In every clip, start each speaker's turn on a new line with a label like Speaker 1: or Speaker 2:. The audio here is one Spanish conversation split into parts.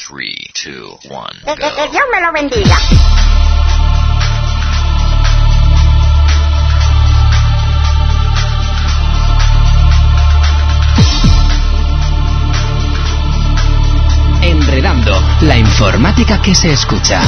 Speaker 1: 3, 2, 1,
Speaker 2: Que Dios me lo bendiga.
Speaker 3: Enredando, la informática que se escucha.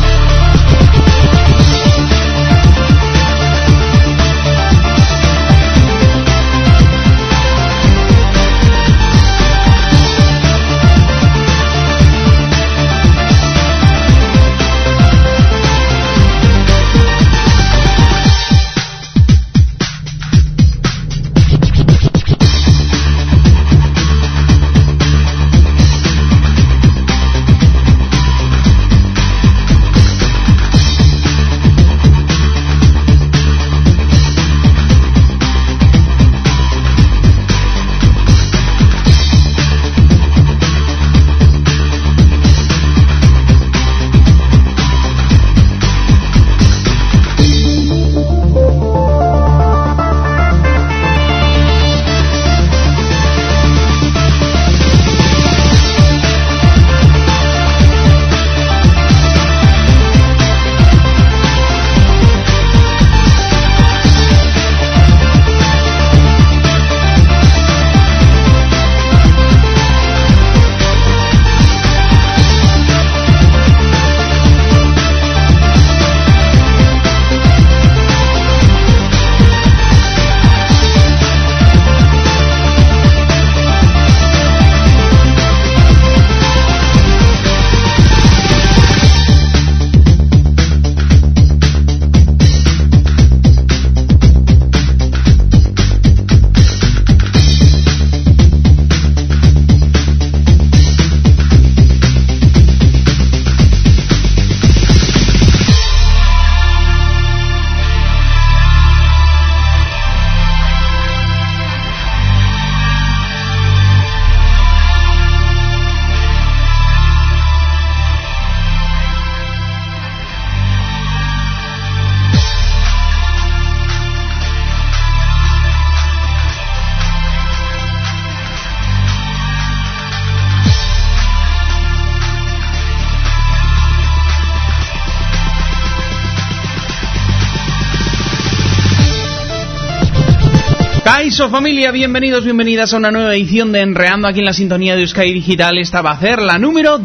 Speaker 4: Kaiso familia, bienvenidos, bienvenidas a una nueva edición de Enredando aquí en la sintonía de Euskadi Digital. Esta va a ser la número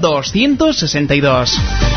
Speaker 4: 262.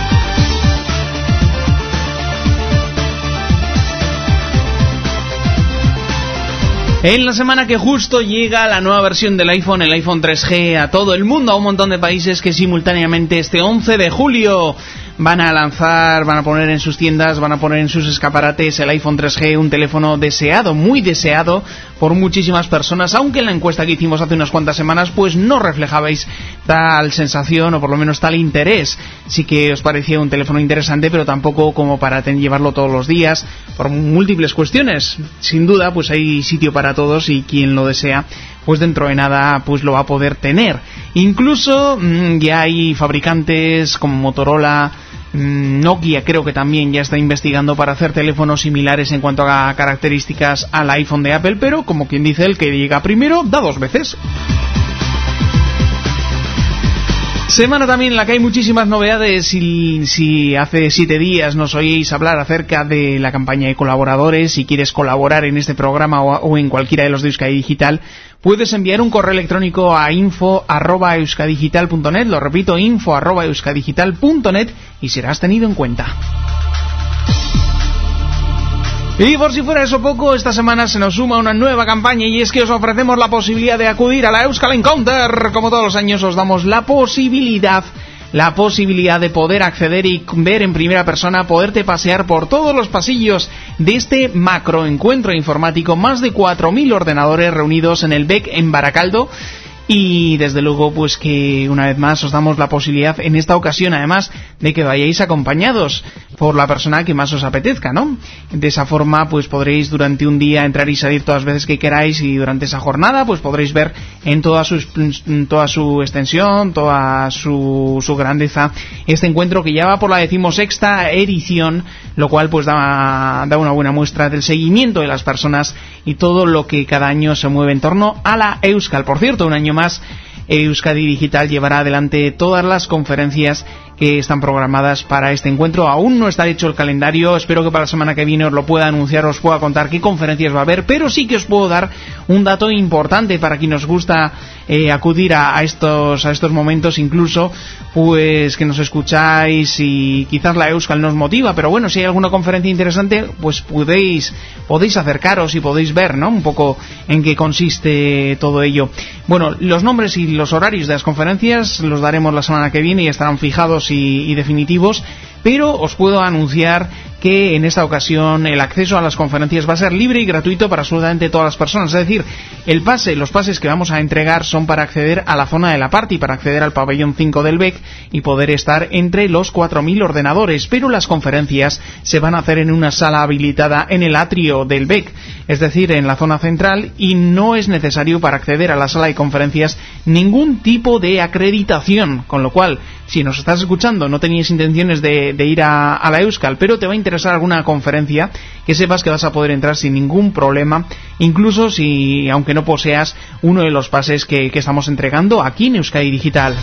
Speaker 4: En la semana que justo llega la nueva versión del iPhone, el iPhone 3G, a todo el mundo, a un montón de países que simultáneamente este 11 de julio van a lanzar, van a poner en sus tiendas, van a poner en sus escaparates el iPhone 3G, un teléfono deseado, muy deseado por muchísimas personas, aunque en la encuesta que hicimos hace unas cuantas semanas pues no reflejabais tal sensación o por lo menos tal interés. Sí que os parecía un teléfono interesante, pero tampoco como para llevarlo todos los días, por múltiples cuestiones. Sin duda pues hay sitio para todos y quien lo desea pues dentro de nada pues lo va a poder tener. Incluso ya hay fabricantes como Motorola, Nokia creo que también ya está investigando para hacer teléfonos similares en cuanto a características al iPhone de Apple, pero como quien dice, el que llega primero da dos veces. Semana también en la que hay muchísimas novedades. Si hace 7 días nos oíais hablar acerca de la campaña de colaboradores, si quieres colaborar en este programa o en cualquiera de los de Euskadi Digital, puedes enviar un correo electrónico a info@euskadigital.net, lo repito, info@euskadigital.net, y serás tenido en cuenta. Y por si fuera eso poco, esta semana se nos suma una nueva campaña, y es que os ofrecemos la posibilidad de acudir a la Euskal Encounter. Como todos los años os damos la posibilidad de poder acceder y ver en primera persona, poderte pasear por todos los pasillos de este macro encuentro informático, más de 4.000 ordenadores reunidos en el BEC en Baracaldo. Y desde luego pues que una vez más os damos la posibilidad en esta ocasión además de que vayáis acompañados por la persona que más os apetezca, ¿no? De esa forma pues podréis durante un día entrar y salir todas las veces que queráis, y durante esa jornada pues podréis ver en toda su extensión, toda su grandeza este encuentro que ya va por la 16ª edición, lo cual pues da una buena muestra del seguimiento de las personas y todo lo que cada año se mueve en torno a la Euskal. Por cierto, un año más Euskadi Digital llevará adelante todas las conferencias que están programadas para este encuentro. Aún no está hecho el calendario, espero que para la semana que viene os lo pueda anunciar, os pueda contar qué conferencias va a haber, pero sí que os puedo dar un dato importante para quien nos gusta acudir a estos momentos, incluso pues que nos escucháis y quizás la Euskal nos motiva, pero bueno, si hay alguna conferencia interesante, pues podéis acercaros y podéis ver, ¿no?, un poco en qué consiste todo ello. Bueno, los nombres y los horarios de las conferencias los daremos la semana que viene y estarán fijados y definitivos, pero os puedo anunciar que en esta ocasión el acceso a las conferencias va a ser libre y gratuito para absolutamente todas las personas. Es decir, los pases que vamos a entregar son para acceder a la zona de la party, para acceder al pabellón 5 del BEC y poder estar entre los 4.000 ordenadores, pero las conferencias se van a hacer en una sala habilitada en el atrio del BEC, es decir, en la zona central, y no es necesario para acceder a la sala de conferencias ningún tipo de acreditación, con lo cual, si nos estás escuchando, no tenías intenciones de ir a la Euskal, pero te va a interesar alguna conferencia, que sepas que vas a poder entrar sin ningún problema, incluso si, aunque no poseas uno de los pases que estamos entregando aquí en Euskadi Digital.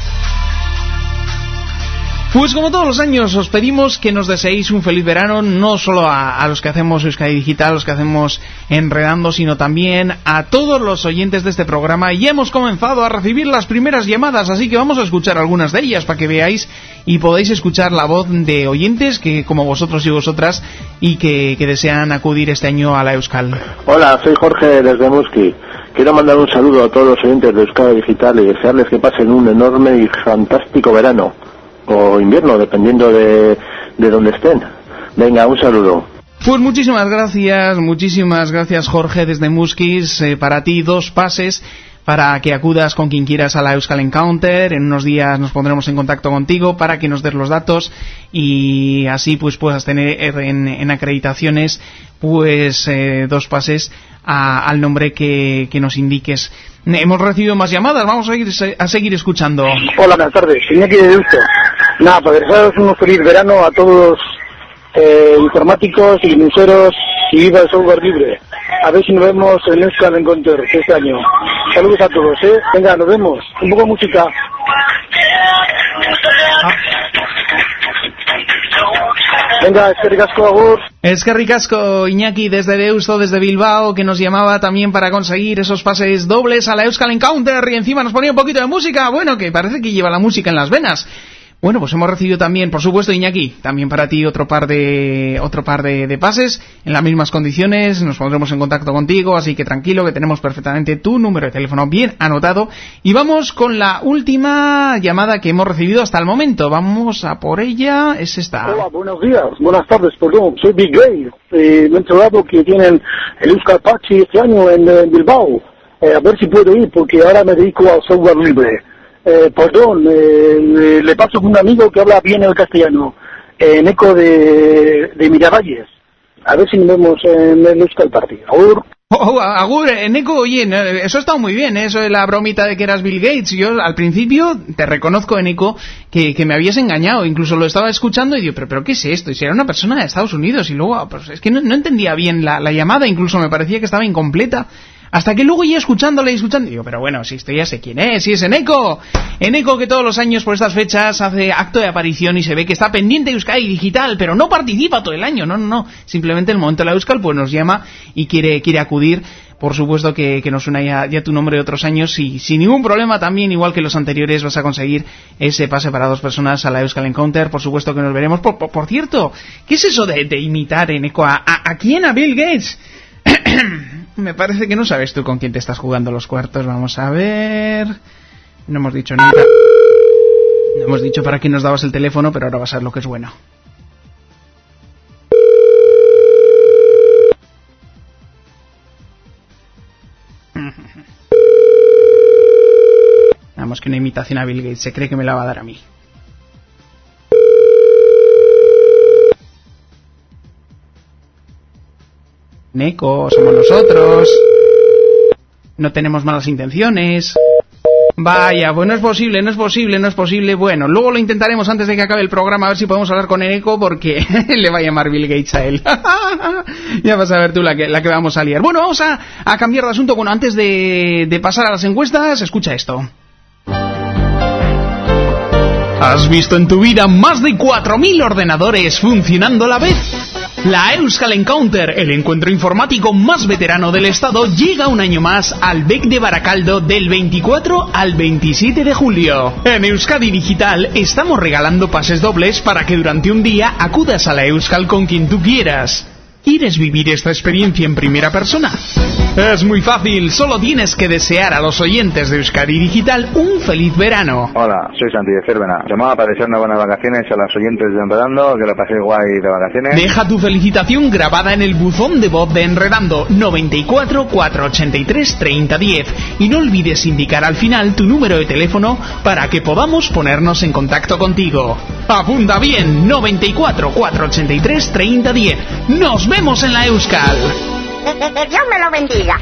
Speaker 4: Pues como todos los años os pedimos que nos deseéis un feliz verano, no solo a los que hacemos Euskadi Digital, los que hacemos Enredando, sino también a todos los oyentes de este programa. Y hemos comenzado a recibir las primeras llamadas, así que vamos a escuchar algunas de ellas para que veáis y podáis escuchar la voz de oyentes que, como vosotros y vosotras, y que desean acudir este año a la Euskal.
Speaker 1: Hola, soy Jorge desde Muski. Quiero mandar un saludo a todos los oyentes de Euskadi Digital y desearles que pasen un enorme y fantástico verano. O invierno, dependiendo de donde estén. Venga, un saludo.
Speaker 4: Pues muchísimas gracias Jorge desde Muskis. Para ti 2 pases para que acudas con quien quieras a la Euskal Encounter. En unos días nos pondremos en contacto contigo para que nos des los datos y así pues puedas tener en acreditaciones pues 2 pases al nombre que nos indiques. Hemos recibido más llamadas, vamos a seguir escuchando.
Speaker 5: Hola, buenas tardes, soy aquí de Deusto. Nada, para desearos un feliz verano a todos informáticos y linuxeros y viva el software libre. A ver si nos vemos en el Euskal Encounter este año. Saludos a todos, Venga, nos vemos. Un poco de música. Venga, eskerrik asko, agur.
Speaker 4: Eskerrik asko, Iñaki desde Deusto, desde Bilbao, que nos llamaba también para conseguir esos pases dobles a la Euskal Encounter y encima nos ponía un poquito de música. Bueno, que parece que lleva la música en las venas. Bueno, pues hemos recibido también, por supuesto, Iñaki, también para ti otro par de pases en las mismas condiciones. Nos pondremos en contacto contigo, así que tranquilo, que tenemos perfectamente tu número de teléfono bien anotado. Y vamos con la última llamada que hemos recibido hasta el momento. Vamos a por ella, es esta.
Speaker 5: Hola, buenos días, buenas tardes, perdón, soy Big Gay. Me he enterado que tienen el Euskal Party este año en Bilbao. A ver si puedo ir, porque ahora me dedico al software libre. Le paso con un amigo que habla bien el castellano, Eneco de Miravalles. A ver si nos vemos en el Euskal Party. Agur.
Speaker 4: Agur, Eneco, oye, eso ha estado muy bien, eso de la bromita de que eras Bill Gates. Yo al principio te reconozco, Eneco, que me habías engañado, incluso lo estaba escuchando y digo, pero ¿qué es esto? Y si era una persona de Estados Unidos y luego, pues es que no entendía bien la llamada, incluso me parecía que estaba incompleta. Hasta que luego ya escuchándole, digo, pero bueno, si esto ya sé quién es, si es Eneco. Eneco, que todos los años por estas fechas hace acto de aparición y se ve que está pendiente de Euskadi Digital, pero no participa todo el año, no. Simplemente en el momento de la Euskal pues nos llama y quiere acudir. Por supuesto que nos suena ya tu nombre de otros años y sin ningún problema también, igual que los anteriores, vas a conseguir ese pase para 2 personas a la Euskal Encounter. Por supuesto que nos veremos. Por cierto, ¿qué es eso de imitar, Eneco? ¿A quién? ¿A Bill Gates? Me parece que no sabes tú con quién te estás jugando los cuartos. Vamos a ver. No hemos dicho nada. No hemos dicho para quién nos dabas el teléfono, pero ahora vas a ver lo que es bueno. Vamos, que una imitación a Bill Gates. Se cree que me la va a dar a mí. Neko, somos nosotros. No tenemos malas intenciones. Vaya, pues no es posible. Bueno, luego lo intentaremos antes de que acabe el programa, a ver si podemos hablar con Eneco, porque le va a llamar Bill Gates a él. Ya vas a ver tú la que vamos a liar. Bueno, vamos a cambiar de asunto. Bueno, antes de pasar a las encuestas, escucha esto. ¿Has visto en tu vida más de 4.000 ordenadores funcionando a la vez? La Euskal Encounter, el encuentro informático más veterano del estado, llega un año más al BEC de Baracaldo del 24 al 27 de julio. En Euskadi Digital estamos regalando pases dobles para que durante un día acudas a la Euskal con quien tú quieras. ¿Quieres vivir esta experiencia en primera persona? Es muy fácil, solo tienes que desear a los oyentes de Euskadi Digital un feliz verano.
Speaker 6: Hola, soy Santi de Cervena. Llamaba para desear unas buenas vacaciones a los oyentes de Enredando, que lo paséis guay de vacaciones.
Speaker 4: Deja tu felicitación grabada en el buzón de voz de Enredando 94 483 3010 y no olvides indicar al final tu número de teléfono para que podamos ponernos en contacto contigo. Apunta bien, 94 483 3010. ¡Nos vemos en la Euskal!
Speaker 2: Que Dios me lo bendiga.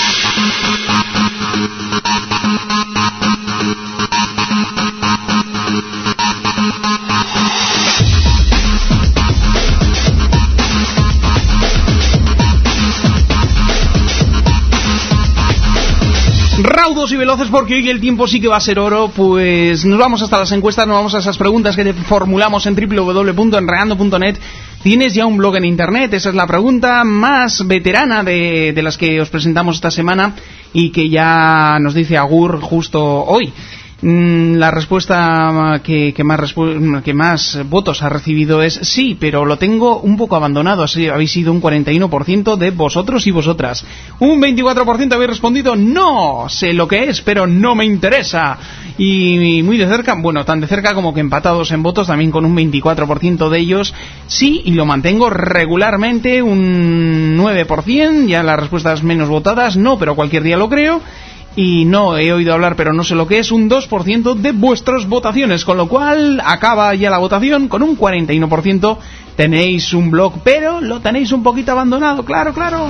Speaker 4: Raudos y veloces porque hoy el tiempo sí que va a ser oro, pues nos vamos hasta las encuestas, nos vamos a esas preguntas que te formulamos en www.enredando.net. ¿Tienes ya un blog en internet? Esa es la pregunta más veterana de las que os presentamos esta semana y que ya nos dice Agur justo hoy. La respuesta que más votos ha recibido es sí, pero lo tengo un poco abandonado. Así habéis sido un 41% de vosotros y vosotras. Un 24% habéis respondido no, sé lo que es, pero no me interesa. Y muy de cerca, bueno, tan de cerca como que empatados en votos, también con un 24% de ellos sí, y lo mantengo regularmente, un 9%, ya las respuestas menos votadas, no, pero cualquier día lo creo. Y no he oído hablar, pero no sé lo que es, un 2% de vuestras votaciones, con lo cual acaba ya la votación con un 41%. Tenéis un blog, pero lo tenéis un poquito abandonado, claro.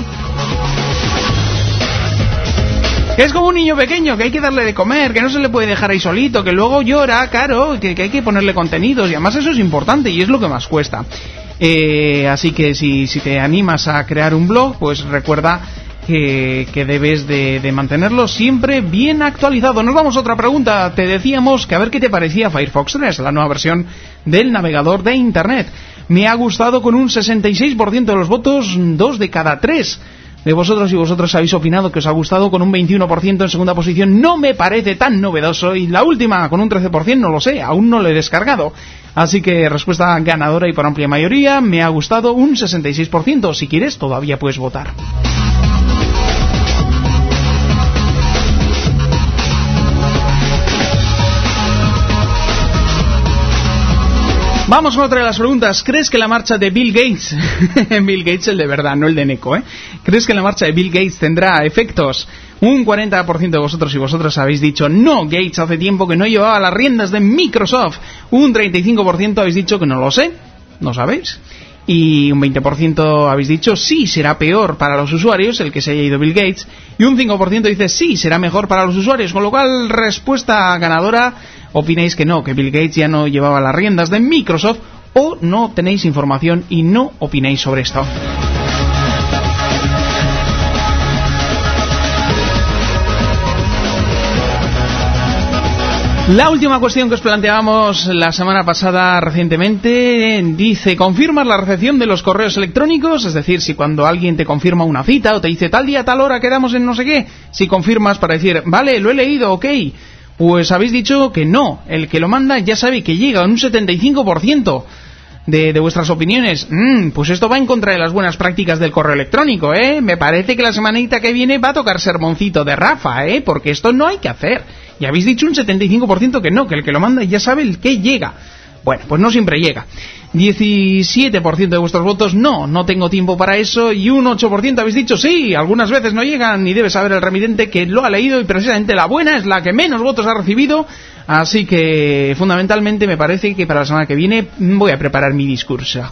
Speaker 4: Es como un niño pequeño, que hay que darle de comer, que no se le puede dejar ahí solito, que luego llora, claro, que hay que ponerle contenidos, y además eso es importante y es lo que más cuesta. Así que si te animas a crear un blog, pues recuerda que debes de mantenerlo siempre bien actualizado. Nos vamos a otra pregunta. Te decíamos que a ver qué te parecía Firefox 3, la nueva versión del navegador de Internet. Me ha gustado con un 66% de los votos, 2 de cada 3 de vosotros y vosotras habéis opinado que os ha gustado, con un 21% en segunda posición. No me parece tan novedoso. Y la última, con un 13%, no lo sé, aún no lo he descargado. Así que respuesta ganadora y por amplia mayoría, me ha gustado un 66%. Si quieres, todavía puedes votar. Vamos con otra de las preguntas. ¿Crees que la marcha de Bill Gates, Bill Gates el de verdad, no el de Neko, ¿crees que la marcha de Bill Gates tendrá efectos? Un 40% de vosotros y vosotras habéis dicho no, Gates hace tiempo que no llevaba las riendas de Microsoft. Un 35% habéis dicho que no lo sé, no sabéis. Y un 20% habéis dicho sí, será peor para los usuarios el que se haya ido Bill Gates. Y un 5% dice sí, será mejor para los usuarios. Con lo cual, respuesta ganadora, opináis que no, que Bill Gates ya no llevaba las riendas de Microsoft, o no tenéis información y no opináis sobre esto. La última cuestión que os planteábamos la semana pasada recientemente dice: ¿confirmas la recepción de los correos electrónicos? Es decir, si cuando alguien te confirma una cita o te dice tal día, tal hora quedamos en no sé qué, si confirmas para decir vale, lo he leído, ok, pues habéis dicho que no. El que lo manda ya sabe que llega en un 75% de vuestras opiniones. Pues esto va en contra de las buenas prácticas del correo electrónico, Me parece que la semanita que viene va a tocar sermoncito de Rafa, porque esto no hay que hacer. Y habéis dicho un 75% que no, que el que lo manda ya sabe el que llega. Bueno, pues no siempre llega. 17% de vuestros votos no tengo tiempo para eso. Y un 8% habéis dicho sí, algunas veces no llegan y debe saber el remitente que lo ha leído, y precisamente la buena es la que menos votos ha recibido. Así que fundamentalmente me parece que para la semana que viene voy a preparar mi discurso.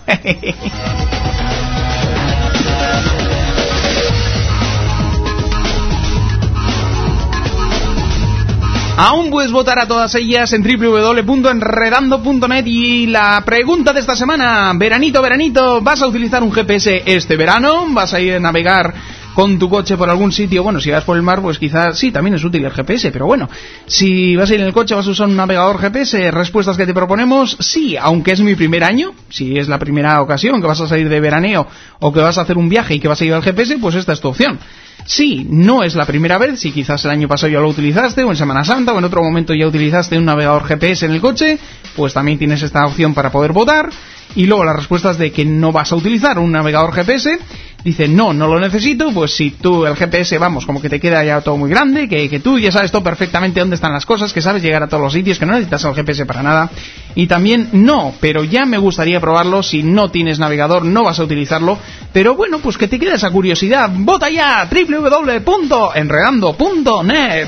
Speaker 4: Aún puedes votar a todas ellas en www.enredando.net. Y la pregunta de esta semana: veranito, ¿vas a utilizar un GPS este verano? ¿Vas a ir a navegar con tu coche por algún sitio. Bueno, si vas por el mar, pues quizás sí, también es útil el GPS, pero bueno, si vas a ir en el coche, vas a usar un navegador GPS. Respuestas que te proponemos: sí, aunque es mi primer año, si es la primera ocasión que vas a salir de veraneo o que vas a hacer un viaje y que vas a llevar el GPS, pues esta es tu opción. Sí, no es la primera vez, si quizás el año pasado ya lo utilizaste, o en Semana Santa, o en otro momento ya utilizaste un navegador GPS en el coche, pues también tienes esta opción para poder votar. Y luego las respuestas de que no vas a utilizar un navegador GPS, dice no lo necesito. Pues si tú el GPS, vamos, como que te queda ya todo muy grande, que tú ya sabes todo perfectamente dónde están las cosas, que sabes llegar a todos los sitios, que no necesitas el GPS para nada. Y también no, pero ya me gustaría probarlo. Si no tienes navegador, no vas a utilizarlo, pero bueno, pues que te queda esa curiosidad. Vota ya, www.enredando.net.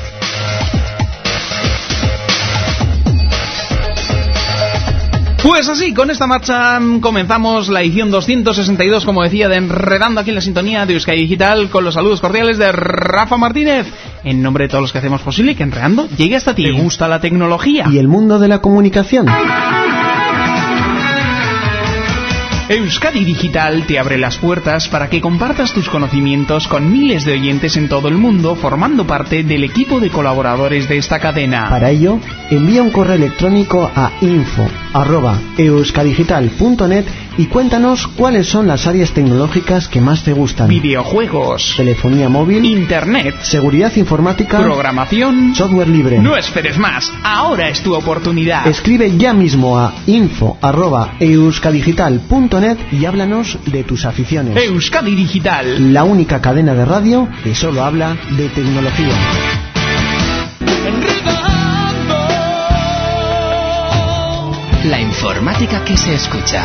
Speaker 4: Pues así, con esta marcha comenzamos la edición 262, como decía, de Enredando, aquí en la sintonía de Euskadi Digital, con los saludos cordiales de Rafa Martínez, en nombre de todos los que hacemos posible que Enredando llegue hasta ti. ¿Te gusta la tecnología
Speaker 7: y el mundo de la comunicación?
Speaker 4: Euskadi Digital te abre las puertas para que compartas tus conocimientos con miles de oyentes en todo el mundo, formando parte del equipo de colaboradores de esta cadena.
Speaker 7: Para ello, envía un correo electrónico a info@euskadigital.net y cuéntanos cuáles son las áreas tecnológicas que más te gustan.
Speaker 4: Videojuegos,
Speaker 7: telefonía móvil,
Speaker 4: internet,
Speaker 7: seguridad informática,
Speaker 4: programación,
Speaker 7: software libre.
Speaker 4: No esperes más, ahora es tu oportunidad.
Speaker 7: Escribe ya mismo a info@euskadigital.net y háblanos de tus aficiones.
Speaker 4: Euskadi Digital,
Speaker 7: la única cadena de radio que solo habla de tecnología.
Speaker 3: La informática que se escucha.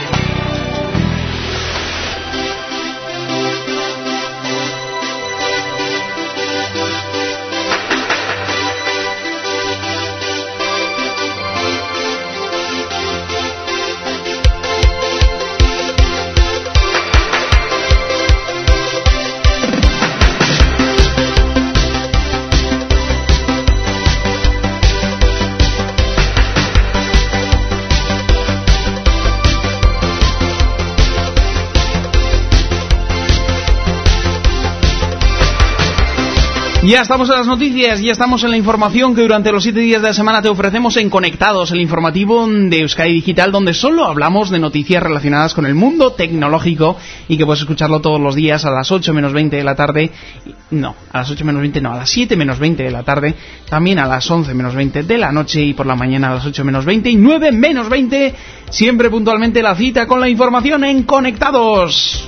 Speaker 4: Ya estamos en las noticias, ya estamos en la información que durante los 7 días de la semana te ofrecemos en Conectados, el informativo de Euskadi Digital, donde solo hablamos de noticias relacionadas con el mundo tecnológico y que puedes escucharlo todos los días a las 8 menos 20 de la tarde. No, a las 8 menos 20 no, a las 7 menos 20 de la tarde, también a las 11 menos 20 de la noche y por la mañana a las 8 menos 20 y 9 menos 20, siempre puntualmente la cita con la información en Conectados.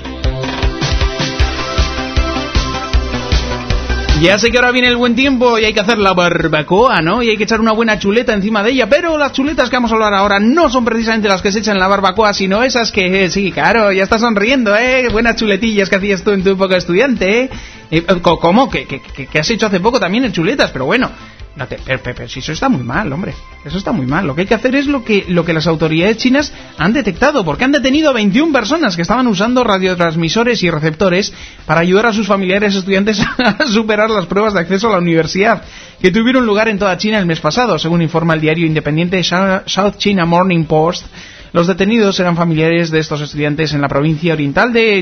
Speaker 4: Ya sé que ahora viene el buen tiempo y hay que hacer la barbacoa, ¿no? Y hay que echar una buena chuleta encima de ella, pero las chuletas que vamos a hablar ahora no son precisamente las que se echan en la barbacoa, sino esas que, sí, claro, ya estás sonriendo, ¿eh? Buenas chuletillas que hacías tú en tu época de estudiante, ¿eh? ¿Cómo? Que has hecho hace poco también en chuletas, pero bueno. No pero si eso está muy mal, hombre. Eso está muy mal. Lo que hay que hacer es lo que las autoridades chinas han detectado, porque han detenido a 21 personas que estaban usando radiotransmisores y receptores para ayudar a sus familiares estudiantes a superar las pruebas de acceso a la universidad que tuvieron lugar en toda China el mes pasado, según informa el diario independiente South China Morning Post. Los detenidos eran familiares de estos estudiantes en la provincia oriental de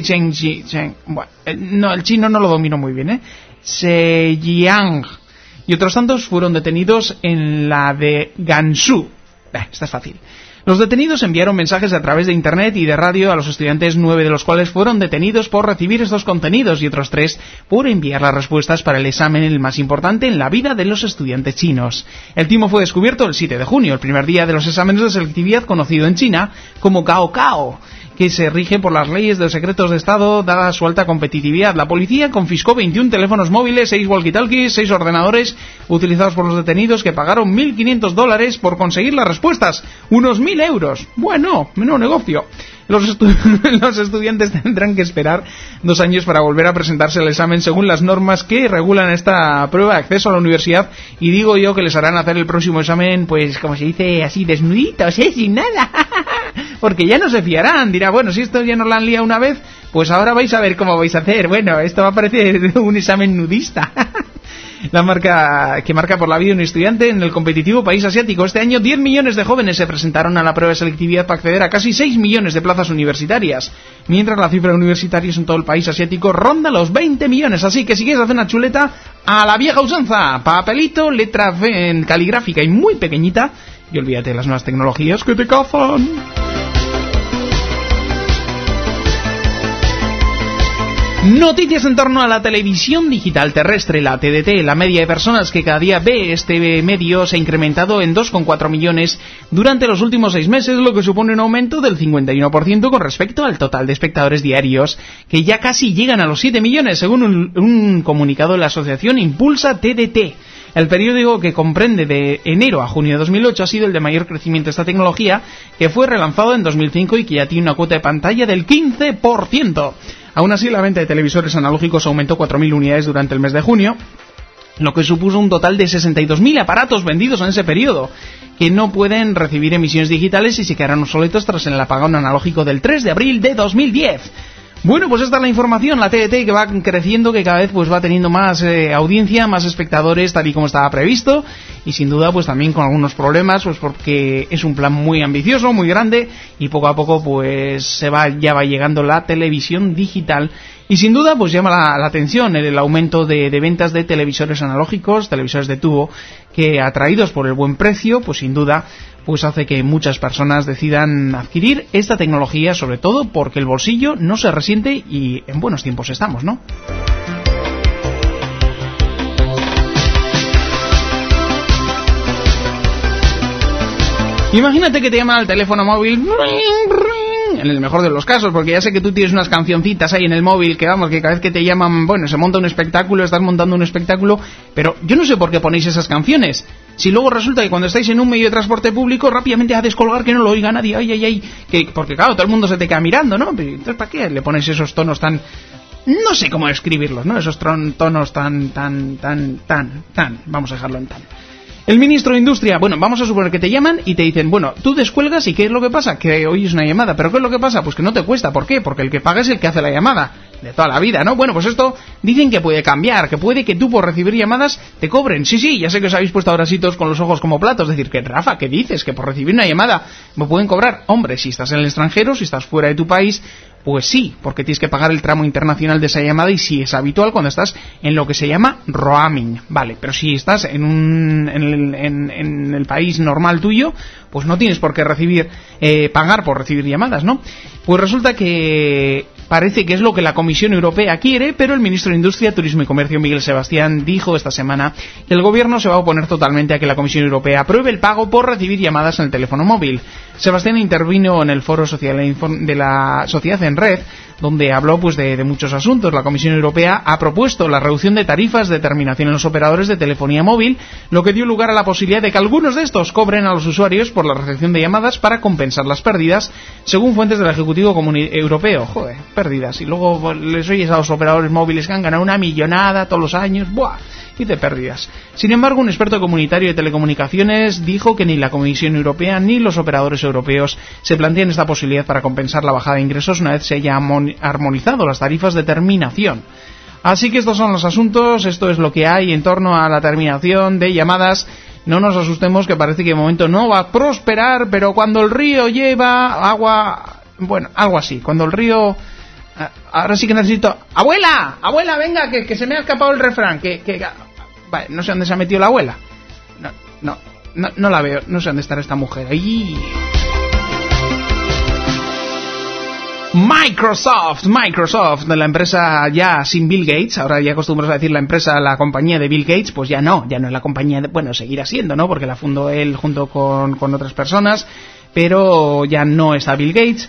Speaker 4: el chino no lo domino muy bien, Zhejiang. Y otros tantos fueron detenidos en la de Gansu. Esta es fácil. Los detenidos enviaron mensajes a través de internet y de radio a los estudiantes, 9 de los cuales fueron detenidos por recibir estos contenidos y otros 3 por enviar las respuestas para el examen, el más importante en la vida de los estudiantes chinos. El timo fue descubierto el 7 de junio, el primer día de los exámenes de selectividad conocido en China como Gaokao, que se rige por las leyes de los secretos de Estado dada su alta competitividad. La policía confiscó 21 teléfonos móviles, 6 walkie-talkies, 6 ordenadores utilizados por los detenidos, que pagaron $1.500 por conseguir las respuestas. Unos 1.000 euros. Bueno, menudo negocio. Los estudiantes tendrán que esperar 2 años para volver a presentarse al examen según las normas que regulan esta prueba de acceso a la universidad, y digo yo que les harán hacer el próximo examen, pues como se dice, así desnuditos, sin nada, porque ya no se fiarán. Dirá, bueno, si esto ya nos lo han liado una vez, pues ahora vais a ver cómo vais a hacer. Bueno, esto va a parecer un examen nudista. La marca que marca por la vida un estudiante en el competitivo país asiático. Este año 10 millones de jóvenes se presentaron a la prueba de selectividad para acceder a casi 6 millones de plazas universitarias, mientras la cifra de universitarios en todo el país asiático ronda los 20 millones. Así que si quieres hacer una chuleta, a la vieja usanza, papelito, letra en caligráfica y muy pequeñita, y olvídate de las nuevas tecnologías que te cazan. Noticias en torno a la televisión digital terrestre, la TDT. La media de personas que cada día ve este medio se ha incrementado en 2,4 millones durante los últimos 6 meses, lo que supone un aumento del 51% con respecto al total de espectadores diarios, que ya casi llegan a los 7 millones, según un comunicado de la asociación Impulsa TDT. El periodo que comprende de enero a junio de 2008 ha sido el de mayor crecimiento de esta tecnología, que fue relanzado en 2005 y que ya tiene una cuota de pantalla del 15%. Aún así, la venta de televisores analógicos aumentó 4.000 unidades durante el mes de junio, lo que supuso un total de 62.000 aparatos vendidos en ese periodo, que no pueden recibir emisiones digitales y se quedaron obsoletos tras el apagón analógico del 3 de abril de 2010. Bueno, pues esta es la información, la TDT que va creciendo, que cada vez pues va teniendo más audiencia, más espectadores, tal y como estaba previsto, y sin duda pues también con algunos problemas, pues porque es un plan muy ambicioso, muy grande, y poco a poco pues ya va llegando la televisión digital, y sin duda pues llama la atención el aumento de ventas de televisores analógicos, televisores de tubo, que atraídos por el buen precio, pues sin duda pues hace que muchas personas decidan adquirir esta tecnología, sobre todo porque el bolsillo no se resiente y en buenos tiempos estamos, ¿no? Imagínate que te llama al teléfono móvil, en el mejor de los casos, porque ya sé que tú tienes unas cancioncitas ahí en el móvil que vamos, que cada vez que te llaman, bueno, se monta un espectáculo, estás montando un espectáculo, pero yo no sé por qué ponéis esas canciones. Si luego resulta que cuando estáis en un medio de transporte público rápidamente a descolgar, que no lo oiga nadie, porque claro, todo el mundo se te queda mirando, ¿no? Entonces, ¿para qué le pones esos tonos tan... no sé cómo escribirlos, ¿no? Esos tonos tan... vamos a dejarlo en tan... El ministro de Industria, bueno, vamos a suponer que te llaman y te dicen, bueno, tú descuelgas y ¿qué es lo que pasa? Que oyes una llamada, pero ¿qué es lo que pasa? Pues que no te cuesta, ¿por qué? Porque el que paga es el que hace la llamada, de toda la vida, ¿no? Bueno, pues esto dicen que puede cambiar, que puede que tú por recibir llamadas te cobren. Sí, ya sé que os habéis puesto ahora sitos con los ojos como platos, decir que Rafa, ¿qué dices? Que por recibir una llamada me pueden cobrar. Hombre, si estás en el extranjero, si estás fuera de tu país, pues sí, porque tienes que pagar el tramo internacional de esa llamada y sí es habitual cuando estás en lo que se llama roaming, vale, pero si estás en el país normal tuyo, pues no tienes por qué pagar por recibir llamadas, ¿no? Pues resulta que parece que es lo que la Comisión Europea quiere, pero el ministro de Industria, Turismo y Comercio, Miguel Sebastián, dijo esta semana que el gobierno se va a oponer totalmente a que la Comisión Europea apruebe el pago por recibir llamadas en el teléfono móvil. Sebastián intervino en el foro social de la Sociedad en Red, donde habló pues de muchos asuntos. La Comisión Europea ha propuesto la reducción de tarifas de terminación en los operadores de telefonía móvil, lo que dio lugar a la posibilidad de que algunos de estos cobren a los usuarios por la recepción de llamadas para compensar las pérdidas, según fuentes del Ejecutivo Europeo. Joder, pérdidas. Y luego les oyes a los operadores móviles que han ganado una millonada todos los años. ¡Buah! Y de pérdidas. Sin embargo, un experto comunitario de telecomunicaciones dijo que ni la Comisión Europea ni los operadores europeos se plantean esta posibilidad para compensar la bajada de ingresos una vez se haya armonizado las tarifas de terminación. Así que estos son los asuntos, esto es lo que hay en torno a la terminación de llamadas. No nos asustemos, que parece que de momento no va a prosperar, pero cuando el río lleva agua, bueno, algo así, cuando el río... Ahora sí que necesito... ¡Abuela! ¡Abuela, venga! Que se me ha escapado el refrán. Vale, no sé dónde se ha metido la abuela. No la veo. No sé dónde estará esta mujer. ¡Ay! Microsoft, de la empresa ya sin Bill Gates, ahora ya acostumbramos a decir la compañía de Bill Gates, pues ya no es la compañía bueno, seguirá siendo, ¿no? Porque la fundó él junto con otras personas, pero ya no está Bill Gates.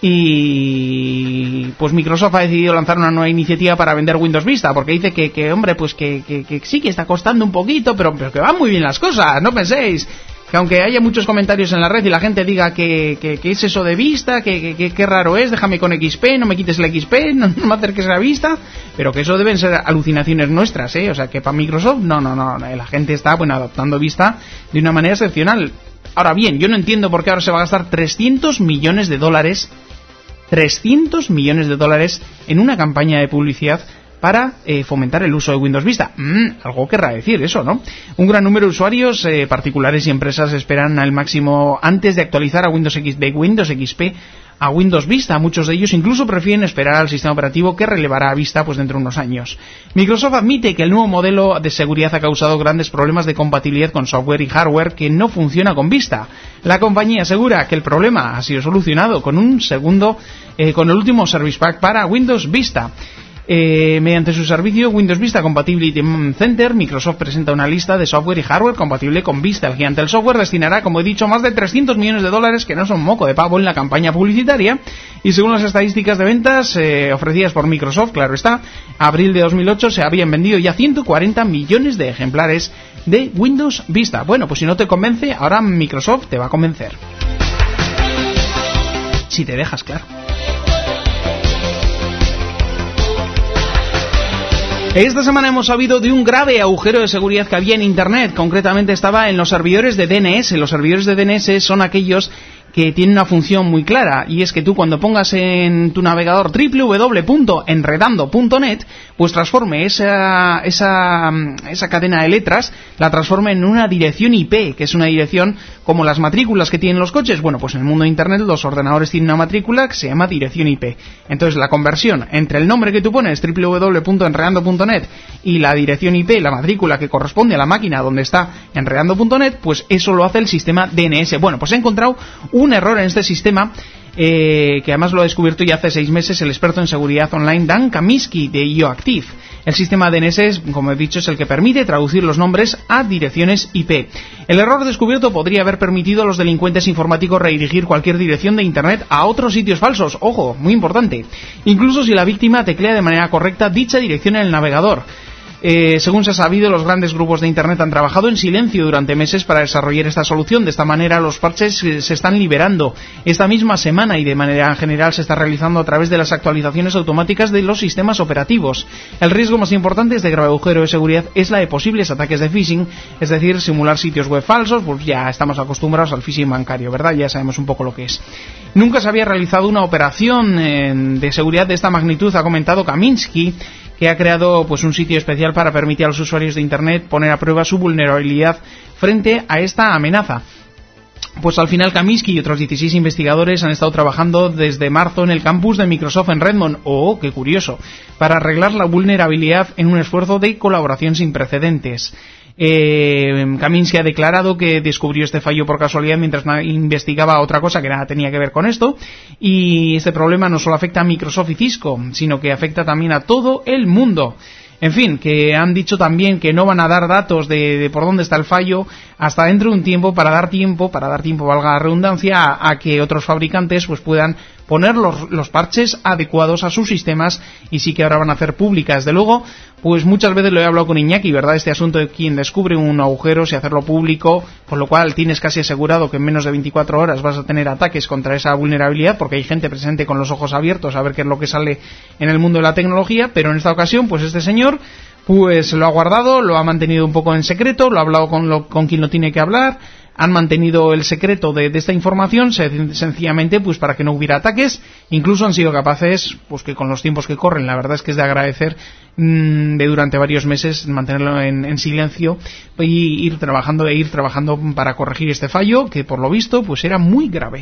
Speaker 4: Y pues Microsoft ha decidido lanzar una nueva iniciativa para vender Windows Vista, porque dice que hombre, pues que sí que está costando un poquito, pero que van muy bien las cosas, no penséis que aunque haya muchos comentarios en la red y la gente diga que es eso de Vista, que raro es, déjame con XP, no me quites el XP, no me acerques a la Vista, pero que eso deben ser alucinaciones nuestras, o sea que para Microsoft no, la gente está adoptando Vista de una manera excepcional. Ahora bien, yo no entiendo por qué ahora se va a gastar $300 millones en una campaña de publicidad para fomentar el uso de Windows Vista. Algo querrá decir eso, ¿no? Un gran número de usuarios, particulares y empresas esperan al máximo antes de actualizar a Windows XP a Windows Vista. Muchos de ellos incluso prefieren esperar al sistema operativo que relevará a Vista pues dentro de unos años. Microsoft admite que el nuevo modelo de seguridad ha causado grandes problemas de compatibilidad con software y hardware que no funciona con Vista. La compañía asegura que el problema ha sido solucionado con el último Service Pack para Windows Vista. Mediante su servicio Windows Vista Compatibility Center, Microsoft presenta una lista de software y hardware compatible con Vista. El gigante del software destinará, como he dicho, más de 300 millones de dólares, que no son moco de pavo, en la campaña publicitaria. Y según las estadísticas de ventas ofrecidas por Microsoft, claro está, abril de 2008 se habían vendido ya 140 millones de ejemplares de Windows Vista. Bueno, pues si no te convence, ahora Microsoft te va a convencer. Si te dejas, claro. Esta semana hemos sabido de un grave agujero de seguridad que había en Internet. Concretamente estaba en los servidores de DNS. Los servidores de DNS son aquellos que tienen una función muy clara, y es que tú, cuando pongas en tu navegador www.enredando.net, pues transforme esa cadena de letras, la transforme en una dirección IP, que es una dirección como las matrículas que tienen los coches. Bueno, pues en el mundo de Internet los ordenadores tienen una matrícula que se llama dirección IP. Entonces la conversión entre el nombre que tú pones, www.enredando.net, y la dirección IP, la matrícula que corresponde a la máquina donde está enredando.net, pues eso lo hace el sistema DNS. Bueno, pues he encontrado un error en este sistema, que además lo ha descubierto ya hace 6 meses el experto en seguridad online Dan Kaminsky de IOActive. El sistema DNS, como he dicho, es el que permite traducir los nombres a direcciones IP. El error descubierto podría haber permitido a los delincuentes informáticos redirigir cualquier dirección de Internet a otros sitios falsos. Ojo, muy importante. Incluso si la víctima teclea de manera correcta dicha dirección en el navegador. Según se ha sabido, los grandes grupos de Internet han trabajado en silencio durante meses para desarrollar esta solución. De esta manera los parches se están liberando esta misma semana, y de manera general se está realizando a través de las actualizaciones automáticas de los sistemas operativos. El riesgo más importante de este grave agujero de seguridad es la de posibles ataques de phishing, es decir, simular sitios web falsos. Pues ya estamos acostumbrados al phishing bancario, ¿verdad? Ya sabemos un poco lo que es. Nunca se había realizado una operación de seguridad de esta magnitud, ha comentado Kaminsky, que ha creado pues un sitio especial para permitir a los usuarios de Internet poner a prueba su vulnerabilidad frente a esta amenaza. Pues al final Kaminsky y otros 16 investigadores han estado trabajando desde marzo en el campus de Microsoft en Redmond, qué curioso, para arreglar la vulnerabilidad en un esfuerzo de colaboración sin precedentes. Kaminsky ha declarado que descubrió este fallo por casualidad mientras investigaba otra cosa que nada tenía que ver con esto, y este problema no solo afecta a Microsoft y Cisco, sino que afecta también a todo el mundo. En fin, que han dicho también que no van a dar datos de por dónde está el fallo hasta dentro de un tiempo, para dar tiempo, valga la redundancia, a que otros fabricantes pues puedan poner los parches adecuados a sus sistemas, y sí que ahora van a hacer pública. Desde luego, pues muchas veces lo he hablado con Iñaki, ¿verdad? Este asunto de quien descubre un agujero, si hacerlo público, con lo cual tienes casi asegurado que en menos de 24 horas vas a tener ataques contra esa vulnerabilidad, porque hay gente presente con los ojos abiertos a ver qué es lo que sale en el mundo de la tecnología. Pero en esta ocasión, pues este señor pues lo ha guardado, lo ha mantenido un poco en secreto, lo ha hablado con quien lo tiene que hablar, han mantenido el secreto de esta información sencillamente pues para que no hubiera ataques. Incluso han sido capaces, pues que con los tiempos que corren, la verdad es que es de agradecer, de durante varios meses mantenerlo en silencio y ir trabajando para corregir este fallo, que por lo visto pues era muy grave.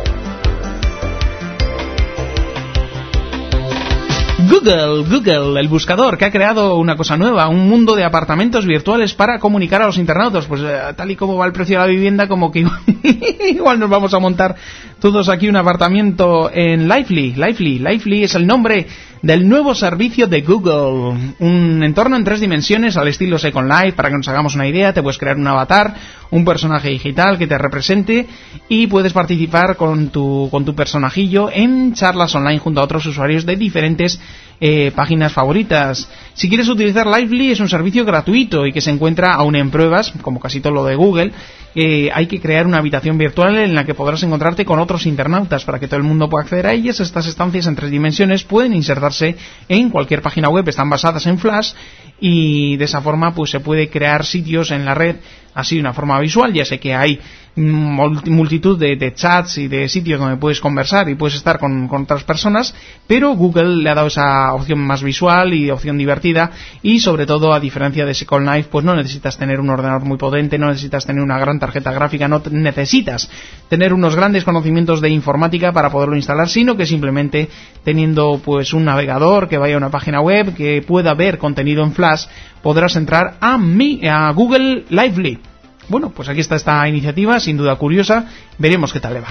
Speaker 4: Google, el buscador, que ha creado una cosa nueva, un mundo de apartamentos virtuales para comunicar a los internautas. Pues tal y como va el precio de la vivienda, como que igual nos vamos a montar todos aquí un apartamento en Lively. Lively es el nombre del nuevo servicio de Google, un entorno en 3 dimensiones al estilo Second Life. Para que nos hagamos una idea, te puedes crear un avatar, un personaje digital que te represente, y puedes participar con tu personajillo en charlas online junto a otros usuarios de diferentes páginas favoritas. Si quieres utilizar Lively, es un servicio gratuito y que se encuentra aún en pruebas, como casi todo lo de Google. Hay que crear una habitación virtual en la que podrás encontrarte con otros internautas para que todo el mundo pueda acceder a ellas. Estas estancias en 3 dimensiones pueden insertarse en cualquier página web, están basadas en Flash, y de esa forma pues se puede crear sitios en la red así de una forma visual. Ya sé que hay multitud de chats y de sitios donde puedes conversar y puedes estar con otras personas, pero Google le ha dado esa opción más visual y opción divertida, y sobre todo, a diferencia de Second Life, pues no necesitas tener un ordenador muy potente, no necesitas tener una gran tarjeta gráfica, no necesitas tener unos grandes conocimientos de informática para poderlo instalar, sino que simplemente teniendo pues un navegador que vaya a una página web, que pueda ver contenido en Flash, podrás entrar a Google Lively. Bueno, pues aquí está esta iniciativa, sin duda curiosa, veremos qué tal le va.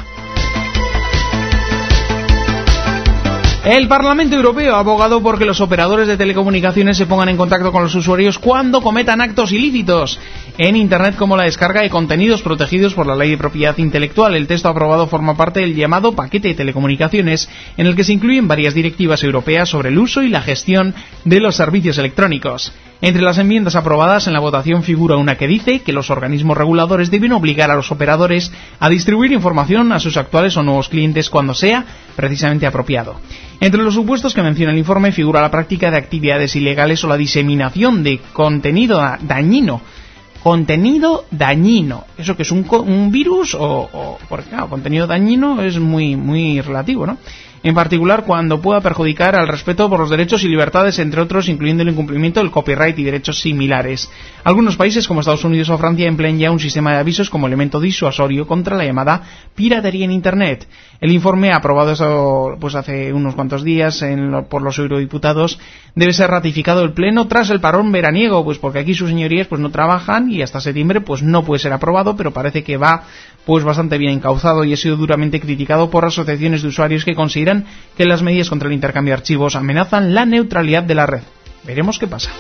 Speaker 4: El Parlamento Europeo ha abogado por que los operadores de telecomunicaciones se pongan en contacto con los usuarios cuando cometan actos ilícitos en Internet, como la descarga de contenidos protegidos por la Ley de Propiedad Intelectual. El texto aprobado forma parte del llamado paquete de telecomunicaciones, en el que se incluyen varias directivas europeas sobre el uso y la gestión de los servicios electrónicos. Entre las enmiendas aprobadas en la votación figura una que dice que los organismos reguladores deben obligar a los operadores a distribuir información a sus actuales o nuevos clientes cuando sea precisamente apropiado. Entre los supuestos que menciona el informe figura la práctica de actividades ilegales o la diseminación de contenido dañino. Contenido dañino. ¿Eso que es un virus porque claro, contenido dañino es muy relativo, ¿no? En particular cuando pueda perjudicar al respeto por los derechos y libertades, entre otros, incluyendo el incumplimiento del copyright y derechos similares. Algunos países, como Estados Unidos o Francia, emplean ya un sistema de avisos como elemento disuasorio contra la llamada piratería en Internet. El informe, aprobado hace unos cuantos días por los eurodiputados, debe ser ratificado el Pleno tras el parón veraniego, pues porque aquí sus señorías no trabajan y hasta septiembre no puede ser aprobado, pero parece que va bastante bien encauzado y ha sido duramente criticado por asociaciones de usuarios que consideran que las medidas contra el intercambio de archivos amenazan la neutralidad de la red. Veremos qué pasa.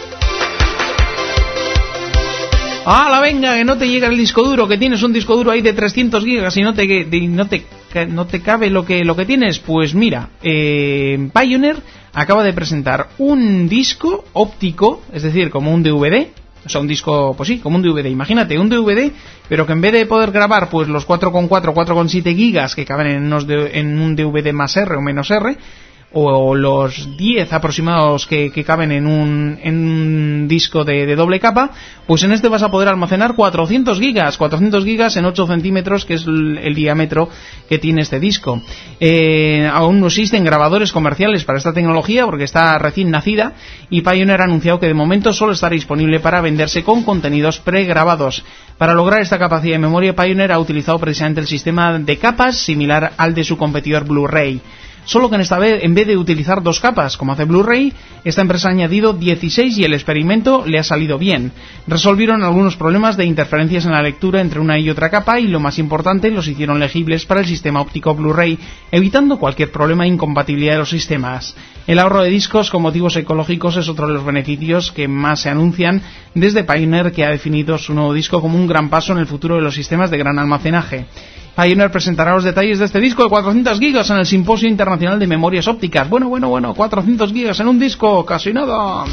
Speaker 4: ¡Hala, venga! Que no te llega el disco duro, que tienes un disco duro ahí de 300 gigas y no te cabe lo que tienes. Pues mira, Pioneer acaba de presentar un disco óptico, es decir, como un DVD. O sea, un disco, pues sí, como un DVD. Imagínate, un DVD, pero que en vez de poder grabar pues los 4,4, 4,7 gigas que caben en un DVD más R o menos R, o los 10 aproximados que caben en un disco de doble capa, pues en este vas a poder almacenar 400 gigas en 8 centímetros, que es el diámetro que tiene este disco. Aún no existen grabadores comerciales para esta tecnología porque está recién nacida, y Pioneer ha anunciado que de momento solo estará disponible para venderse con contenidos pregrabados. Para lograr esta capacidad de memoria, Pioneer ha utilizado precisamente el sistema de capas similar al de su competidor Blu-ray. Solo que esta vez, en vez de utilizar 2 capas, como hace Blu-ray, esta empresa ha añadido 16 y el experimento le ha salido bien. Resolvieron algunos problemas de interferencias en la lectura entre una y otra capa y, lo más importante, los hicieron legibles para el sistema óptico Blu-ray, evitando cualquier problema de incompatibilidad de los sistemas. El ahorro de discos con motivos ecológicos es otro de los beneficios que más se anuncian desde Pioneer, que ha definido su nuevo disco como un gran paso en el futuro de los sistemas de gran almacenaje. Pioneer presentará los detalles de este disco de 400 gigas en el Simposio Internacional de Memorias Ópticas. Bueno, 400 gigas en un disco, casi nada.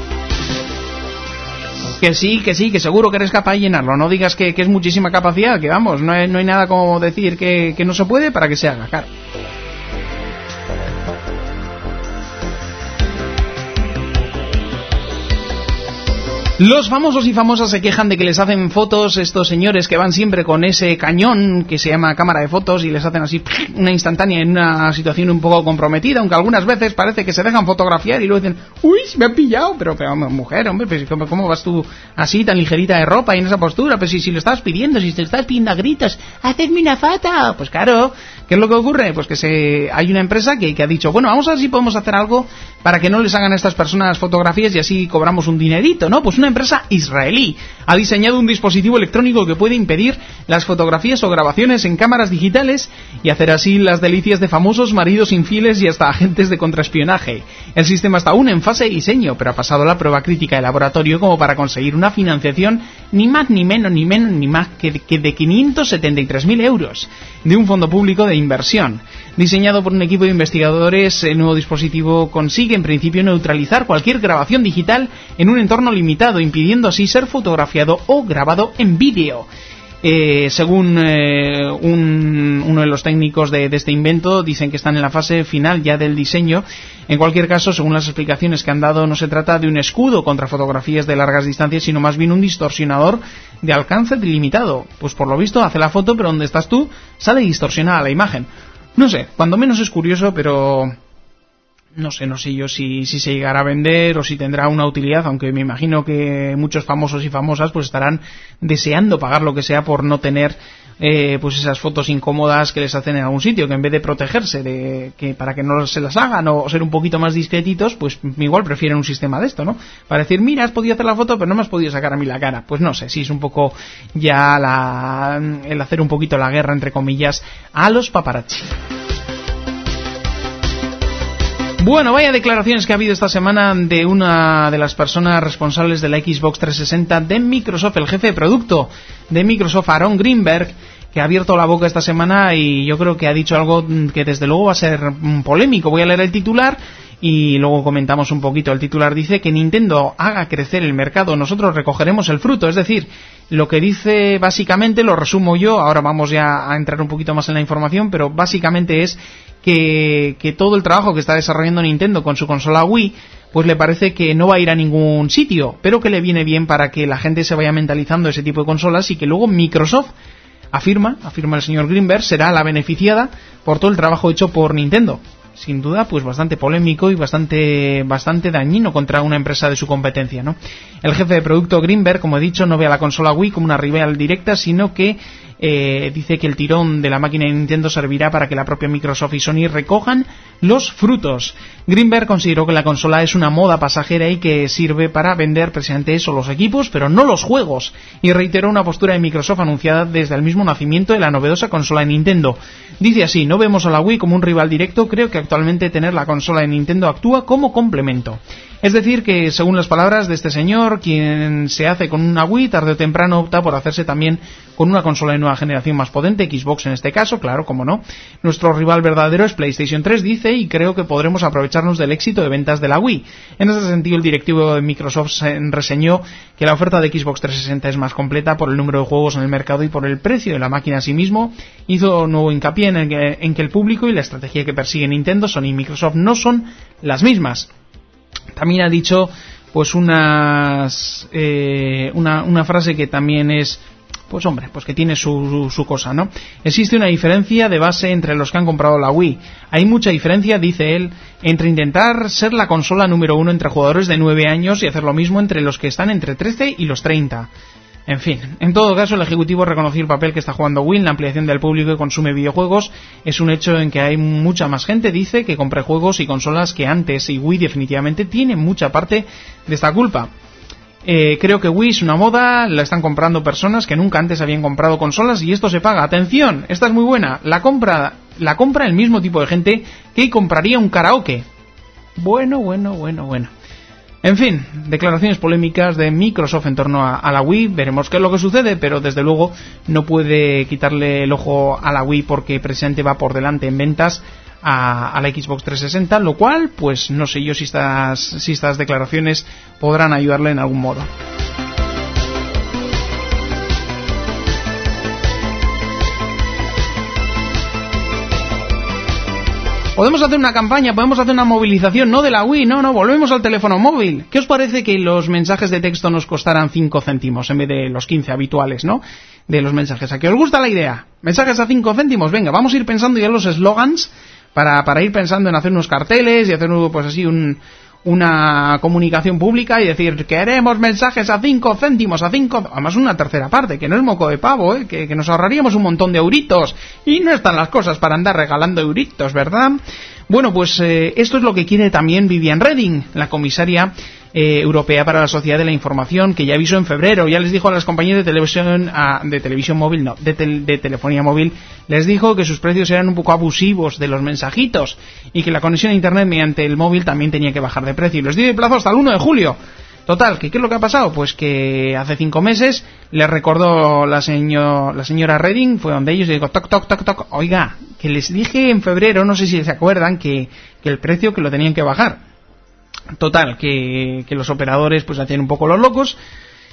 Speaker 4: Que sí, que seguro que eres capaz de llenarlo. No digas que es muchísima capacidad, que vamos, no hay nada como decir que no se puede para que se haga, claro. Los famosos y famosas se quejan de que les hacen fotos estos señores que van siempre con ese cañón que se llama cámara de fotos y les hacen así una instantánea en una situación un poco comprometida, aunque algunas veces parece que se dejan fotografiar y luego dicen, uy, me han pillado, pero mujer, hombre, pues, ¿cómo vas tú así tan ligerita de ropa y en esa postura? Pues si lo estás pidiendo, si te estás pidiendo a gritos, hacedme una foto, pues claro. ¿Qué es lo que ocurre? Pues que hay una empresa que ha dicho, bueno, vamos a ver si podemos hacer algo para que no les hagan a estas personas fotografías y así cobramos un dinerito, ¿no? Pues una empresa israelí ha diseñado un dispositivo electrónico que puede impedir las fotografías o grabaciones en cámaras digitales y hacer así las delicias de famosos, maridos infieles y hasta agentes de contraespionaje. El sistema está aún en fase de diseño, pero ha pasado la prueba crítica de laboratorio como para conseguir una financiación ni más ni menos que de 573.000 euros de un fondo público de inversión. Diseñado por un equipo de investigadores, el nuevo dispositivo consigue en principio neutralizar cualquier grabación digital en un entorno limitado, impidiendo así ser fotografiado o grabado en vídeo. Según uno de los técnicos de este invento, dicen que están en la fase final ya del diseño. En cualquier caso, según las explicaciones que han dado, no se trata de un escudo contra fotografías de largas distancias, sino más bien un distorsionador de alcance limitado. Pues por lo visto hace la foto, pero donde estás tú sale distorsionada la imagen. No sé, cuando menos es curioso, pero no sé yo si se llegará a vender o si tendrá una utilidad, aunque me imagino que muchos famosos y famosas pues estarán deseando pagar lo que sea por no tener pues esas fotos incómodas que les hacen en algún sitio, que en vez de protegerse para que no se las hagan o ser un poquito más discretitos, pues igual prefieren un sistema de esto, ¿no? Para decir, mira, has podido hacer la foto pero no me has podido sacar a mí la cara. Pues no sé, si es un poco ya el hacer un poquito la guerra, entre comillas, a los paparazzi. Bueno, vaya declaraciones que ha habido esta semana de una de las personas responsables de la Xbox 360 de Microsoft, el jefe de producto de Microsoft, Aaron Greenberg, que ha abierto la boca esta semana y yo creo que ha dicho algo que desde luego va a ser polémico. Voy a leer el titular y luego comentamos un poquito. El titular dice que Nintendo haga crecer el mercado, nosotros recogeremos el fruto. Es decir, lo que dice básicamente, lo resumo yo, ahora vamos ya a entrar un poquito más en la información, pero básicamente es que todo el trabajo que está desarrollando Nintendo con su consola Wii, pues le parece que no va a ir a ningún sitio, pero que le viene bien para que la gente se vaya mentalizando ese tipo de consolas y que luego Microsoft, afirma el señor Greenberg, será la beneficiada por todo el trabajo hecho por Nintendo. Sin duda, pues bastante polémico y bastante dañino contra una empresa de su competencia, ¿no? El jefe de producto Greenberg, como he dicho, no ve a la consola Wii como una rival directa, sino que dice que el tirón de la máquina de Nintendo servirá para que la propia Microsoft y Sony recojan los frutos. Greenberg consideró que la consola es una moda pasajera y que sirve para vender precisamente eso, los equipos, pero no los juegos, y reiteró una postura de Microsoft anunciada desde el mismo nacimiento de la novedosa consola de Nintendo. Dice así: no vemos a la Wii como un rival directo, creo que actualmente tener la consola de Nintendo actúa como complemento. Es decir, que según las palabras de este señor, quien se hace con una Wii tarde o temprano opta por hacerse también con una consola de nueva generación más potente, Xbox en este caso, claro, como no. Nuestro rival verdadero es PlayStation 3, dice, y creo que podremos aprovecharnos del éxito de ventas de la Wii. En ese sentido, el directivo de Microsoft reseñó que la oferta de Xbox 360 es más completa por el número de juegos en el mercado y por el precio de la máquina a sí mismo. Hizo nuevo hincapié en que el público y la estrategia que persigue Nintendo, Sony y Microsoft no son las mismas. También ha dicho pues una frase que también es, pues hombre, pues que tiene su cosa, ¿no? Existe una diferencia de base entre los que han comprado la Wii. Hay mucha diferencia, dice él, entre intentar ser la consola número uno entre jugadores de 9 años y hacer lo mismo entre los que están entre 13 y los 30. En fin, en todo caso, el ejecutivo reconoció el papel que está jugando Wii en la ampliación del público que consume videojuegos. Es un hecho en que hay mucha más gente, dice, que compra juegos y consolas que antes, y Wii definitivamente tiene mucha parte de esta culpa. Creo que Wii es una moda, la están comprando personas que nunca antes habían comprado consolas y esto se paga. Atención, esta es muy buena, la compra el mismo tipo de gente que compraría un karaoke. Bueno. En fin, declaraciones polémicas de Microsoft en torno a la Wii. Veremos qué es lo que sucede, pero desde luego no puede quitarle el ojo a la Wii porque precisamente va por delante en ventas a la Xbox 360, lo cual, pues no sé yo si estas declaraciones podrán ayudarle en algún modo. Podemos hacer una campaña, podemos hacer una movilización, no de la Wii, no, volvemos al teléfono móvil. ¿Qué os parece que los mensajes de texto nos costaran 5 céntimos en vez de los 15 habituales, ¿no? De los mensajes. ¿A qué os gusta la idea? ¿Mensajes a 5 céntimos? Venga, vamos a ir pensando ya en los eslogans para ir pensando en hacer unos carteles y hacer pues así una comunicación pública y decir, queremos mensajes a 5 céntimos, además una tercera parte, que no es moco de pavo, que nos ahorraríamos un montón de euritos, y no están las cosas para andar regalando euritos, ¿verdad? Bueno, pues esto es lo que quiere también Viviane Reding, la comisaria europea para la sociedad de la información, que ya avisó en febrero, ya les dijo a las compañías de televisión móvil, de telefonía móvil, les dijo que sus precios eran un poco abusivos de los mensajitos y que la conexión a internet mediante el móvil también tenía que bajar de precio, y les dio de plazo hasta el 1 de julio. Total, ¿qué es lo que ha pasado? Pues que hace 5 meses les recordó la señora Reding, fue donde ellos y dijo, toc, oiga, que les dije en febrero, no sé si se acuerdan, que el precio que lo tenían que bajar. Total, que los operadores pues hacían un poco los locos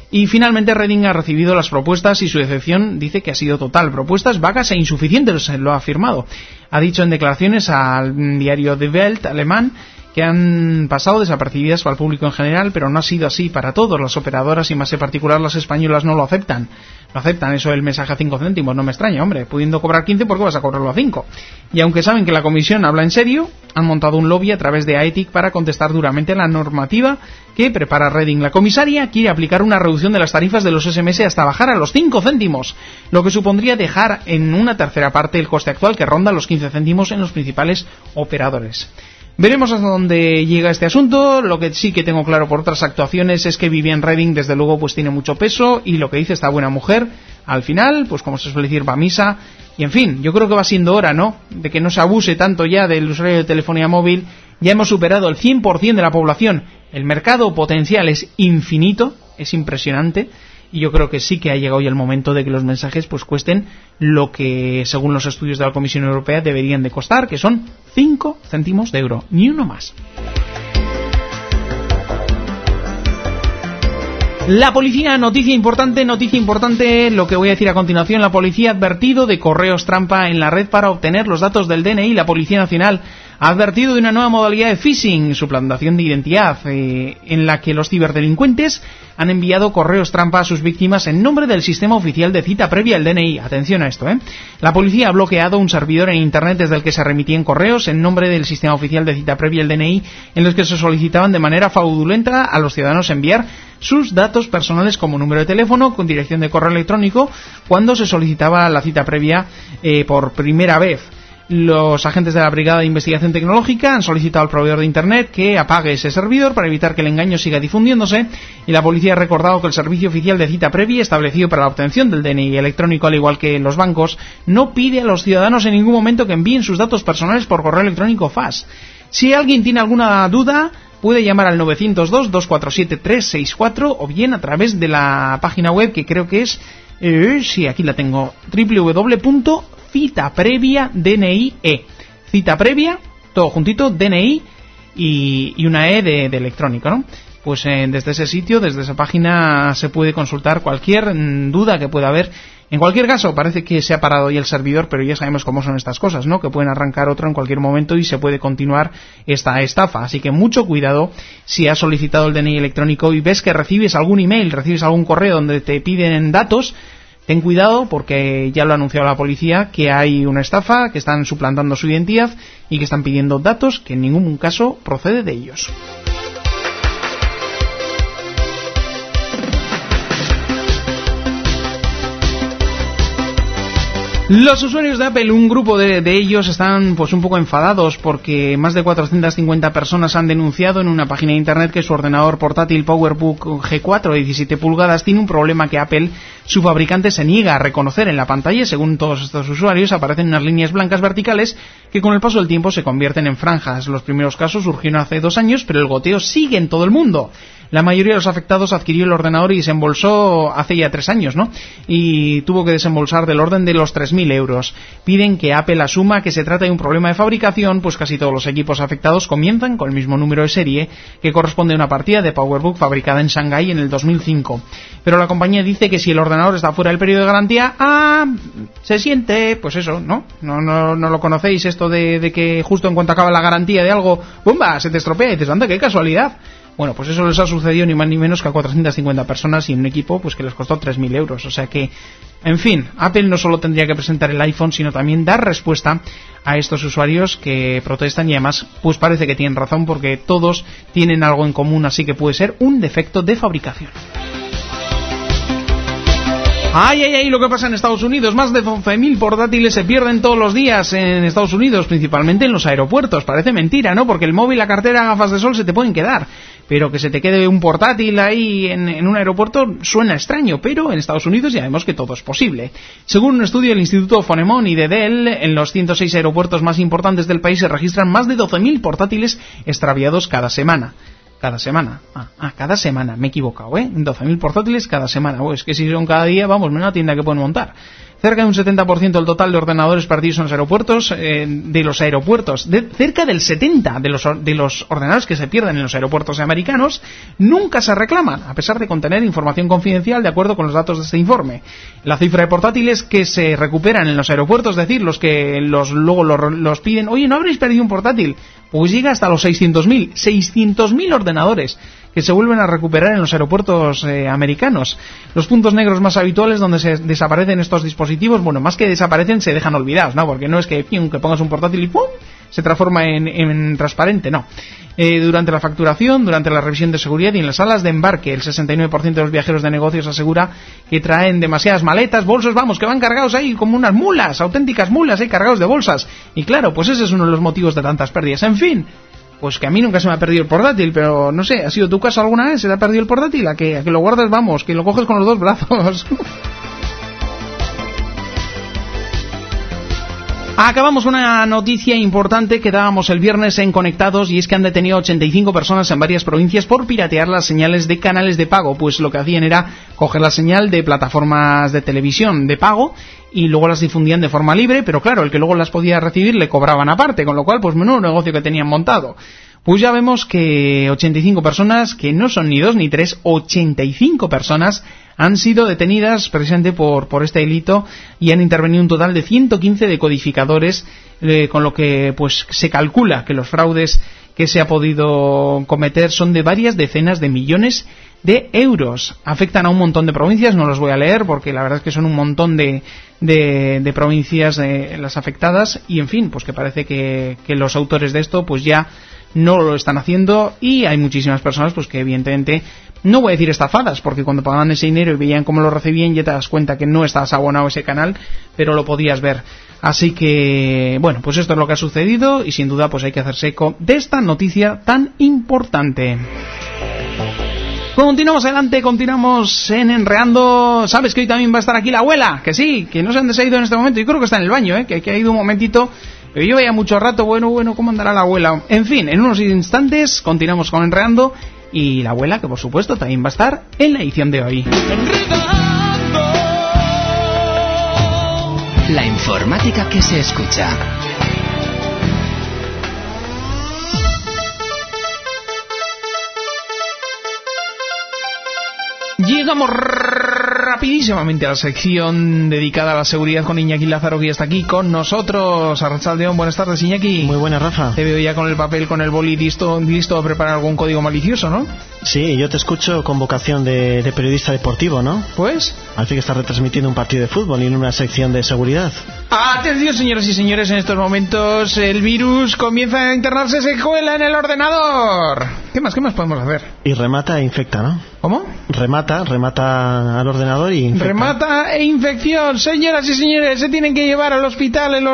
Speaker 4: Y finalmente Redding ha recibido las propuestas y su decepción dice que ha sido total. Propuestas vagas e insuficientes, lo ha afirmado. Ha dicho en declaraciones al diario Die Welt alemán que han pasado desapercibidas para el público en general, pero no ha sido así para todos. Las operadoras y más en particular las españolas no lo aceptan. No aceptan eso del mensaje a 5 céntimos, no me extraña, hombre. Pudiendo cobrar 15, ¿por qué vas a cobrarlo a 5? Y aunque saben que la comisión habla en serio, han montado un lobby a través de AETIC para contestar duramente a la normativa que prepara Redding. La comisaria quiere aplicar una reducción de las tarifas de los SMS hasta bajar a los 5 céntimos, lo que supondría dejar en una tercera parte el coste actual que ronda los 15 céntimos en los principales operadores. Veremos hasta dónde llega este asunto. Lo que sí que tengo claro por otras actuaciones es que Viviane Redding desde luego pues tiene mucho peso, y lo que dice esta buena mujer al final, pues como se suele decir, va a misa. Y en fin, yo creo que va siendo hora, ¿no?, de que no se abuse tanto ya del usuario de telefonía móvil. Ya hemos superado el 100% de la población. El mercado potencial es infinito, es impresionante. Y yo creo que sí que ha llegado ya el momento de que los mensajes pues cuesten lo que, según los estudios de la Comisión Europea, deberían de costar, que son 5 céntimos de euro, ni uno más. La policía, noticia importante, lo que voy a decir a continuación. La policía ha advertido de correos trampa en la red para obtener los datos del DNI. La Policía Nacional ha advertido de una nueva modalidad de phishing, suplantación de identidad, en la que los ciberdelincuentes han enviado correos trampa a sus víctimas en nombre del sistema oficial de cita previa, el DNI. Atención a esto, La policía ha bloqueado un servidor en Internet desde el que se remitían correos en nombre del sistema oficial de cita previa, el DNI, en los que se solicitaban de manera fraudulenta a los ciudadanos enviar sus datos personales como número de teléfono con dirección de correo electrónico cuando se solicitaba la cita previa por primera vez. Los agentes de la Brigada de Investigación Tecnológica han solicitado al proveedor de Internet que apague ese servidor para evitar que el engaño siga difundiéndose, y la policía ha recordado que el servicio oficial de cita previa establecido para la obtención del DNI electrónico, al igual que los bancos, no pide a los ciudadanos en ningún momento que envíen sus datos personales por correo electrónico FAS. Si alguien tiene alguna duda, puede llamar al 902-247-364 o bien a través de la página web que creo que es, sí, aquí la tengo, www.citaprevia.dni. Cita previa, todo juntito, DNI y una E de electrónico, ¿no? Pues desde ese sitio, desde esa página, se puede consultar cualquier duda que pueda haber. En cualquier caso, parece que se ha parado ya el servidor, pero ya sabemos cómo son estas cosas, ¿no?, que pueden arrancar otro en cualquier momento y se puede continuar esta estafa. Así que mucho cuidado si has solicitado el DNI electrónico y ves que recibes algún email, recibes algún correo donde te piden datos. Ten cuidado, porque ya lo ha anunciado la policía, que hay una estafa, que están suplantando su identidad y que están pidiendo datos que en ningún caso procede de ellos. Los usuarios de Apple, un grupo de ellos, están pues un poco enfadados porque más de 450 personas han denunciado en una página de internet que su ordenador portátil PowerBook G4 de 17 pulgadas tiene un problema que Apple, su fabricante, se niega a reconocer en la pantalla. Según todos estos usuarios, aparecen unas líneas blancas verticales que con el paso del tiempo se convierten en franjas. Los primeros casos surgieron hace 2 años, pero el goteo sigue en todo el mundo. La mayoría de los afectados adquirió el ordenador y desembolsó hace ya 3 años, ¿no? Y tuvo que desembolsar del orden de los 3.000 euros. Piden que Apple asuma que se trata de un problema de fabricación, pues casi todos los equipos afectados comienzan con el mismo número de serie que corresponde a una partida de PowerBook fabricada en Shanghái en el 2005. Pero la compañía dice que si el ordenador está fuera del periodo de garantía, se siente, pues eso, ¿no? No lo conocéis, esto de que justo en cuanto acaba la garantía de algo, ¡bumba!, se te estropea y dices, anda, qué casualidad. Bueno, pues eso les ha sucedido ni más ni menos que a 450 personas y en un equipo pues que les costó 3.000 euros. O sea que, en fin, Apple no solo tendría que presentar el iPhone, sino también dar respuesta a estos usuarios que protestan, y además pues parece que tienen razón porque todos tienen algo en común, así que puede ser un defecto de fabricación. ¡Ay! Lo que pasa en Estados Unidos. Más de 11.000 portátiles se pierden todos los días en Estados Unidos, principalmente en los aeropuertos. Parece mentira, ¿no? Porque el móvil, la cartera, gafas de sol se te pueden quedar. Pero que se te quede un portátil ahí en un aeropuerto suena extraño, pero en Estados Unidos ya vemos que todo es posible. Según un estudio del Instituto Phonemon y de Dell, en los 106 aeropuertos más importantes del país se registran más de 12.000 portátiles extraviados cada semana. Cada semana. Cada semana. Me he equivocado, 12.000 portátiles cada semana. Es que si son cada día, vamos, una tienda que pueden montar. cerca de un 70% del total de ordenadores perdidos en los aeropuertos, cerca del 70% de los ordenadores que se pierden en los aeropuertos americanos nunca se reclaman, a pesar de contener información confidencial de acuerdo con los datos de este informe. La cifra de portátiles que se recuperan en los aeropuertos, es decir, los que luego los piden, oye, ¿no habréis perdido un portátil? Pues llega hasta los 600.000 ordenadores que se vuelven a recuperar en los aeropuertos americanos. Los puntos negros más habituales donde se desaparecen estos dispositivos, bueno, más que desaparecen, se dejan olvidados, ¿no? Porque no es que pongas un portátil y ¡pum!, se transforma en transparente, no. Durante la facturación, durante la revisión de seguridad y en las salas de embarque, el 69% de los viajeros de negocios asegura que traen demasiadas maletas, bolsos, vamos, que van cargados ahí como unas mulas, auténticas mulas, cargados de bolsas. Y claro, pues ese es uno de los motivos de tantas pérdidas. En fin, pues que a mí nunca se me ha perdido el portátil, pero no sé, ¿ha sido tu caso alguna vez? ¿Se te ha perdido el portátil? ¿A que lo guardas, vamos, que lo coges con los dos brazos? Acabamos con una noticia importante que dábamos el viernes en Conectados, y es que han detenido 85 personas en varias provincias por piratear las señales de canales de pago. Pues lo que hacían era coger la señal de plataformas de televisión de pago y luego las difundían de forma libre, pero claro, el que luego las podía recibir le cobraban aparte, con lo cual pues menudo negocio que tenían montado. Pues ya vemos que 85 personas, que no son ni 2 ni 3, 85 personas han sido detenidas precisamente por este delito, y han intervenido un total de 115 decodificadores, con lo que pues se calcula que los fraudes que se ha podido cometer son de varias decenas de millones de euros. Afectan a un montón de provincias, no los voy a leer porque la verdad es que son un montón de provincias las afectadas, y en fin, pues que parece que los autores de esto pues ya no lo están haciendo, y hay muchísimas personas pues que evidentemente, no voy a decir estafadas, porque cuando pagaban ese dinero y veían cómo lo recibían ya te das cuenta que no estabas abonado a ese canal, pero lo podías ver. Así que, bueno, pues esto es lo que ha sucedido, y sin duda pues hay que hacerse eco de esta noticia tan importante. Continuamos adelante, continuamos en Enreando. Sabes que hoy también va a estar aquí la abuela, que sí, que no sé dónde se ha ido en este momento, yo creo que está en el baño, que ha ido un momentito, pero yo veía mucho rato, bueno, ¿cómo andará la abuela? En fin, en unos instantes continuamos con Enreando, y la abuela, que por supuesto también va a estar en la edición de hoy.
Speaker 3: La informática que se escucha.
Speaker 4: Llegamos rapidísimamente a la sección dedicada a la seguridad con Iñaki Lázaro, que ya está aquí con nosotros. Arratsaldeón, buenas tardes, Iñaki.
Speaker 7: Muy buena, Rafa.
Speaker 4: Te veo ya con el papel, con el boli listo a preparar algún código malicioso, ¿no?
Speaker 7: Sí, yo te escucho con vocación de periodista deportivo, ¿no?
Speaker 4: Pues
Speaker 7: parece que estás retransmitiendo un partido de fútbol y en una sección de seguridad.
Speaker 4: Atención, señoras y señores, en estos momentos el virus comienza a internarse, se cuela en el ordenador. ¿Qué más podemos hacer?
Speaker 7: Y remata e infecta, ¿no?
Speaker 4: ¿Cómo?
Speaker 7: Remata al ordenador y infecta.
Speaker 4: Remata e infección. Señoras y señores, se tienen que llevar al hospital el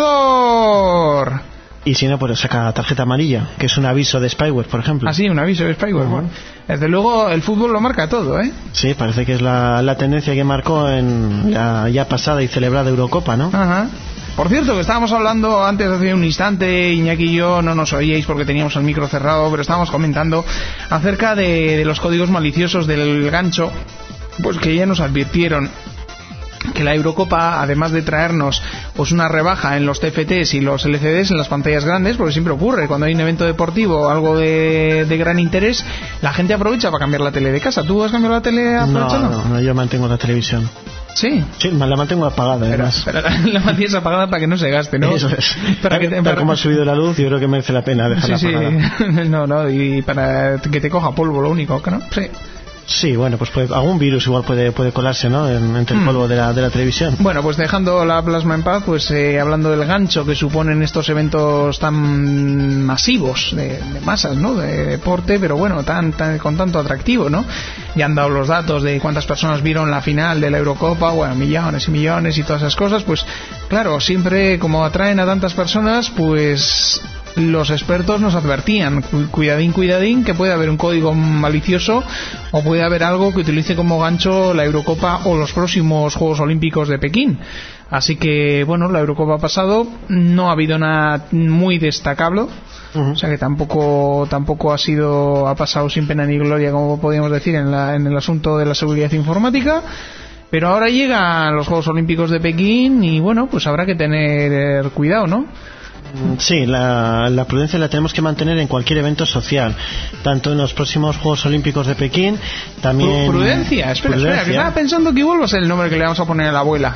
Speaker 4: ordenador.
Speaker 7: Y si no, pues saca tarjeta amarilla, que es un aviso de spyware, por ejemplo.
Speaker 4: Ah, sí, un aviso de spyware. Bueno, desde luego el fútbol lo marca todo, ¿eh?
Speaker 7: Sí, parece que es la tendencia que marcó en la ya pasada y celebrada Eurocopa, ¿no?
Speaker 4: Ajá. Por cierto, que estábamos hablando antes, hace un instante, Iñaki y yo, no nos oíais porque teníamos el micro cerrado, pero estábamos comentando acerca de los códigos maliciosos del gancho, pues que ya nos advirtieron que la Eurocopa, además de traernos pues una rebaja en los TFTs y los LCDs en las pantallas grandes, porque siempre ocurre cuando hay un evento deportivo, algo de gran interés, la gente aprovecha para cambiar la tele de casa. ¿Tú has cambiado la tele aprovechando?
Speaker 7: No, yo mantengo la televisión.
Speaker 4: Sí,
Speaker 7: la mantengo apagada, además.
Speaker 4: Pero la mantienes apagada para que no se gaste, ¿no?
Speaker 7: Eso es.
Speaker 4: Para
Speaker 7: como ha subido la luz, yo creo que merece la pena dejarla apagada.
Speaker 4: Sí. No, y para que te coja polvo, lo único, ¿no? Sí.
Speaker 7: Sí, bueno, pues algún virus igual puede colarse, ¿no? Entre el polvo de la televisión.
Speaker 4: Bueno, pues dejando la plasma en paz, pues hablando del gancho que suponen estos eventos tan masivos de masas, ¿no? De deporte, pero bueno, con tanto atractivo, ¿no? Ya han dado los datos de cuántas personas vieron la final de la Eurocopa, bueno, millones y millones y todas esas cosas, pues claro, siempre como atraen a tantas personas, pues los expertos nos advertían, cuidadín, que puede haber un código malicioso o puede haber algo que utilice como gancho la Eurocopa o los próximos Juegos Olímpicos de Pekín. Así que, bueno, la Eurocopa ha pasado, no ha habido nada muy destacable, o sea que tampoco ha pasado sin pena ni gloria, como podríamos decir, en el asunto de la seguridad informática. Pero ahora llegan los Juegos Olímpicos de Pekín y bueno, pues habrá que tener cuidado, ¿no?
Speaker 7: Sí, la prudencia la tenemos que mantener en cualquier evento social, tanto en los próximos Juegos Olímpicos de Pekín, también...
Speaker 4: Prudencia, espera, que estaba pensando que igual va a ser el nombre que le vamos a poner a la abuela.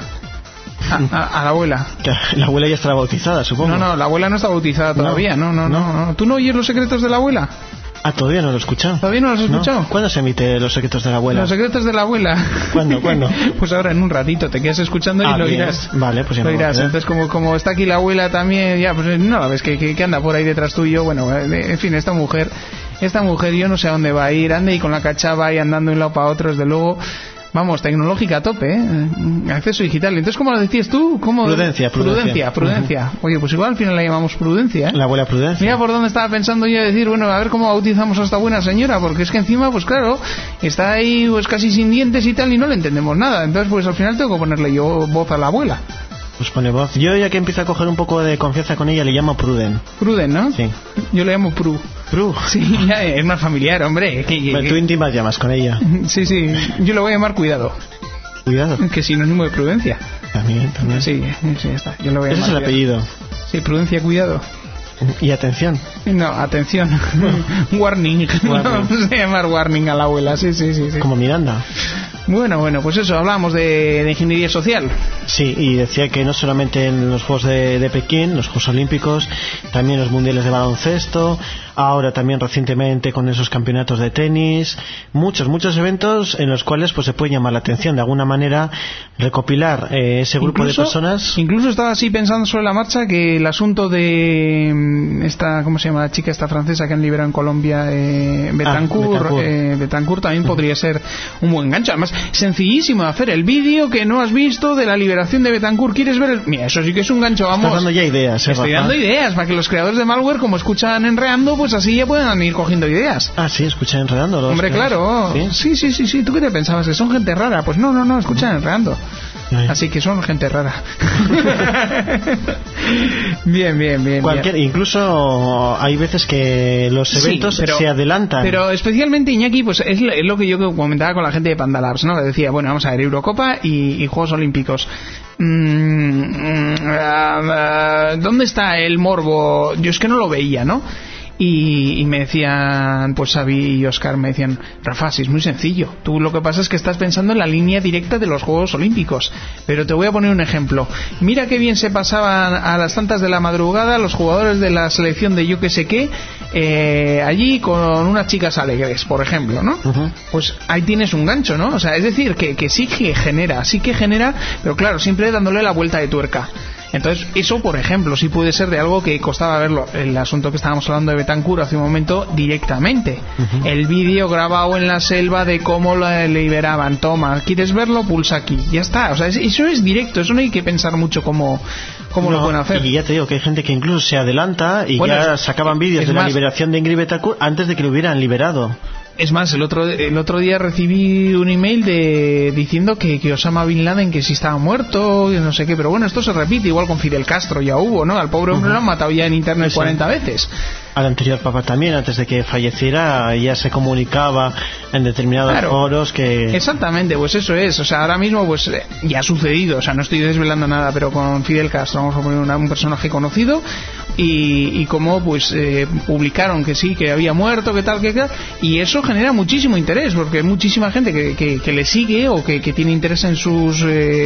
Speaker 4: A la abuela.
Speaker 7: La abuela ya estará bautizada, supongo.
Speaker 4: No, la abuela no está bautizada todavía, no. ¿Tú no oyes Los Secretos de la Abuela?
Speaker 7: Ah, todavía no lo he escuchado.
Speaker 4: ¿Todavía no lo has escuchado?
Speaker 7: No. ¿Cuándo se emite Los Secretos de la Abuela?
Speaker 4: Los Secretos de la Abuela.
Speaker 7: ¿Cuándo?
Speaker 4: Pues ahora en un ratito te quedas escuchando y lo oirás.
Speaker 7: Vale, pues ya
Speaker 4: lo
Speaker 7: no
Speaker 4: oirás. Entonces como está aquí la abuela también, ya pues no la ves que anda por ahí detrás tuyo. Bueno, en fin, esta mujer yo no sé a dónde va a ir, anda ahí con la cachava y andando de un lado para otro, desde luego. Vamos, tecnológica a tope, acceso digital. Entonces, ¿cómo lo decías tú? Prudencia. Oye, pues igual al final la llamamos Prudencia, ¿eh?
Speaker 7: La abuela Prudencia.
Speaker 4: Mira por dónde estaba pensando yo decir, bueno, a ver cómo bautizamos a esta buena señora, porque es que encima, pues claro, está ahí pues casi sin dientes y tal y no le entendemos nada. Entonces, pues al final tengo que ponerle yo voz a la abuela.
Speaker 7: Pues pone voz. Yo ya que empiezo a coger un poco de confianza con ella le llamo Pruden.
Speaker 4: Pruden, ¿no?
Speaker 7: Sí.
Speaker 4: Yo le llamo Pru. Sí, ya es más familiar, hombre.
Speaker 7: Tú íntimas llamas con ella.
Speaker 4: Sí, yo le voy a llamar Cuidado.
Speaker 7: Cuidado.
Speaker 4: Que es sinónimo de prudencia.
Speaker 7: También.
Speaker 4: Sí, ya está. Yo le voy a llamar.
Speaker 7: Ese es el apellido.
Speaker 4: Sí, Prudencia, Cuidado.
Speaker 7: Y atención.
Speaker 4: No, atención. Warning. Vamos a llamar Warning a la abuela, sí.
Speaker 7: Como Miranda.
Speaker 4: Bueno, pues eso, hablamos de ingeniería social.
Speaker 7: Sí, y decía que no solamente en los Juegos de Pekín, los Juegos Olímpicos, también los Mundiales de Baloncesto, ahora también recientemente con esos campeonatos de tenis, muchos eventos en los cuales pues se puede llamar la atención, de alguna manera recopilar ese grupo de personas.
Speaker 4: Incluso estaba así pensando sobre la marcha que el asunto de esta, ¿cómo se llama la chica esta francesa que han liberado en Colombia? Betancourt también podría ser un buen gancho. Además, sencillísimo de hacer el vídeo que no has visto de la liberación de Betancourt. ¿Quieres ver Mira, eso sí que es un gancho, vamos.
Speaker 7: Estás dando ya ideas,
Speaker 4: Estoy dando ideas para que los creadores de malware, como escuchan Enredando, pues así ya puedan ir cogiendo ideas.
Speaker 7: Ah, sí, escuchan Enredando.
Speaker 4: Hombre, claro. Sí. ¿Tú qué te pensabas? ¿Que son gente rara? Pues no, escuchan Enredando. Así que son gente rara. Bien.
Speaker 7: Incluso hay veces que los eventos se adelantan.
Speaker 4: Pero especialmente, Iñaki, pues es lo que yo comentaba con la gente de Panda Labs, ¿no? Que decía, bueno, vamos a ver, Eurocopa y Juegos Olímpicos. ¿Dónde está el morbo? Yo es que no lo veía, ¿no? Y me decían, pues Xavi y Oscar me decían, Rafa, si es muy sencillo, tú lo que pasa es que estás pensando en la línea directa de los Juegos Olímpicos, pero te voy a poner un ejemplo. Mira qué bien se pasaban a las tantas de la madrugada los jugadores de la selección de yo que sé qué, allí con unas chicas alegres, por ejemplo, ¿no? Uh-huh. Pues ahí tienes un gancho, ¿no? O sea, es decir, que sí que genera, pero claro, siempre dándole la vuelta de tuerca. Entonces, eso, por ejemplo, sí puede ser de algo que costaba verlo. El asunto que estábamos hablando de Betancourt hace un momento, directamente. Uh-huh. El vídeo grabado en la selva de cómo la liberaban. Toma, ¿quieres verlo? Pulsa aquí. Ya está. O sea, eso es directo. Eso no hay que pensar mucho cómo lo pueden hacer.
Speaker 7: Y ya te digo que hay gente que incluso se adelanta y ya sacaban vídeos de la liberación de Ingrid Betancourt antes de que lo hubieran liberado.
Speaker 4: Es más, el otro día recibí un email diciendo que Osama Bin Laden, que si estaba muerto, no sé qué, pero bueno, esto se repite, igual con Fidel Castro ya hubo, ¿no? Al pobre hombre lo han matado ya en internet 40 veces.
Speaker 7: Al anterior papa también, antes de que falleciera, ya se comunicaba en determinados foros que...
Speaker 4: Exactamente, pues eso es. O sea, ahora mismo pues ya ha sucedido, o sea, no estoy desvelando nada, pero con Fidel Castro, vamos a poner un personaje conocido, y como pues publicaron que sí, que había muerto, que tal, y eso genera muchísimo interés, porque hay muchísima gente que le sigue o que tiene interés en sus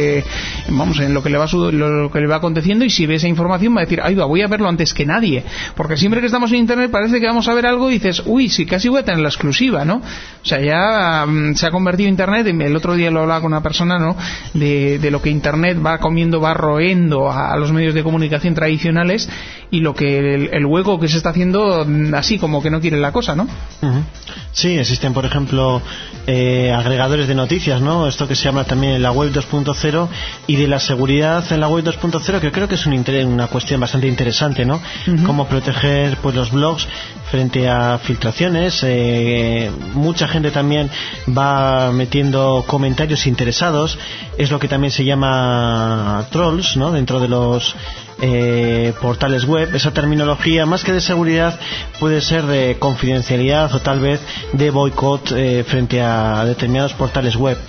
Speaker 4: en lo que le va aconteciendo, y si ve esa información va a decir, ay, voy a verlo antes que nadie, porque siempre que estamos en internet parece que vamos a ver algo y dices, uy, sí, casi voy a tener la exclusiva, ¿no? O sea, ya se ha convertido internet, el otro día lo hablaba con una persona, ¿no? De lo que internet va comiendo, va roendo a los medios de comunicación tradicionales, y lo que el hueco que se está haciendo así como que no quiere la cosa, ¿no?
Speaker 7: Uh-huh. Sí, existen, por ejemplo, agregadores de noticias, ¿no? Esto que se llama también la web 2.0, y de la seguridad en la web 2.0, que creo que es una cuestión bastante interesante, ¿no? Uh-huh. Cómo proteger pues los blogs frente a filtraciones. Mucha gente también va metiendo comentarios interesados, es lo que también se llama trolls, ¿no? Dentro de los portales web. Esa terminología, más que de seguridad, puede ser de confidencialidad o tal vez de boicot frente a determinados portales web.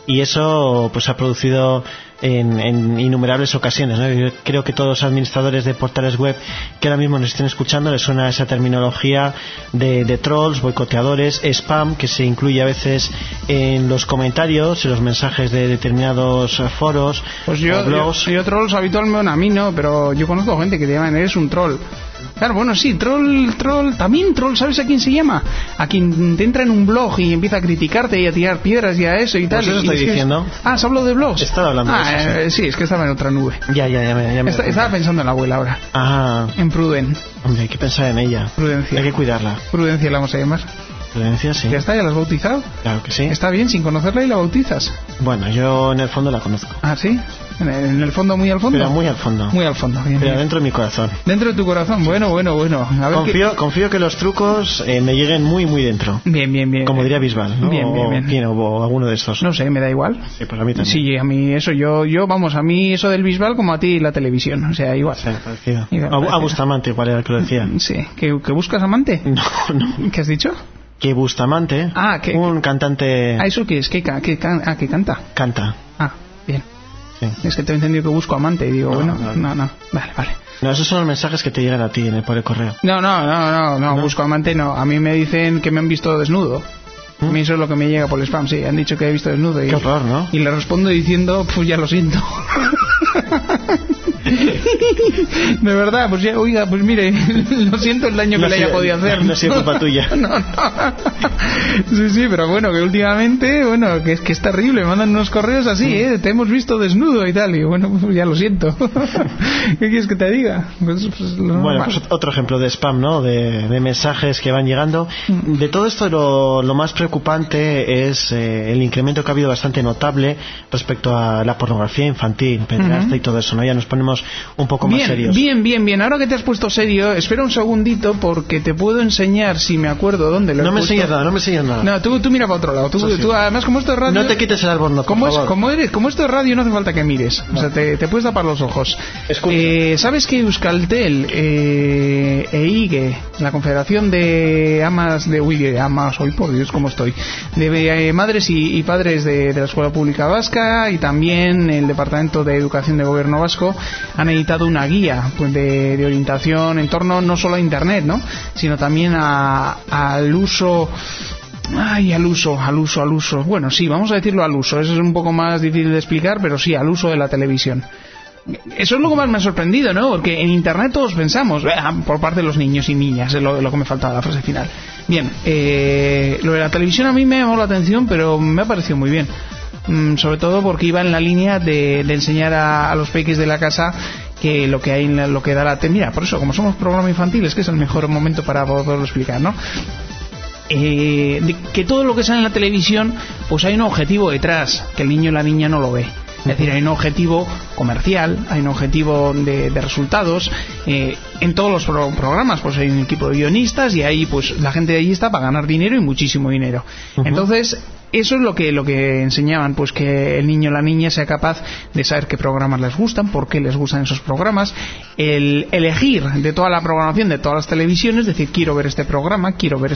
Speaker 7: y eso pues ha producido en innumerables ocasiones, ¿no? Yo creo que todos los administradores de portales web que ahora mismo nos estén escuchando les suena esa terminología de trolls, boicoteadores, spam, que se incluye a veces en los comentarios, en los mensajes de determinados foros,
Speaker 4: pues yo trolls habitualmente a mí no, pero yo conozco gente que te llaman eres un troll. Claro, bueno, sí, troll, también troll, ¿sabes a quién se llama? A quien te entra en un blog y empieza a criticarte y a tirar piedras y a eso y tal.
Speaker 7: Pues eso estoy diciendo.
Speaker 4: ¿se habló de blogs?
Speaker 7: Estaba hablando de eso,
Speaker 4: sí, es que estaba en otra nube.
Speaker 7: Ya me
Speaker 4: estaba pensando en la abuela ahora.
Speaker 7: Ah.
Speaker 4: En Pruden.
Speaker 7: Hombre, hay que pensar en ella.
Speaker 4: Prudencia.
Speaker 7: Hay que cuidarla.
Speaker 4: Prudencia la vamos a llamar.
Speaker 7: Prudencia, sí.
Speaker 4: ¿Ya está? ¿Ya la has bautizado?
Speaker 7: Claro que sí.
Speaker 4: Está bien, sin conocerla y la bautizas.
Speaker 7: Bueno, yo en el fondo la conozco.
Speaker 4: ¿Ah, sí? ¿En el fondo, muy al fondo?
Speaker 7: Pero muy al fondo.
Speaker 4: Muy al fondo, bien.
Speaker 7: Pero dentro de mi corazón.
Speaker 4: ¿Dentro de tu corazón? Bueno. A ver
Speaker 7: confío que los trucos me lleguen muy, muy dentro.
Speaker 4: Bien.
Speaker 7: Como diría Bisbal, ¿no?
Speaker 4: Bien.
Speaker 7: O alguno de estos.
Speaker 4: No sé, me da igual.
Speaker 7: Sí, pues a mí también.
Speaker 4: Sí, a mí eso, a mí eso del Bisbal como a ti la televisión, o sea, igual.
Speaker 7: Sí, parecido. A Bustamante, igual era el que lo decía.
Speaker 4: Sí. ¿Que buscas amante?
Speaker 7: No.
Speaker 4: ¿Qué has dicho?
Speaker 7: Que Bustamante, un cantante...
Speaker 4: ¿eso qué es? ¿Que canta?
Speaker 7: Canta.
Speaker 4: Bien.
Speaker 7: Sí.
Speaker 4: Es que te he entendido que busco amante y digo, no. Vale.
Speaker 7: No, esos son los mensajes que te llegan a ti por el correo.
Speaker 4: No, busco amante no. A mí me dicen que me han visto desnudo. A mí eso es lo que me llega por el spam, sí. Han dicho que he visto desnudo.
Speaker 7: Qué horror, ¿no?
Speaker 4: Y le respondo diciendo, pues ya lo siento. De verdad, pues ya, oiga, pues mire, lo siento el daño que le haya podido hacer.
Speaker 7: No ha sido culpa tuya.
Speaker 4: No. Sí, pero bueno, que últimamente, que es terrible, me mandan unos correos así, te hemos visto desnudo y tal, y bueno, pues ya lo siento. ¿Qué quieres que te diga? Pues
Speaker 7: otro ejemplo de spam, ¿no? De mensajes que van llegando. De todo esto lo más preocupante es el incremento que ha habido bastante notable respecto a la pornografía infantil, pederasta y todo eso, ¿no? Ya nos ponemos un poco más serios.
Speaker 4: Bien. Ahora que te has puesto serio, espera un segundito porque te puedo enseñar, si me acuerdo, dónde lo he puesto.
Speaker 7: No me enseñas nada.
Speaker 4: No, tú mira para otro lado. Tú, además, como esto es radio...
Speaker 7: No te quites el albornoz, por favor.
Speaker 4: Como esto es radio, no hace falta que mires. No. O sea, te puedes tapar los ojos. ¿Sabes que Euskaltel EIGE, la Confederación de Amas hoy por Dios, cómo estoy, de madres y padres de la Escuela Pública Vasca y también el Departamento de Educación de Gobierno Vasco han editado una guía de orientación en torno no solo a Internet, ¿no? Sino también al uso... al uso. Bueno, sí, vamos a decirlo al uso. Eso es un poco más difícil de explicar, pero sí, al uso de la televisión. Eso es lo que más me ha sorprendido, ¿no? Porque en Internet todos pensamos, por parte de los niños y niñas, es lo que me faltaba la frase final. Bien, lo de la televisión a mí me llamó la atención, pero me ha parecido muy bien. Sobre todo porque iba en la línea de enseñar a los peques de la casa que lo que hay lo que da la mira, por eso, como somos programa infantil, es que es el mejor momento para poderlo explicar, ¿no? Que todo lo que sale en la televisión, pues hay un objetivo detrás, que el niño y la niña no lo ve. Es decir, hay un objetivo comercial, hay un objetivo de resultados. En todos los programas pues hay un equipo de guionistas y ahí pues la gente de allí está para ganar dinero y muchísimo dinero. Entonces eso es lo que enseñaban, pues que el niño o la niña sea capaz de saber qué programas les gustan, por qué les gustan esos programas, el elegir de toda la programación de todas las televisiones, decir, quiero ver este programa,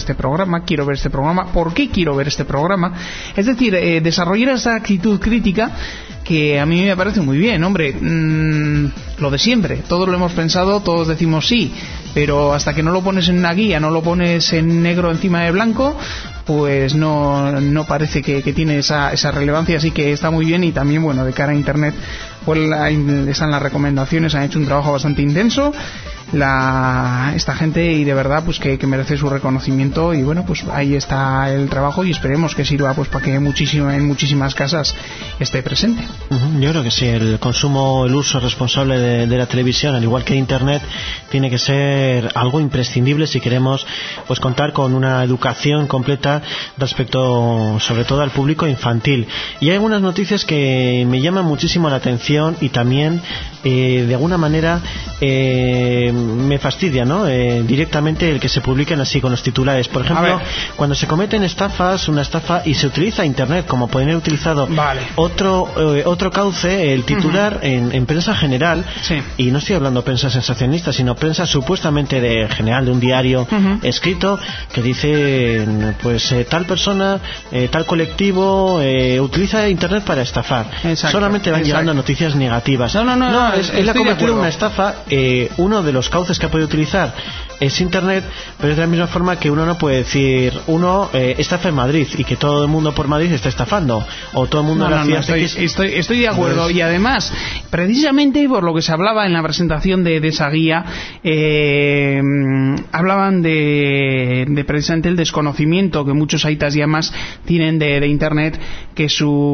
Speaker 4: ¿por qué quiero ver este programa? Es decir, desarrollar esa actitud crítica que a mí me parece muy bien, hombre. Lo de siempre, todos lo hemos pensado, todos decimos sí, pero hasta que no lo pones en una guía, no lo pones en negro encima de blanco, pues no parece que tiene esa relevancia, así que está muy bien. Y también, bueno, de cara a Internet, pues están las recomendaciones, han hecho un trabajo bastante intenso esta gente, y de verdad pues que merece su reconocimiento. Y bueno, pues ahí está el trabajo y esperemos que sirva pues para que en muchísimas casas esté presente.
Speaker 7: Yo creo que sí, el uso responsable de la televisión, al igual que Internet, tiene que ser algo imprescindible si queremos pues contar con una educación completa respecto sobre todo al público infantil. Y hay algunas noticias que me llaman muchísimo la atención y también de alguna manera me fastidia, ¿no? Directamente el que se publiquen así con los titulares. Por ejemplo, cuando se cometen estafas, una estafa y se utiliza Internet como pueden haber utilizado otro cauce, el titular en prensa general, y no estoy hablando prensa sensacionista, sino prensa supuestamente de general de un diario escrito, que dice pues tal persona, tal colectivo utiliza Internet para estafar. Solamente van llegando noticias negativas. No, él ha cometido una estafa. Uno de los cauces que ha podido utilizar es Internet, pero es de la misma forma que uno no puede decir estafa en Madrid y que todo el mundo por Madrid está estafando, o todo el mundo
Speaker 4: estoy de acuerdo. Y además, precisamente por lo que se hablaba en la presentación de esa guía, hablaban de precisamente el desconocimiento que muchos aitas y amas tienen de Internet, que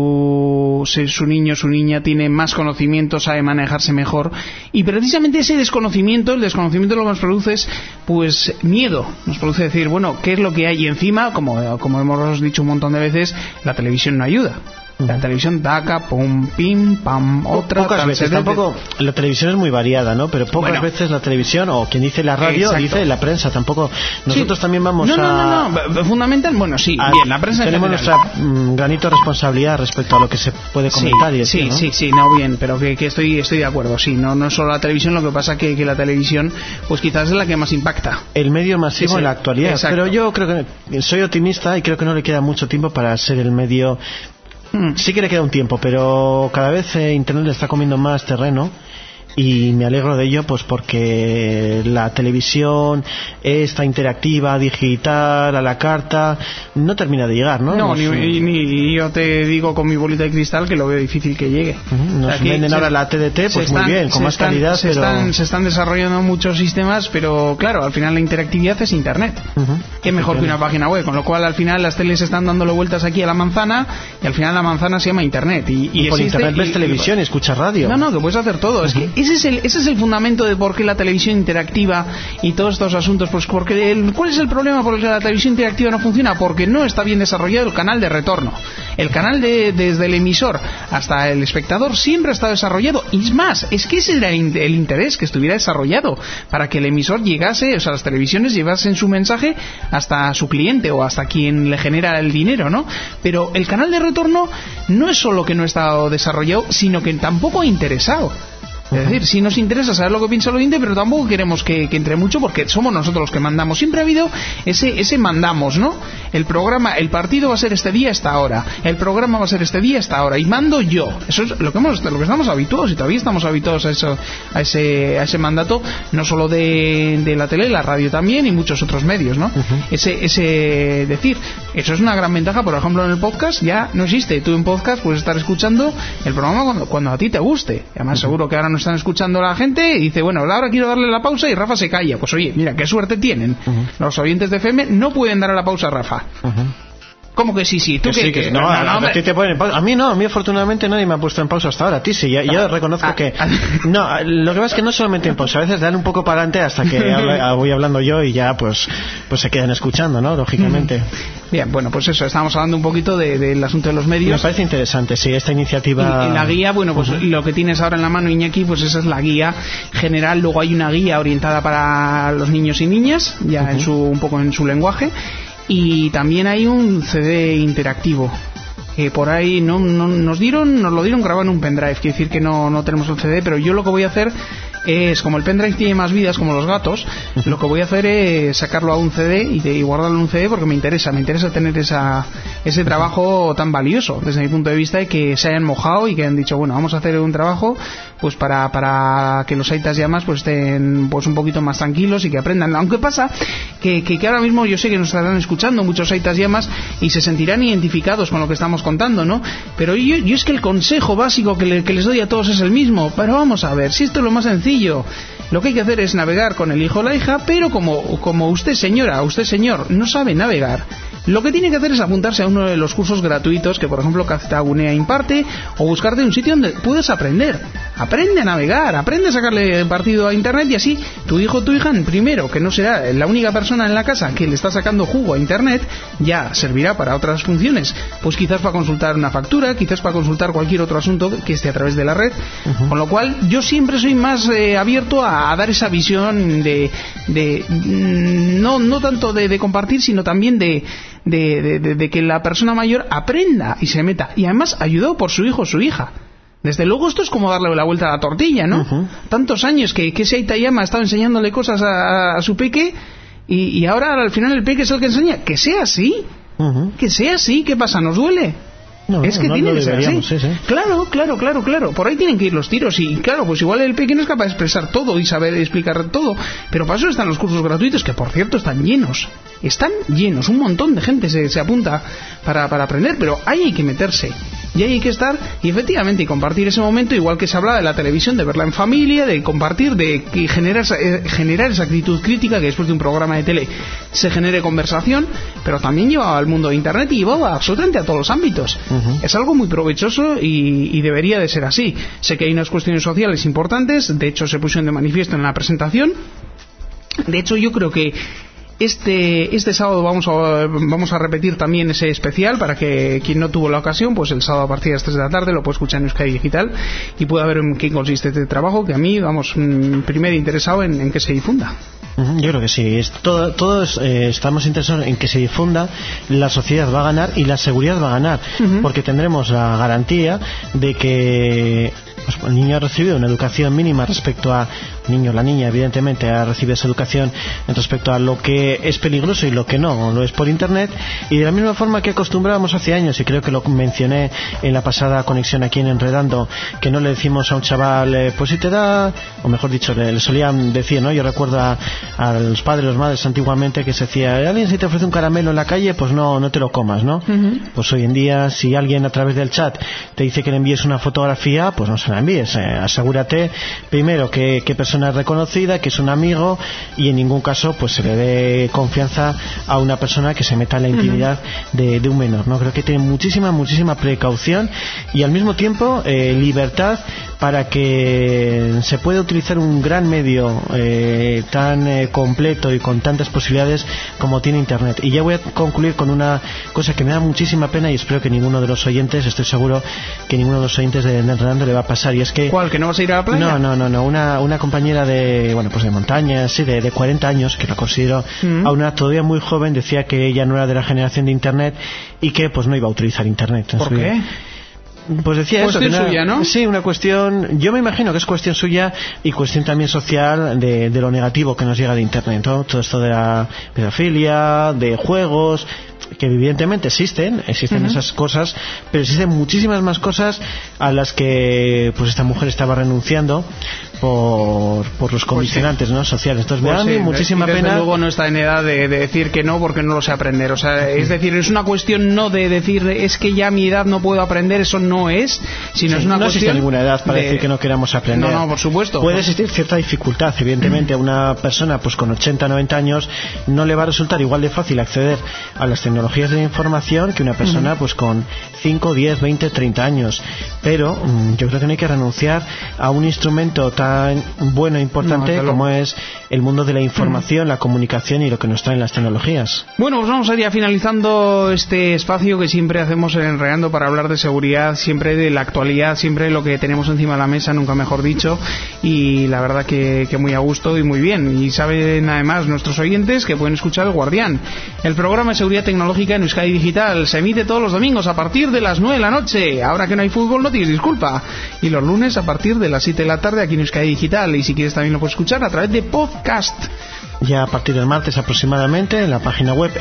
Speaker 4: su niño, su niña tiene más conocimiento, sabe manejarse mejor, y precisamente ese desconocimiento, el desconocimiento lo que nos produce es pues miedo, nos produce decir, bueno, ¿qué es lo que hay? Y encima, como hemos dicho un montón de veces, la televisión no ayuda. La televisión taca, pum, pim, pam, otra.
Speaker 7: Pocas veces, tampoco. La televisión es muy variada, ¿no? Pero pocas veces la televisión, o quien dice la radio, dice la prensa. Tampoco. Nosotros también vamos
Speaker 4: No. Fundamental, bien, la prensa.
Speaker 7: Tenemos nuestra granito de responsabilidad respecto a lo que se puede comentar y decir, ¿no?
Speaker 4: Bien, pero que estoy de acuerdo. Sí, no es solo la televisión, lo que pasa que la televisión, pues quizás es la que más impacta.
Speaker 7: El medio masivo en la actualidad. Exacto. Pero yo creo que soy optimista y creo que no le queda mucho tiempo para ser el medio. Sí que le queda un tiempo, pero cada vez Internet le está comiendo más terreno, y me alegro de ello, pues porque la televisión esta interactiva, digital, a la carta, no termina de llegar, ¿no?
Speaker 4: No, ni yo te digo con mi bolita de cristal que lo veo difícil que llegue.
Speaker 7: Nos venden ahora la TDT, pues muy bien, con más calidad, pero...
Speaker 4: Se están desarrollando muchos sistemas, pero claro, al final la interactividad es Internet. Qué mejor que una página web, con lo cual al final las teles están dándole vueltas aquí a la manzana, y al final la manzana se llama Internet. Y
Speaker 7: por Internet ves televisión y escuchas radio.
Speaker 4: No, que puedes hacer todo. Es que ese es el fundamento de por qué la televisión interactiva y todos estos asuntos, pues porque ¿cuál es el problema por el que la televisión interactiva no funciona? Porque no está bien desarrollado el canal de retorno. El canal desde el emisor hasta el espectador siempre está desarrollado, y es más, es que ese era el interés, que estuviera desarrollado para que el emisor llegase, o sea, las televisiones llevasen su mensaje hasta su cliente o hasta quien le genera el dinero, ¿no? Pero el canal de retorno no es solo que no está desarrollado, sino que tampoco ha interesado. Es decir, sí nos interesa saber lo que piensa el oyente, pero tampoco queremos que entre mucho, porque somos nosotros los que mandamos. Siempre ha habido ese mandamos, ¿no? El partido va a ser este día, esta hora. El programa va a ser este día, esta hora. Y mando yo. Eso es lo que estamos habituados, y todavía estamos habituados a ese mandato, no solo de la tele, la radio también, y muchos otros medios, ¿no? Decir, eso es una gran ventaja. Por ejemplo, en el podcast ya no existe. Tú en podcast puedes estar escuchando el programa cuando a ti te guste. Y además seguro que ahora no están escuchando la gente y dice, bueno, ahora quiero darle la pausa, y Rafa se calla. Pues oye, mira, qué suerte tienen. Los oyentes de FM no pueden darle la pausa a Rafa. ¿Cómo que sí? ¿Tú qué?
Speaker 7: No, a ti te ponen pausa. A mí no, a mí afortunadamente nadie me ha puesto en pausa hasta ahora. A ti sí, yo reconozco que... No, lo que pasa es que no solamente en pausa, a veces dan un poco para adelante hasta que voy hablando yo y ya pues se quedan escuchando, ¿no? Lógicamente.
Speaker 4: Bien, bueno, pues eso, estábamos hablando un poquito del asunto de los medios.
Speaker 7: Me parece interesante, sí, esta iniciativa...
Speaker 4: En la guía, bueno, pues lo que tienes ahora en la mano, Iñaki, pues esa es la guía general. Luego hay una guía orientada para los niños y niñas, ya un poco en su lenguaje. Y también hay un CD interactivo que por ahí nos lo dieron grabado en un pendrive. Quiere decir que no tenemos el CD, pero yo lo que voy a hacer es, como el pendrive tiene más vidas como los gatos, lo que voy a hacer es sacarlo a un CD y guardarlo en un CD, porque me interesa tener ese trabajo tan valioso desde mi punto de vista, y que se hayan mojado y que han dicho, bueno, vamos a hacer un trabajo pues para que los aitas y amas pues estén pues un poquito más tranquilos y que aprendan. Aunque pasa que ahora mismo yo sé que nos estarán escuchando muchos aitas y amas y se sentirán identificados con lo que estamos contando, ¿no? Pero yo es que el consejo básico que les doy a todos es el mismo. Pero vamos a ver, si esto es lo más sencillo, lo que hay que hacer es navegar con el hijo o la hija, pero como usted, señora, usted, señor, no sabe navegar, lo que tiene que hacer es apuntarse a uno de los cursos gratuitos que, por ejemplo, Caztagunea imparte, o buscarte un sitio donde puedes aprender. aprende a navegar, aprende a sacarle partido a internet, y así tu hijo o tu hija, primero, que no será la única persona en la casa que le está sacando jugo a internet, ya servirá para otras funciones, pues quizás para consultar una factura, quizás para consultar cualquier otro asunto que esté a través de la red. Con lo cual yo siempre soy más abierto a dar esa visión de no tanto de compartir, sino también de que la persona mayor aprenda y se meta, y además ayudado por su hijo o su hija. Desde luego esto es como darle la vuelta a la tortilla, ¿no? Tantos años que ese Aitayama ha estado enseñándole cosas a su peque, y ahora al final el peque es el que enseña. Que sea así, que sea así. ¿Qué pasa? ¿Nos duele?
Speaker 7: No,
Speaker 4: es que
Speaker 7: no,
Speaker 4: tiene
Speaker 7: no
Speaker 4: que ser así.
Speaker 7: sí.
Speaker 4: Claro. Por ahí tienen que ir los tiros. Y claro, pues igual el pequeño es capaz de expresar todo y saber explicar todo. Pero para eso están los cursos gratuitos, que por cierto están llenos. Están llenos. Un montón de gente se apunta para aprender. Pero ahí hay que meterse. Y ahí hay que estar y efectivamente y compartir ese momento, igual que se habla de la televisión, de verla en familia, de compartir, de generar esa actitud crítica, que después de un programa de tele se genere conversación, pero también llevaba al mundo de internet y llevaba absolutamente a todos los ámbitos. Es algo muy provechoso y debería de ser así. Sé que hay unas cuestiones sociales importantes, de hecho se pusieron de manifiesto en la presentación. De hecho yo creo que este sábado vamos a repetir también ese especial, para que quien no tuvo la ocasión, pues el sábado a partir de las 3 de la tarde lo puede escuchar en Euskadi Digital y pueda ver en qué consiste este trabajo, que a mí, primero interesado en que se difunda.
Speaker 7: Yo creo que sí. Todos estamos interesados en que se difunda. La sociedad va a ganar y la seguridad va a ganar, porque tendremos la garantía de que el niño ha recibido una educación mínima respecto a la niña evidentemente ha recibido esa educación respecto a lo que es peligroso y lo que no lo es por internet, y de la misma forma que acostumbrábamos hace años, y creo que lo mencioné en la pasada conexión aquí en Enredando, que no le decimos a un chaval pues si te da, o mejor dicho, le solían decir, ¿no? Yo recuerdo a los padres, los madres antiguamente, que se decía, alguien si te ofrece un caramelo en la calle, pues no te lo comas, ¿no? Pues hoy en día, si alguien a través del chat te dice que le envíes una fotografía, pues no se la envíes. Asegúrate primero que persona es reconocida, que es un amigo, y en ningún caso pues se le dé confianza a una persona que se meta en la intimidad de un menor, ¿no? Creo que tiene muchísima precaución y al mismo tiempo libertad para que se pueda utilizar un gran medio tan completo y con tantas posibilidades como tiene internet. Y ya voy a concluir con una cosa que me da muchísima pena, y espero que ninguno de los oyentes, estoy seguro que ninguno de los oyentes de Enredando le va a pasar, y es que...
Speaker 4: ¿Cuál? ¿Que no vas a ir a la playa?
Speaker 7: No, una compañera de montañas, sí, de 40 años, que la considero a una todavía muy joven, decía que ella no era de la generación de internet y que pues no iba a utilizar internet.
Speaker 4: ¿Por qué?
Speaker 7: Pues decía eso,
Speaker 4: cuestión suya, ¿no?
Speaker 7: Sí, una cuestión, yo me imagino que es cuestión suya y cuestión también social de lo negativo que nos llega de internet, ¿no? Todo esto de la pedofilia, de juegos, que evidentemente existen esas cosas, pero existen muchísimas más cosas a las que pues esta mujer estaba renunciando por los condicionantes, ¿no? Sociales. Entonces me da a mí muchísima pena.
Speaker 4: Desde luego no está en edad de decir que no, porque no lo sé aprender. O sea, es decir, es una cuestión no de decir es que ya a mi edad no puedo aprender, eso no es, sino es una
Speaker 7: no
Speaker 4: cuestión. No
Speaker 7: existe ninguna edad para decir que no queramos aprender.
Speaker 4: No, por supuesto.
Speaker 7: Puede existir cierta dificultad, evidentemente. A una persona pues con 80, 90 años no le va a resultar igual de fácil acceder a las tecnologías de la información que una persona pues con 5, 10, 20, 30 años. Pero yo creo que no hay que renunciar a un instrumento tan bueno e importante como es el mundo de la información, la comunicación y lo que nos traen las tecnologías.
Speaker 4: Bueno, pues vamos a ir finalizando este espacio que siempre hacemos en Enredando para hablar de seguridad, siempre de la actualidad, siempre lo que tenemos encima de la mesa, nunca mejor dicho, y la verdad que muy a gusto y muy bien. Y saben además nuestros oyentes que pueden escuchar El Guardián, el programa de seguridad tecnológica en Euskadi Digital. Se emite todos los domingos a partir de las 9 de la noche. Ahora que no hay fútbol no tienes disculpa. Y los lunes a partir de las 7 de la tarde aquí en Euskadi Digital. Y si quieres también lo puedes escuchar a través de podcast.
Speaker 7: Ya a partir del martes aproximadamente en la página web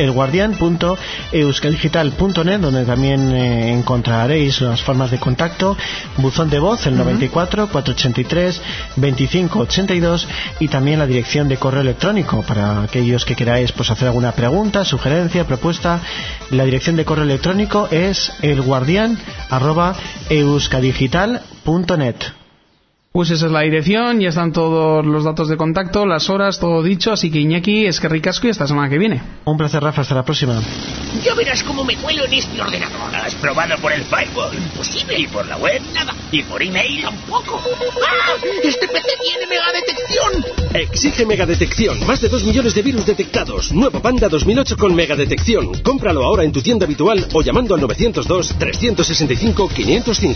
Speaker 7: elguardian.euskadigital.net, donde también encontraréis las formas de contacto, buzón de voz el 94 483 25 82 y también la dirección de correo electrónico para aquellos que queráis pues hacer alguna pregunta, sugerencia, propuesta. La dirección de correo electrónico es elguardian@euskadigital.net.
Speaker 4: Pues esa es la dirección, ya están todos los datos de contacto, las horas, todo dicho, así que Iñaki, es que ricasco y hasta la semana que viene.
Speaker 7: Un placer, Rafa, hasta la próxima.
Speaker 8: Ya verás cómo me cuelo en este ordenador. ¿Has probado por el firewall? Imposible. ¿Y por la web? Nada. ¿Y por email? Tampoco. ¡Ah! ¡Este PC tiene megadetección!
Speaker 9: Exige megadetección. Más de 2 millones de virus detectados. Nueva Panda 2008 con megadetección. Cómpralo ahora en tu tienda habitual o llamando al 902-365-505.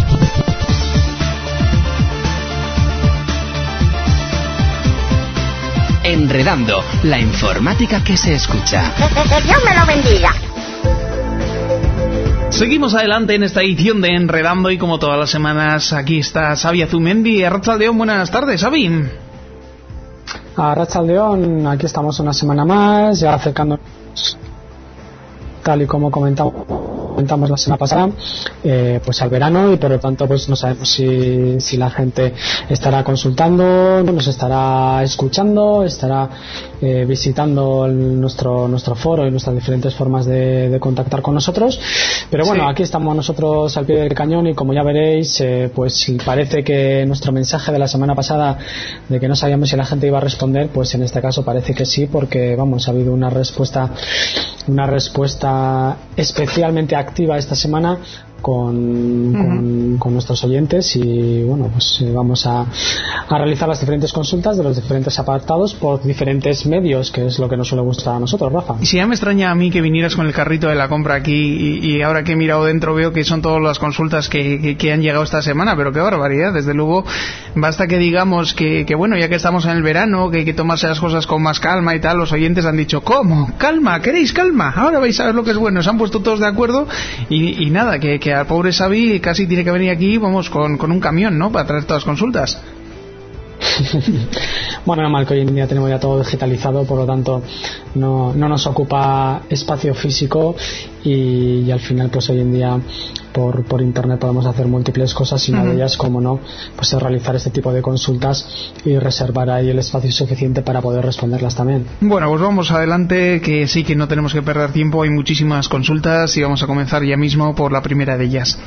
Speaker 3: Enredando, la informática que se escucha.
Speaker 2: Dios me lo bendiga.
Speaker 4: Seguimos adelante en esta edición de Enredando y como todas las semanas aquí está Xavi Azumendi. Arratsaldeon, buenas tardes, Xavi.
Speaker 10: Arratsaldeon, aquí estamos una semana más, ya acercándonos, tal y como comentamos la semana pasada, pues al verano, y por lo tanto pues no sabemos si la gente estará consultando, nos estará escuchando, estará visitando nuestro foro y nuestras diferentes formas de contactar con nosotros, pero bueno, sí. Aquí estamos nosotros al pie del cañón y como ya veréis, pues parece que nuestro mensaje de la semana pasada de que no sabíamos si la gente iba a responder, pues en este caso parece que sí, porque vamos, ha habido una respuesta especialmente activa esta semana con nuestros oyentes y bueno, pues vamos a realizar las diferentes consultas de los diferentes apartados por diferentes medios, que es lo que nos suele gustar a nosotros, Rafa.
Speaker 4: Y si ya me extraña a mí que vinieras con el carrito de la compra aquí y ahora que he mirado dentro veo que son todas las consultas que han llegado esta semana, pero qué barbaridad, desde luego basta que digamos que bueno, ya que estamos en el verano, que hay que tomarse las cosas con más calma y tal, los oyentes han dicho, ¿cómo? ¿Calma? ¿Queréis calma? Ahora vais a ver lo que es bueno, se han puesto todos de acuerdo y nada, que al pobre Xavi casi tiene que venir aquí, vamos, con un camión, ¿no?, para traer todas las consultas.
Speaker 10: Bueno, normal que hoy en día tenemos ya todo digitalizado, por lo tanto no nos ocupa espacio físico y al final pues hoy en día por internet podemos hacer múltiples cosas y una de ellas, como no, pues es realizar este tipo de consultas y reservar ahí el espacio suficiente para poder responderlas también. Bueno, pues vamos adelante, que sí que no tenemos que perder tiempo, hay muchísimas consultas y vamos a comenzar ya mismo por la primera de ellas.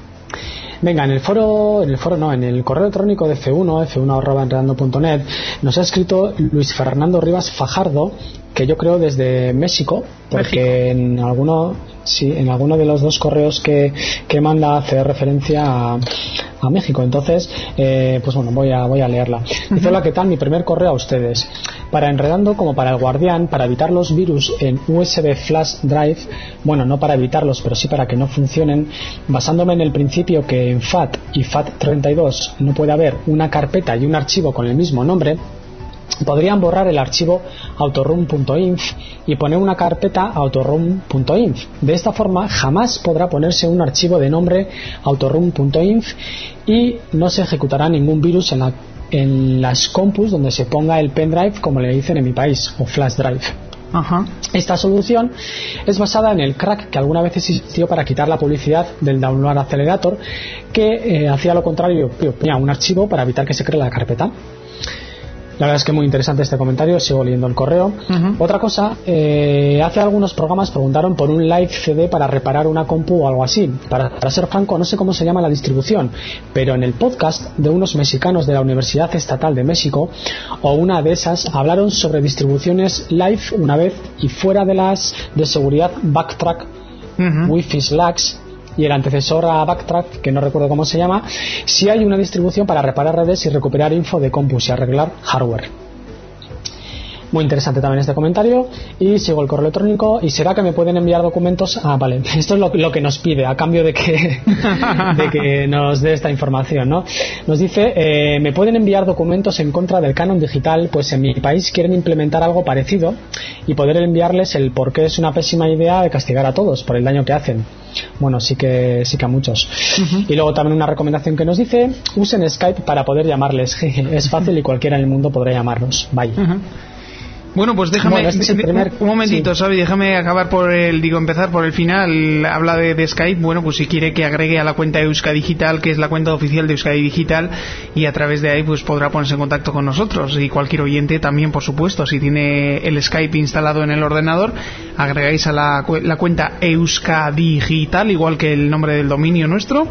Speaker 10: Venga, en el correo electrónico de f1@enredando.net nos ha escrito Luis Fernando Rivas Fajardo, que yo creo desde México, porque en alguno de los dos correos que manda hace referencia a México. Entonces, pues bueno, voy a leerla. Dice: hola, ¿qué tal? Mi primer correo a ustedes. Para Enredando como para El Guardián, para evitar los virus en USB Flash Drive, bueno, no para evitarlos, pero sí para que no funcionen, basándome en el principio que en FAT y FAT32 no puede haber una carpeta y un archivo con el mismo nombre, podrían borrar el archivo autorun.inf y poner una carpeta autorun.inf. De esta forma jamás podrá ponerse un archivo de nombre autorun.inf y no se ejecutará ningún virus en las compus donde se ponga el pendrive, como le dicen en mi país, o flash drive. Ajá. Esta solución es basada en el crack que alguna vez existió para quitar la publicidad del Download Accelerator, que hacía lo contrario, ponía un archivo para evitar que se cree la carpeta. La verdad es que muy interesante este comentario, sigo leyendo el correo. Otra cosa, hace algunos programas preguntaron por un live CD para reparar una compu o algo así. Para ser franco, no sé cómo se llama la distribución, pero en el podcast de unos mexicanos de la Universidad Estatal de México, o una de esas, hablaron sobre distribuciones live una vez y fuera de las de seguridad Backtrack, Wi-Fi Slacks y el antecesor a Backtrack, que no recuerdo cómo se llama, si hay una distribución para reparar redes y recuperar info de compus y arreglar hardware. Muy interesante también este comentario. Y sigo el correo electrónico. ¿Y será que me pueden enviar documentos? Vale, esto es lo que nos pide a cambio de que nos dé esta información, ¿no? Nos dice, me pueden enviar documentos en contra del canon digital, pues en mi país quieren implementar algo parecido y poder enviarles el por qué es una pésima idea de castigar a todos por el daño que hacen. Bueno, sí que a muchos. Y luego también una recomendación que nos dice: usen Skype para poder llamarles. Es fácil y cualquiera en el mundo podrá llamarnos. Bye. Bueno, pues déjame un momentito, sí. Xavi, déjame empezar por el final. Habla de Skype. Bueno, pues si quiere que agregue a la cuenta Euskadi Digital, que es la cuenta oficial de Euskadi Digital, y a través de ahí pues podrá ponerse en contacto con nosotros, y cualquier oyente también, por supuesto. Si tiene el Skype instalado en el ordenador, agregáis a la cuenta Euskadi Digital, igual que el nombre del dominio nuestro,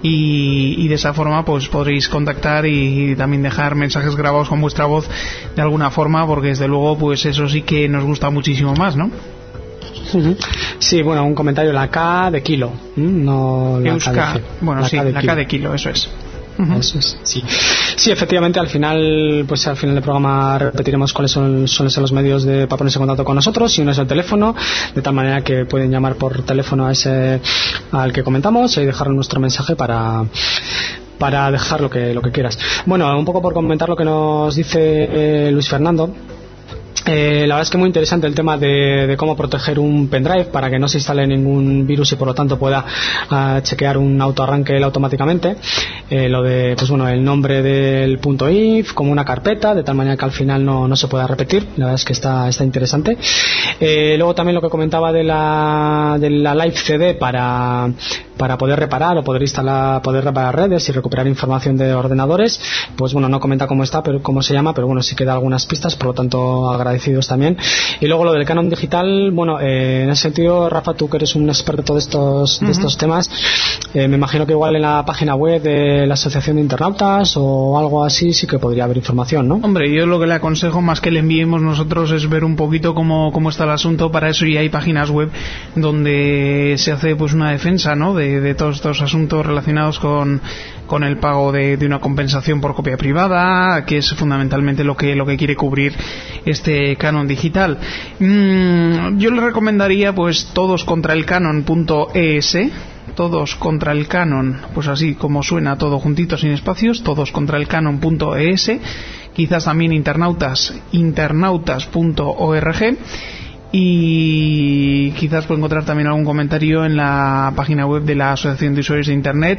Speaker 4: y de esa forma pues podréis contactar y también dejar mensajes grabados con vuestra voz de alguna forma, porque desde luego pues eso sí que nos gusta muchísimo más, ¿no?
Speaker 10: Sí, bueno, un comentario, la K de kilo, no la
Speaker 4: Euska,
Speaker 10: K de G.
Speaker 4: bueno,
Speaker 10: la
Speaker 4: sí,
Speaker 10: K de
Speaker 4: la
Speaker 10: kilo.
Speaker 4: K de kilo, eso es.
Speaker 10: Eso es, sí. Sí, efectivamente, al final del programa repetiremos cuáles suelen ser los medios para ponerse en contacto con nosotros, y uno es el teléfono, de tal manera que pueden llamar por teléfono al que comentamos y dejar nuestro mensaje para dejar lo que quieras. Bueno, un poco por comentar lo que nos dice Luis Fernando. La verdad es que muy interesante el tema de cómo proteger un pendrive para que no se instale ningún virus y por lo tanto pueda chequear un autoarranque automáticamente. Lo de, pues bueno, el nombre del .if como una carpeta, de tal manera que al final no se pueda repetir. La verdad es que está interesante. Luego también lo que comentaba de la Live CD para poder reparar o poder reparar redes y recuperar información de ordenadores. Pues bueno, no comenta cómo se llama, pero bueno, sí que da algunas pistas, por lo tanto agradecidos también. Y luego lo del Canon digital, bueno, en ese sentido, Rafa, tú que eres un experto de estos temas, me imagino que igual en la página web de la Asociación de Internautas o algo así sí que podría haber información, ¿no?
Speaker 4: Hombre, yo lo que le aconsejo, más que le enviemos nosotros, es ver un poquito cómo está el asunto. Para eso ya hay páginas web donde se hace pues una defensa, ¿no?, de todos estos asuntos relacionados con el pago de una compensación por copia privada, que es fundamentalmente lo que quiere cubrir este Canon digital. Yo le recomendaría pues todoscontraelcanon.es, todos contra el Canon, pues así como suena, todo juntito sin espacios, todoscontraelcanon.es, quizás también internautas.org, y quizás puede encontrar también algún comentario en la página web de la Asociación de Usuarios de Internet,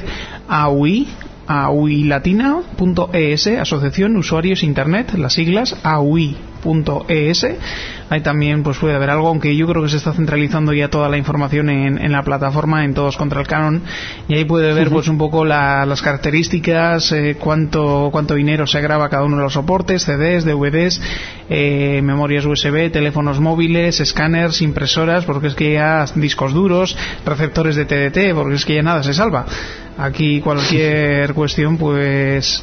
Speaker 4: auilatina.es, Asociación Usuarios Internet, las siglas aui.es. Ahí también pues puede haber algo, aunque yo creo que se está centralizando ya toda la información en la plataforma, en Todos contra el Canon, y ahí puede ver pues un poco las características, cuánto dinero se graba cada uno de los soportes, CDs, DVDs, memorias USB, teléfonos móviles, escáneres, impresoras, porque es que ya discos duros, receptores de TDT, porque es que ya nada se salva. Aquí cualquier cuestión pues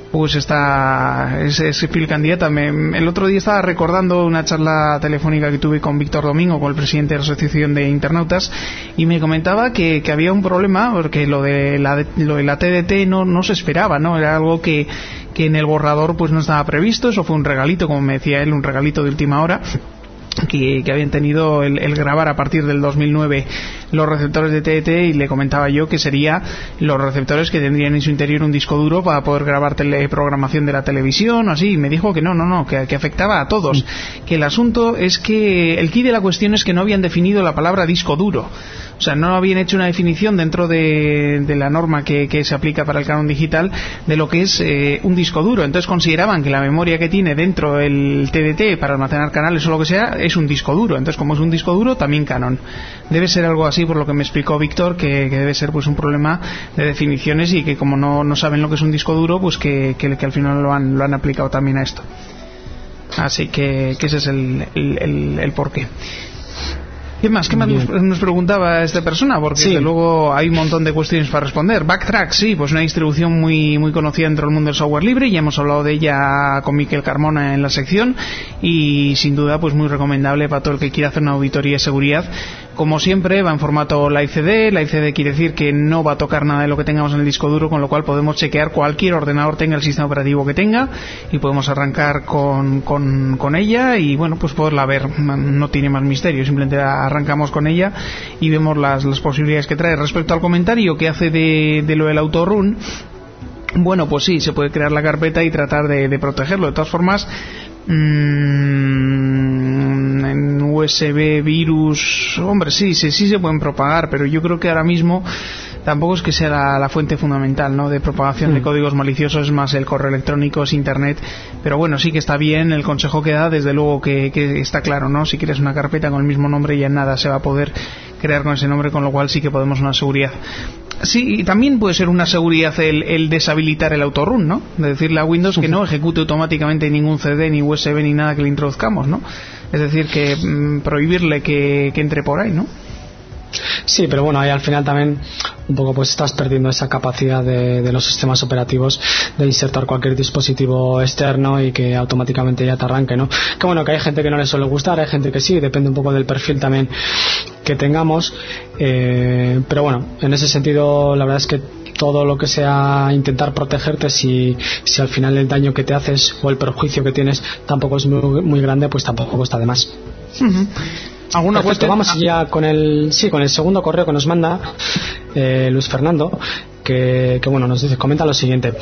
Speaker 4: es fil candidata. El otro día estaba recordando una charla telefónica que tuve con Víctor Domingo, con el presidente de la Asociación de Internautas, y me comentaba que había un problema porque lo de la TDT no se esperaba, ¿no? Era algo que en el borrador pues no estaba previsto. Eso fue un regalito, como me decía él, un regalito de última hora, que habían tenido el grabar a partir del 2009 los receptores de TDT, y le comentaba yo que sería los receptores que tendrían en su interior un disco duro para poder grabar programación de la televisión o así, y me dijo que no, que afectaba a todos, que el asunto es que el quid de la cuestión es que no habían definido la palabra disco duro. O sea, no habían hecho una definición dentro de la norma que se aplica para el Canon digital de lo que es un disco duro. Entonces consideraban que la memoria que tiene dentro el TDT para almacenar canales o lo que sea es un disco duro. Entonces, como es un disco duro, también Canon. Debe ser algo así, por lo que me explicó Víctor, que debe ser pues un problema de definiciones, y que como no saben lo que es un disco duro, pues que al final lo han aplicado también a esto. Así que ese es el porqué. ¿Qué más nos preguntaba esta persona? Porque sí, desde luego hay un montón de cuestiones para responder. Backtrack, sí, pues una distribución muy conocida dentro del mundo del software libre. Ya hemos hablado de ella con Miquel Carmona en la sección, y sin duda pues muy recomendable para todo el que quiera hacer una auditoría de seguridad. Como siempre, va en formato Live CD. Live CD quiere decir que no va a tocar nada de lo que tengamos en el disco duro, con lo cual podemos chequear cualquier ordenador, tenga el sistema operativo que tenga, y podemos arrancar con ella y bueno, pues poderla ver. No tiene más misterio, simplemente arrancamos con ella y vemos las posibilidades que trae. Respecto al comentario que hace de lo del autorun, bueno, pues sí, se puede crear la carpeta y tratar de protegerlo. De todas formas, en USB, virus, hombre, sí se pueden propagar, pero yo creo que ahora mismo tampoco es que sea la fuente fundamental, ¿no?, de propagación de códigos maliciosos. Es más el correo electrónico, es internet. Pero bueno, sí que está bien el consejo que da, desde luego que está claro, ¿no? Si quieres una carpeta con el mismo nombre, ya nada se va a poder crear con ese nombre, con lo cual sí que podemos una seguridad. Sí, y también puede ser una seguridad el deshabilitar el autorun, ¿no? De decirle a Windows que no ejecute automáticamente ningún CD, ni USB, ni nada que le introduzcamos, ¿no? Es decir, que prohibirle que entre por ahí, ¿no?
Speaker 10: Sí, pero bueno, ahí al final también un poco pues estás perdiendo esa capacidad de los sistemas operativos de insertar cualquier dispositivo externo y que automáticamente ya te arranque, ¿no? Que bueno, que hay gente que no le suele gustar, hay gente que sí, depende un poco del perfil también que tengamos, pero bueno, en ese sentido la verdad es que todo lo que sea intentar protegerte, si al final el daño que te haces o el perjuicio que tienes tampoco es muy grande, pues tampoco está de más.
Speaker 4: ¿Alguna cuestión?
Speaker 10: Vamos ya con el segundo correo que nos manda Luis Fernando, que bueno, nos dice, comenta lo siguiente: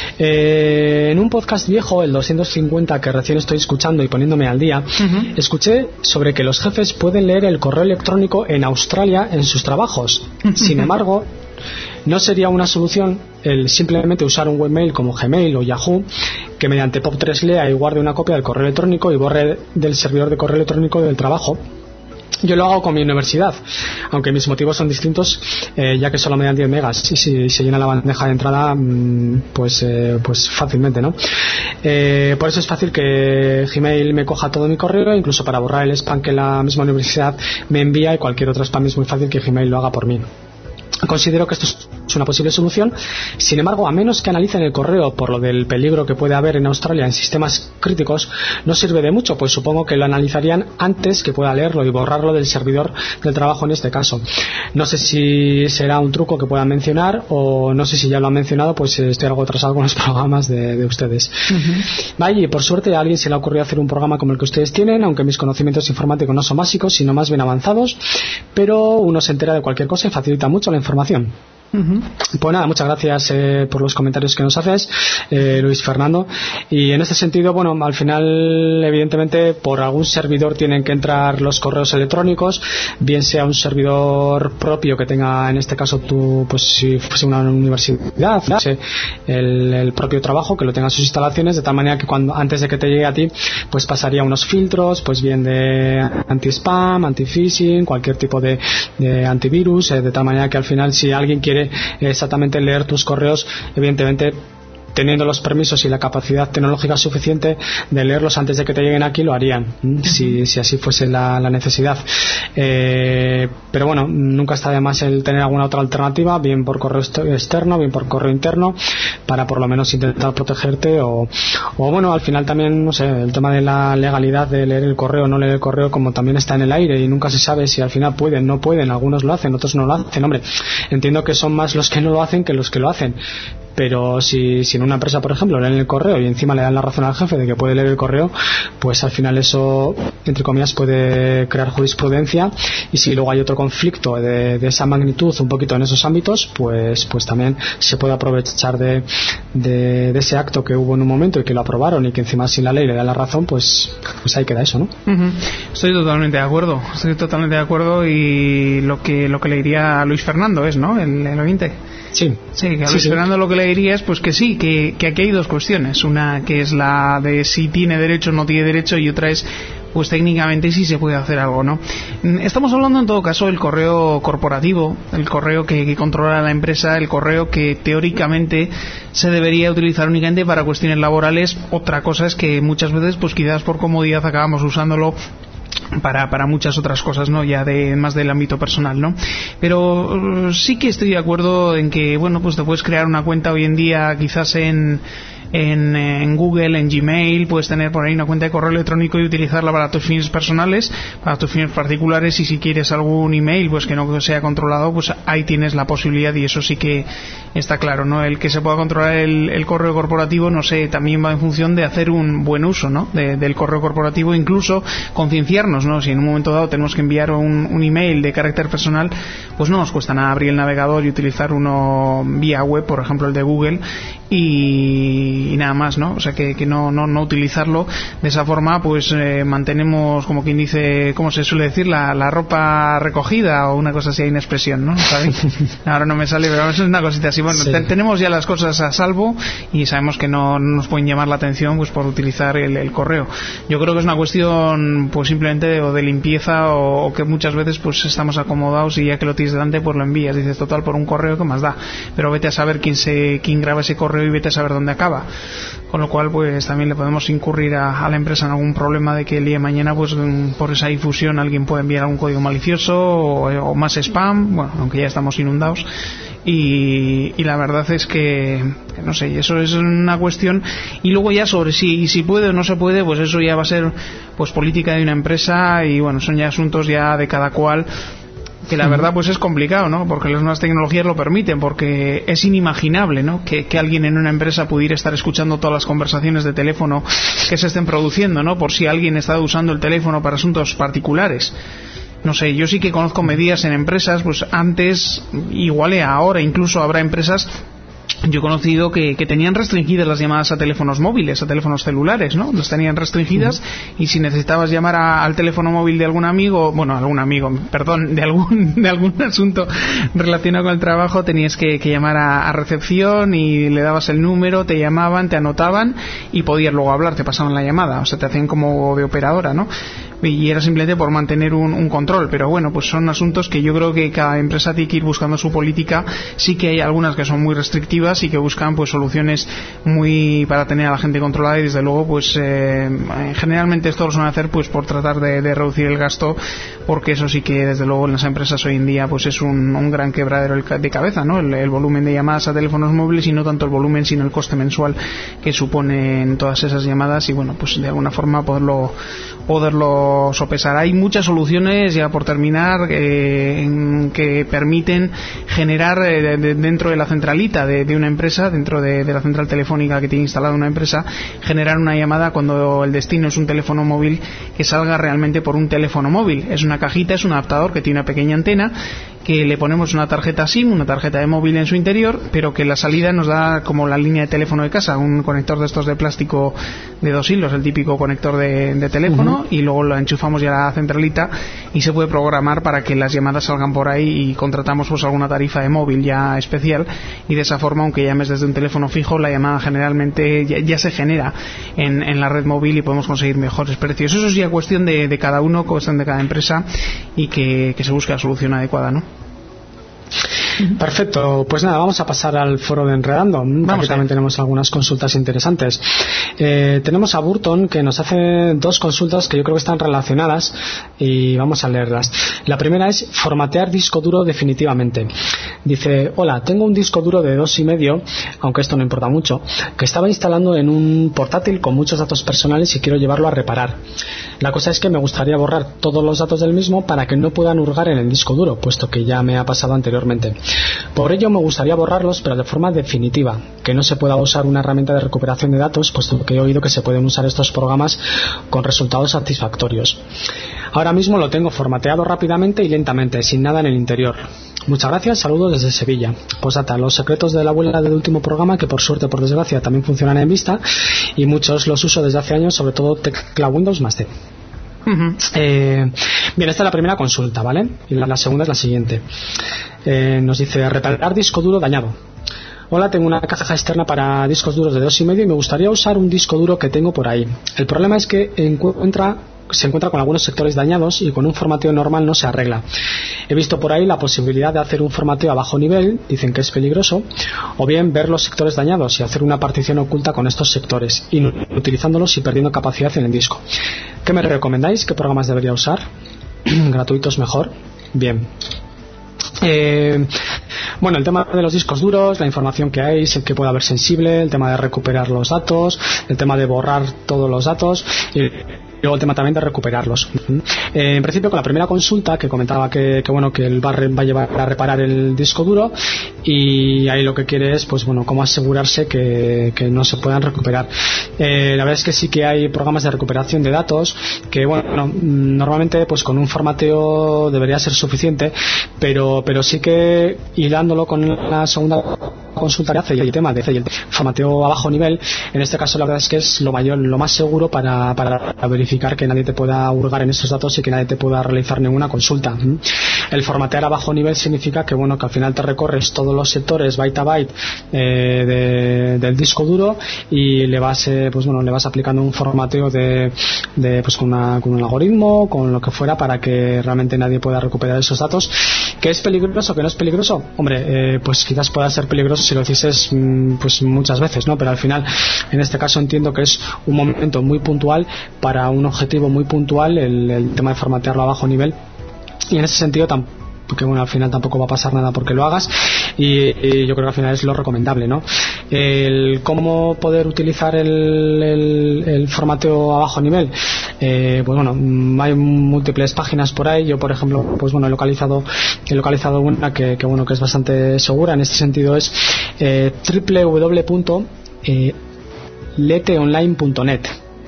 Speaker 10: en un podcast viejo, el 250, que recién estoy escuchando y poniéndome al día, escuché sobre que los jefes pueden leer el correo electrónico en Australia en sus trabajos. Sin embargo, ¿no sería una solución el simplemente usar un webmail como Gmail o Yahoo, que mediante POP3 lea y guarde una copia del correo electrónico y borre del servidor de correo electrónico del trabajo? Yo lo hago con mi universidad, aunque mis motivos son distintos, ya que solo me dan 10 megas y si se llena la bandeja de entrada, pues fácilmente, ¿no? Por eso es fácil que Gmail me coja todo mi correo, incluso para borrar el spam que la misma universidad me envía, y cualquier otro spam es muy fácil que Gmail lo haga por mí. Considero que esto es una posible solución. Sin embargo, a menos que analicen el correo por lo del peligro que puede haber en Australia en sistemas críticos, no sirve de mucho, pues supongo que lo analizarían antes que pueda leerlo y borrarlo del servidor del trabajo en este caso. No sé si será un truco que puedan mencionar, o no sé si ya lo han mencionado, pues estoy algo atrasado con los programas de ustedes. Vaya, y por suerte a alguien se le ha ocurrido hacer un programa como el que ustedes tienen, aunque mis conocimientos informáticos no son básicos, sino más bien avanzados, pero uno se entera de cualquier cosa y facilita mucho la información. Pues nada, muchas gracias por los comentarios que nos haces, Luis Fernando. Y en este sentido, bueno, al final evidentemente por algún servidor tienen que entrar los correos electrónicos, bien sea un servidor propio que tenga, en este caso tú, pues si fuese una universidad, el propio trabajo que lo tenga en sus instalaciones, de tal manera que antes de que te llegue a ti, pues pasaría unos filtros, pues bien de anti-spam, anti-phishing, cualquier tipo de antivirus, de tal manera que al final, si alguien quiere exactamente leer tus correos, evidentemente teniendo los permisos y la capacidad tecnológica suficiente de leerlos antes de que te lleguen aquí, lo harían, si así fuese la necesidad. Pero bueno, nunca está de más el tener alguna otra alternativa, bien por correo externo, bien por correo interno, para por lo menos intentar protegerte, o bueno, al final también, no sé, el tema de la legalidad de leer el correo o no leer el correo, como también está en el aire y nunca se sabe si al final pueden, no pueden, algunos lo hacen, otros no lo hacen. Hombre, entiendo que son más los que no lo hacen que los que lo hacen, pero si en una empresa, por ejemplo, leen el correo y encima le dan la razón al jefe de que puede leer el correo, pues al final eso, entre comillas, puede crear jurisprudencia, y si luego hay otro conflicto de esa magnitud un poquito en esos ámbitos, pues también se puede aprovechar de ese acto que hubo en un momento y que lo aprobaron, y que encima sin la ley le da la razón, pues ahí queda eso, ¿no?
Speaker 4: Estoy totalmente de acuerdo, y lo que le diría a Luis Fernando es, ¿no?, el oyente. Sí, que a Luis Fernando lo que le diría es pues que sí, que aquí hay dos cuestiones. Una que es la de si tiene derecho o no tiene derecho, y otra es pues técnicamente si se puede hacer algo, ¿no? Estamos hablando en todo caso del correo corporativo, el correo que controla la empresa, el correo que teóricamente se debería utilizar únicamente para cuestiones laborales. Otra cosa es que muchas veces pues quizás por comodidad acabamos usándolo para muchas otras cosas, ¿no?, ya más del ámbito personal, ¿no? Pero sí que estoy de acuerdo en que, bueno, pues te puedes crear una cuenta hoy en día, quizás en Google, en Gmail, puedes tener por ahí una cuenta de correo electrónico y utilizarla para tus fines personales, para tus fines particulares, y si quieres algún email pues que no sea controlado, pues ahí tienes la posibilidad, y eso sí que está claro, ¿no? El que se pueda controlar el correo corporativo, no sé, también va en función de hacer un buen uso, ¿no?, del correo corporativo, incluso concienciarnos, ¿no? Si en un momento dado tenemos que enviar un email de carácter personal, pues no nos cuesta nada abrir el navegador y utilizar uno vía web, por ejemplo el de Google, y nada más, ¿no? O sea que no utilizarlo de esa forma, pues mantenemos, como quien dice, ¿cómo se suele decir? La ropa recogida, o una cosa así, hay una expresión, ¿no? ¿Sabéis? Ahora no me sale, pero es una cosita así. Bueno, sí. Tenemos ya las cosas a salvo y sabemos que no nos pueden llamar la atención pues por utilizar el correo. Yo creo que es una cuestión pues simplemente de limpieza, o que muchas veces pues estamos acomodados y ya que lo tienes delante pues lo envías, dices total, por un correo, ¿qué más da? Pero vete a saber quién graba ese correo correo y vete a saber dónde acaba. Con lo cual, pues también le podemos incurrir a la empresa en algún problema de que el día de mañana, pues por esa difusión alguien puede enviar algún código malicioso o más spam, bueno, aunque ya estamos inundados. Y la verdad es que no sé, eso es una cuestión. Y luego ya sobre si puede o no se puede, pues eso ya va a ser pues política de una empresa, y bueno, son ya asuntos ya de cada cual, que la verdad pues es complicado, ¿no? Porque las nuevas tecnologías lo permiten, porque es inimaginable, ¿no? Que alguien en una empresa pudiera estar escuchando todas las conversaciones de teléfono que se estén produciendo, ¿no? Por si alguien está usando el teléfono para asuntos particulares. No sé, yo sí que conozco medidas en empresas, pues antes, igual ahora incluso habrá empresas. Yo he conocido que tenían restringidas las llamadas a teléfonos móviles, a teléfonos celulares, ¿no? Las tenían restringidas, y si necesitabas llamar al teléfono móvil de algún amigo, de algún asunto relacionado con el trabajo, tenías que llamar a recepción y le dabas el número, te llamaban, te anotaban y podías luego hablar, te pasaban la llamada, o sea, te hacían como de operadora, ¿no? Y era simplemente por mantener un control, pero bueno, pues son asuntos que yo creo que cada empresa tiene que ir buscando su política. Sí que hay algunas que son muy restrictivas y que buscan pues soluciones muy para tener a la gente controlada, y desde luego pues generalmente esto lo suelen hacer pues por tratar de reducir el gasto, porque eso sí que desde luego en las empresas hoy en día pues es un gran quebradero de cabeza, ¿no? El volumen de llamadas a teléfonos móviles, y no tanto el volumen sino el coste mensual que suponen todas esas llamadas, y bueno, pues de alguna forma poderlo sopesar. Hay muchas soluciones, ya por terminar, que permiten generar dentro de la centralita de una empresa, dentro de la central telefónica que tiene instalada una empresa, generar una llamada cuando el destino es un teléfono móvil, que salga realmente por un teléfono móvil. Es una cajita, es un adaptador que tiene una pequeña antena, que le ponemos una tarjeta SIM, una tarjeta de móvil en su interior, pero que la salida nos da como la línea de teléfono de casa, un conector de estos de plástico de 2 hilos, el típico conector de teléfono, y luego lo enchufamos ya a la centralita y se puede programar para que las llamadas salgan por ahí, y contratamos pues alguna tarifa de móvil ya especial, y de esa forma, aunque llames desde un teléfono fijo, la llamada generalmente ya se genera en la red móvil y podemos conseguir mejores precios. Eso es ya cuestión de cada uno, cuestión de cada empresa, y que se busque la solución adecuada, ¿no?
Speaker 10: Perfecto, pues nada, vamos a pasar al foro de Enredando. Aquí también tenemos algunas consultas interesantes. Tenemos a Burton, que nos hace 2 consultas que yo creo que están relacionadas, y vamos a leerlas. La primera es formatear disco duro definitivamente. Dice: hola, tengo un disco duro de 2,5, aunque esto no importa mucho, que estaba instalando en un portátil con muchos datos personales y quiero llevarlo a reparar. La cosa es que me gustaría borrar todos los datos del mismo para que no puedan hurgar en el disco duro, puesto que ya me ha pasado anteriormente. Por ello me gustaría borrarlos, pero de forma definitiva, que no se pueda usar una herramienta de recuperación de datos, puesto que he oído que se pueden usar estos programas con resultados satisfactorios. Ahora mismo lo tengo formateado rápidamente y lentamente, sin nada en el interior. Muchas gracias, saludos desde Sevilla. Postdata, los secretos de la abuela del último programa, que por suerte, por desgracia, también funcionan en Vista, y muchos los uso desde hace años, sobre todo tecla Windows más D. Bien, esta es la primera consulta, ¿vale? Y la segunda es la siguiente. Nos dice: reparar disco duro dañado. Hola, tengo una caja externa para discos duros de 2,5 y me gustaría usar un disco duro que tengo por ahí. El problema es que se encuentra con algunos sectores dañados y con un formateo normal no se arregla. He visto por ahí la posibilidad de hacer un formateo a bajo nivel, dicen que es peligroso, o bien ver los sectores dañados y hacer una partición oculta con estos sectores, utilizándolos y perdiendo capacidad en el disco. ¿Qué me recomendáis? ¿Qué programas debería usar? ¿Gratuitos mejor? Bien. Bueno, el tema de los discos duros, la información que hay, sé que puede haber sensible, el tema de recuperar los datos, el tema de borrar todos los datos, y luego el tema también de recuperarlos. En principio, con la primera consulta que comentaba que el va a llevar a reparar el disco duro, y ahí lo que quiere es pues bueno, cómo asegurarse que no se puedan recuperar. La verdad es que sí que hay programas de recuperación de datos que bueno, normalmente pues con un formateo debería ser suficiente, pero sí que hilándolo con la segunda consulta que hace y el tema de el formateo a bajo nivel, en este caso la verdad es que es lo más seguro para verificar que nadie te pueda hurgar en esos datos y que nadie te pueda realizar ninguna consulta. El formatear a bajo nivel significa que bueno, que al final te recorres todos los sectores byte a byte del disco duro y le vas aplicando un formateo pues con un algoritmo, con lo que fuera, para que realmente nadie pueda recuperar esos datos ¿Que es peligroso, que no es peligroso? Hombre, pues quizás pueda ser peligroso si lo hicieses pues muchas veces, ¿no? Pero al final, en este caso entiendo que es un momento muy puntual para un objetivo muy puntual, el tema de formatearlo a bajo nivel, y en ese sentido porque bueno, al final tampoco va a pasar nada porque lo hagas, y yo creo que al final es lo recomendable, ¿no? El cómo poder utilizar el formateo a bajo nivel, pues bueno, hay múltiples páginas por ahí. Yo, por ejemplo, pues bueno, he localizado una que bueno, que es bastante segura en este sentido, es www.letheonline.net.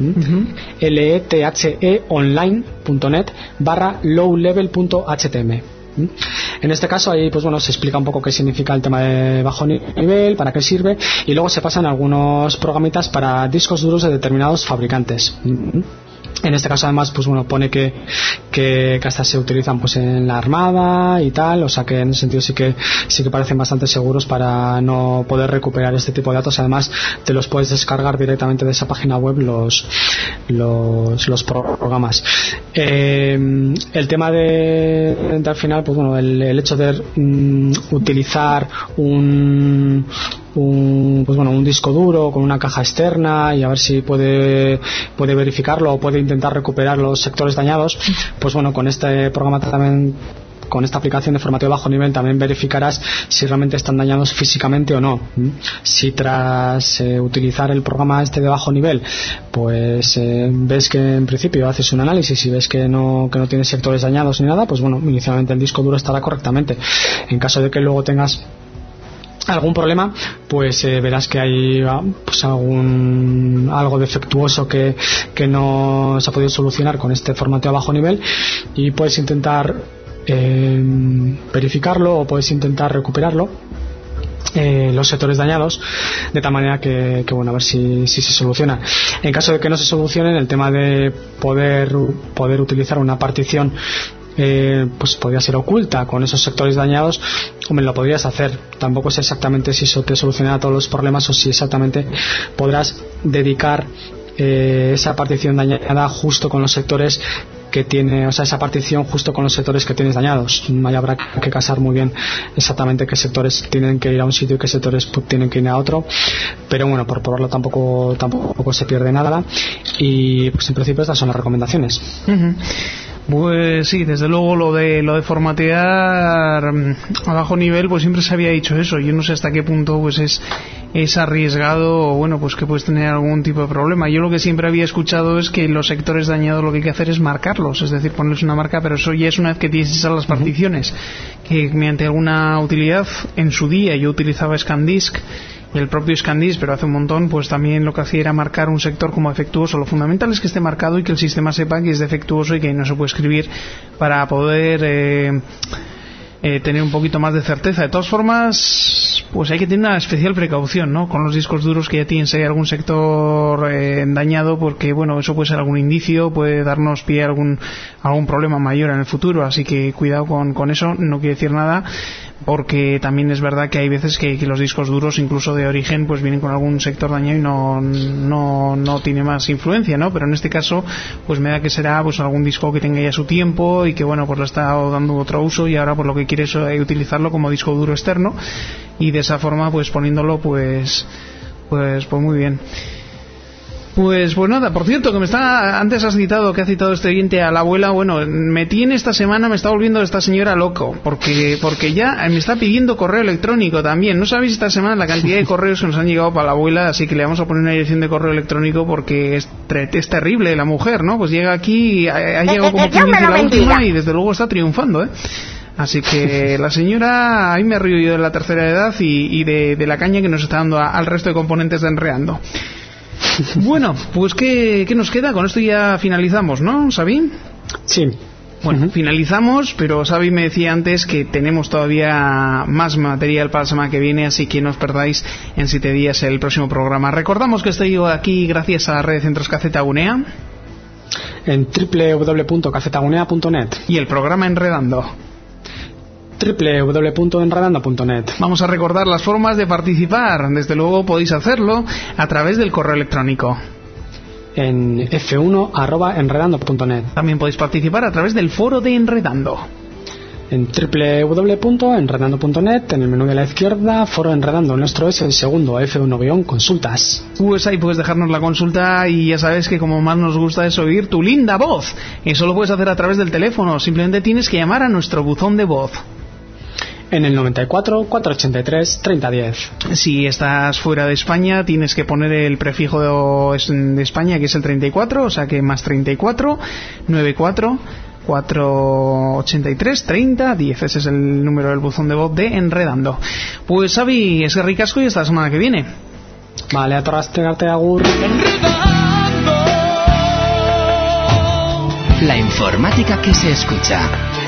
Speaker 10: letheonline.net/lowlevel.htm. En este caso ahí pues bueno, se explica un poco qué significa el tema de bajo nivel, para qué sirve, y luego se pasan algunos programitas para discos duros de determinados fabricantes. En este caso además pues bueno, pone que hasta se utilizan pues en la Armada y tal, o sea que en ese sentido sí que parecen bastante seguros para no poder recuperar este tipo de datos. Además te los puedes descargar directamente de esa página web los programas. El tema de al final pues bueno, el hecho de utilizar un disco duro con una caja externa y a ver si puede verificarlo o puede intentar recuperar los sectores dañados, pues bueno, con este programa también, con esta aplicación de formateo de bajo nivel, también verificarás si realmente están dañados físicamente o no. Si tras utilizar el programa este de bajo nivel pues ves que en principio haces un análisis y ves que no tiene sectores dañados ni nada, pues bueno, inicialmente el disco duro estará correctamente. En caso de que luego tengas algún problema, pues verás que hay pues algo defectuoso que no se ha podido solucionar con este formateo a bajo nivel, y puedes intentar verificarlo o puedes intentar recuperarlo, los sectores dañados, de tal manera que bueno, a ver si se soluciona. En caso de que no se solucione, el tema de poder utilizar una partición pues podría ser oculta con esos sectores dañados, hombre, lo podrías hacer. Tampoco sé exactamente si eso te solucionará todos los problemas o si exactamente podrás dedicar esa partición dañada justo con los sectores que tiene, o sea, esa partición justo con los sectores que tienes dañados. Ahí habrá que casar muy bien exactamente qué sectores tienen que ir a un sitio y qué sectores tienen que ir a otro, pero bueno, por probarlo tampoco se pierde nada, y pues en principio estas son las recomendaciones.
Speaker 4: Pues sí, desde luego lo de formatear a bajo nivel, pues siempre se había dicho eso. Yo no sé hasta qué punto pues es arriesgado, o bueno, pues que puedes tener algún tipo de problema. Yo lo que siempre había escuchado es que los sectores dañados lo que hay que hacer es marcarlos, es decir, ponerles una marca, pero eso ya es una vez que tienes esas las particiones, que mediante alguna utilidad, en su día yo utilizaba ScanDisk, y el propio ScanDisk, pero hace un montón, pues también lo que hacía era marcar un sector como defectuoso. Lo fundamental es que esté marcado y que el sistema sepa que es defectuoso y que no se puede escribir, para poder tener un poquito más de certeza. De todas formas, pues hay que tener una especial precaución, ¿no?, con los discos duros que ya tienen, si hay algún sector dañado, porque bueno, eso puede ser algún indicio, puede darnos pie a algún problema mayor en el futuro, así que cuidado con eso. No quiere decir nada, porque también es verdad que hay veces que los discos duros, incluso de origen, pues vienen con algún sector dañado y no tiene más influencia, ¿no? Pero en este caso, pues me da que será pues algún disco que tenga ya su tiempo y que bueno, pues le está dando otro uso, y ahora pues lo que quiere es utilizarlo como disco duro externo, y de esa forma pues poniéndolo pues muy bien. Pues nada, por cierto, antes has citado, que ha citado este oyente a la abuela. Bueno, me está volviendo esta señora loco, porque ya me está pidiendo correo electrónico también. No sabéis esta semana la cantidad de correos que nos han llegado para la abuela, así que le vamos a poner una dirección de correo electrónico, porque es terrible la mujer, ¿no? Pues llega aquí, ha llegado como quien dice la última, y desde luego está triunfando, Así que la señora, ahí me río yo de la tercera edad y de la caña que nos está dando al resto de componentes de Enreando. Bueno, pues ¿qué nos queda? Con esto ya finalizamos, ¿no, Xavi?
Speaker 10: Sí.
Speaker 4: Bueno, finalizamos, pero Xavi me decía antes que tenemos todavía más material para la semana que viene, así que no os perdáis en 7 días el próximo programa. Recordamos que estoy aquí gracias a la red de centros Caceta Gunea,
Speaker 10: en www.cacetagunea.net,
Speaker 4: y el programa Enredando,
Speaker 10: www.enredando.net.
Speaker 4: Vamos a recordar las formas de participar. Desde luego podéis hacerlo a través del correo electrónico
Speaker 10: en f1@enredando.net.
Speaker 4: También podéis participar a través del foro de Enredando
Speaker 10: en www.enredando.net, en el menú de la izquierda, foro Enredando, nuestro es el segundo, F1-consultas.
Speaker 4: Pues ahí puedes dejarnos la consulta y ya sabes que como más nos gusta es oír tu linda voz. Eso lo puedes hacer a través del teléfono, simplemente tienes que llamar a nuestro buzón de voz.
Speaker 10: En el 94 483 3010.
Speaker 4: Si estás fuera de España tienes que poner el prefijo de España, que es el 34, o sea que más 34 94 483 30 10. Ese es el número del buzón de voz de Enredando. Pues Xavi, es ricasco y hasta la semana que viene.
Speaker 10: Vale, a torrastregarte, agur.
Speaker 3: La informática que se escucha.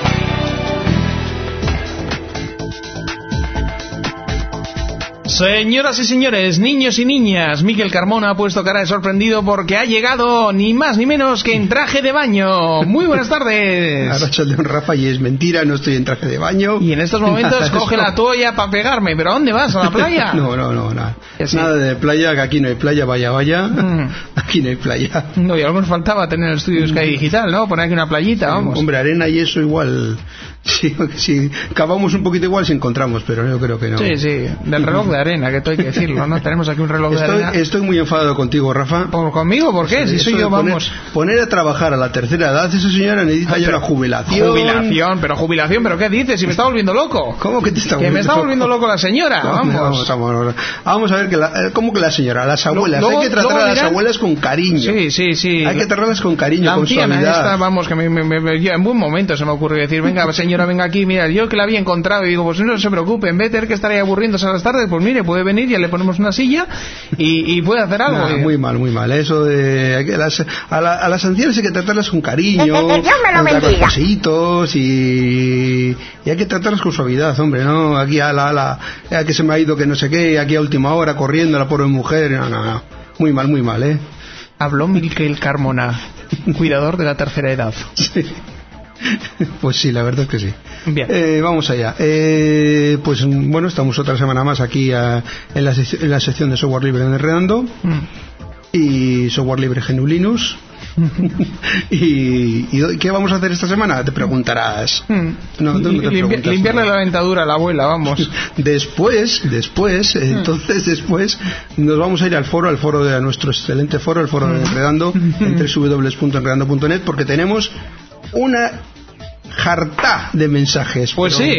Speaker 4: Señoras y señores, niños y niñas, Miquel Carmona ha puesto cara de sorprendido porque ha llegado ni más ni menos que en traje de baño. Muy buenas tardes.
Speaker 11: Arrachaldeón, Rafa, y es mentira, no estoy en traje de baño.
Speaker 4: Y en estos momentos coge la toalla para pegarme. ¿Pero a dónde vas? ¿A la playa?
Speaker 11: No, nada. Sí. Nada de playa, que aquí no hay playa, vaya. Aquí no hay playa.
Speaker 4: No, y algo nos faltaba tener el estudio Sky Digital, ¿no? Poner aquí una playita, vamos.
Speaker 11: Hombre, arena y eso igual... Si cavamos un poquito igual si encontramos, pero yo creo que no.
Speaker 4: Sí, del reloj de arena, que esto hay que decirlo, ¿no? Tenemos aquí un reloj de arena.
Speaker 11: Estoy muy enfadado contigo, Rafa.
Speaker 4: ¿Conmigo? ¿Por qué? Si soy yo, vamos.
Speaker 11: Poner a trabajar a la tercera edad, esa señora necesita ya una jubilación.
Speaker 4: Jubilación, ¿pero qué dices? Si me está volviendo loco.
Speaker 11: ¿Cómo que te está volviendo loco?
Speaker 4: Que me está volviendo loco la señora, vamos.
Speaker 11: Vamos a ver, ¿cómo que la señora? Las abuelas, hay que tratar a las abuelas con cariño.
Speaker 4: Sí.
Speaker 11: Hay que tratarlas con cariño,
Speaker 4: la
Speaker 11: con
Speaker 4: anciana
Speaker 11: suavidad.
Speaker 4: Esta, vamos, que en buen momento se me ocurre decir, venga, señora, venga aquí, mira, yo que la había encontrado y digo, pues no se preocupe, en vez de tener que estar ahí aburriéndose a las tardes, pues mire, puede venir, ya le ponemos una silla y puede hacer algo.
Speaker 11: Muy mal, eso de a las ancianas hay que tratarlas con cariño,
Speaker 2: Dios me lo bendiga.
Speaker 11: Pasitos y hay que tratarlas con suavidad, hombre, no aquí a que se me ha ido que no sé qué, aquí a última hora corriendo la pobre mujer, no, muy mal,
Speaker 4: Habló Miquel Carmona, cuidador de la tercera edad.
Speaker 11: Sí. Pues sí, la verdad es que sí.
Speaker 4: Bien.
Speaker 11: Vamos allá. Pues bueno, estamos otra semana más aquí en la sección de software libre en Enredando y software libre GNU Linux. ¿Y qué vamos a hacer esta semana? Te preguntarás. No te preguntas,
Speaker 4: limpiarle la dentadura a la abuela, vamos.
Speaker 11: Después nos vamos a ir al foro de nuestro excelente foro, el foro de Enredando, en www.enredando.net, porque tenemos una jarta de mensajes.
Speaker 4: Pues sí.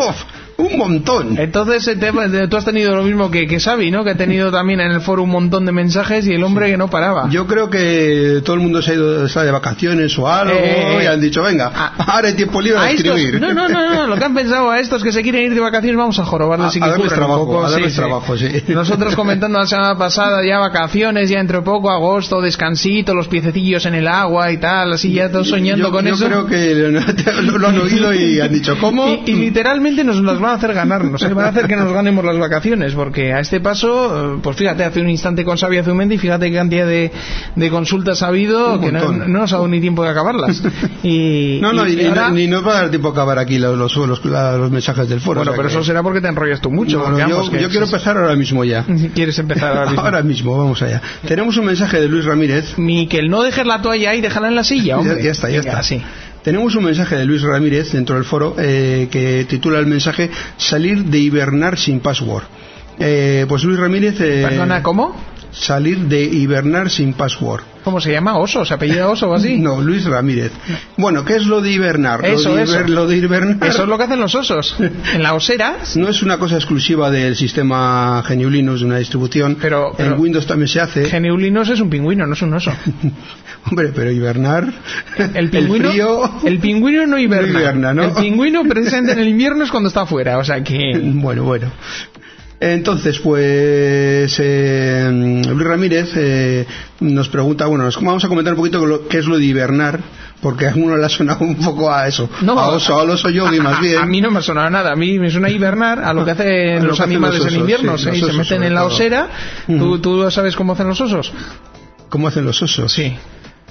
Speaker 11: Un montón.
Speaker 4: Entonces tú has tenido lo mismo que Xavi, ¿no? Que ha tenido también en el foro un montón de mensajes y el hombre que no paraba.
Speaker 11: Yo creo que todo el mundo está de vacaciones o algo y han dicho, venga, ahora hay tiempo libre a escribir.
Speaker 4: No, lo que han pensado a estos que se quieren ir de vacaciones, vamos a jorobarles y que
Speaker 11: darles trabajo, sí.
Speaker 4: Nosotros comentando la semana pasada ya vacaciones, ya entre poco, agosto, descansito, los piececillos en el agua y tal, así ya todos soñando con eso.
Speaker 11: Yo creo que lo han oído y han dicho, ¿cómo?
Speaker 4: Y literalmente nos las van a hacer ganarnos, van a hacer que nos ganemos las vacaciones, porque a este paso, pues fíjate, hace un instante con Xavi Azumende y fíjate qué cantidad de consultas ha habido que no nos ha dado ni tiempo de acabarlas.
Speaker 11: Ni nos va a dar tiempo a acabar aquí los mensajes del foro.
Speaker 4: Bueno, pero eso será porque te enrollas tú mucho.
Speaker 11: Yo quiero empezar ahora mismo ya.
Speaker 4: ¿Quieres empezar ahora mismo?
Speaker 11: Ahora mismo, vamos allá. Tenemos un mensaje de Luis Ramírez.
Speaker 4: Miquel, no dejes la toalla ahí, déjala en la silla, hombre.
Speaker 11: Ya está. Sí. Tenemos un mensaje de Luis Ramírez dentro del foro que titula el mensaje Salir de hibernar sin password. Pues Luis Ramírez...
Speaker 4: Perdona, ¿cómo?
Speaker 11: Salir de hibernar sin password.
Speaker 4: ¿Cómo se llama? ¿Oso? ¿Se apellida Oso o así?
Speaker 11: No, Luis Ramírez. Bueno, ¿qué es lo de hibernar?
Speaker 4: Eso.
Speaker 11: Lo de hibernar...
Speaker 4: Eso es lo que hacen los osos. En la osera...
Speaker 11: No es una cosa exclusiva del sistema GNU Linux, de una distribución.
Speaker 4: Pero
Speaker 11: en Windows también se hace.
Speaker 4: GNU Linux es un pingüino, no es un oso.
Speaker 11: Hombre, pero hibernar...
Speaker 4: El pingüino no hiberna.
Speaker 11: ¿no?
Speaker 4: El pingüino precisamente en el invierno es cuando está afuera, o sea que...
Speaker 11: Bueno. Entonces, pues Luis Ramírez nos pregunta, vamos a comentar un poquito qué es lo de hibernar, porque a uno le ha sonado un poco a eso, a oso yogi más bien.
Speaker 4: A mí no me ha sonado nada, a mí me suena hibernar a lo que hacen los animales en invierno, sí, se meten en la osera. ¿Tú sabes cómo hacen los osos?
Speaker 11: ¿Cómo hacen los osos?
Speaker 4: Sí.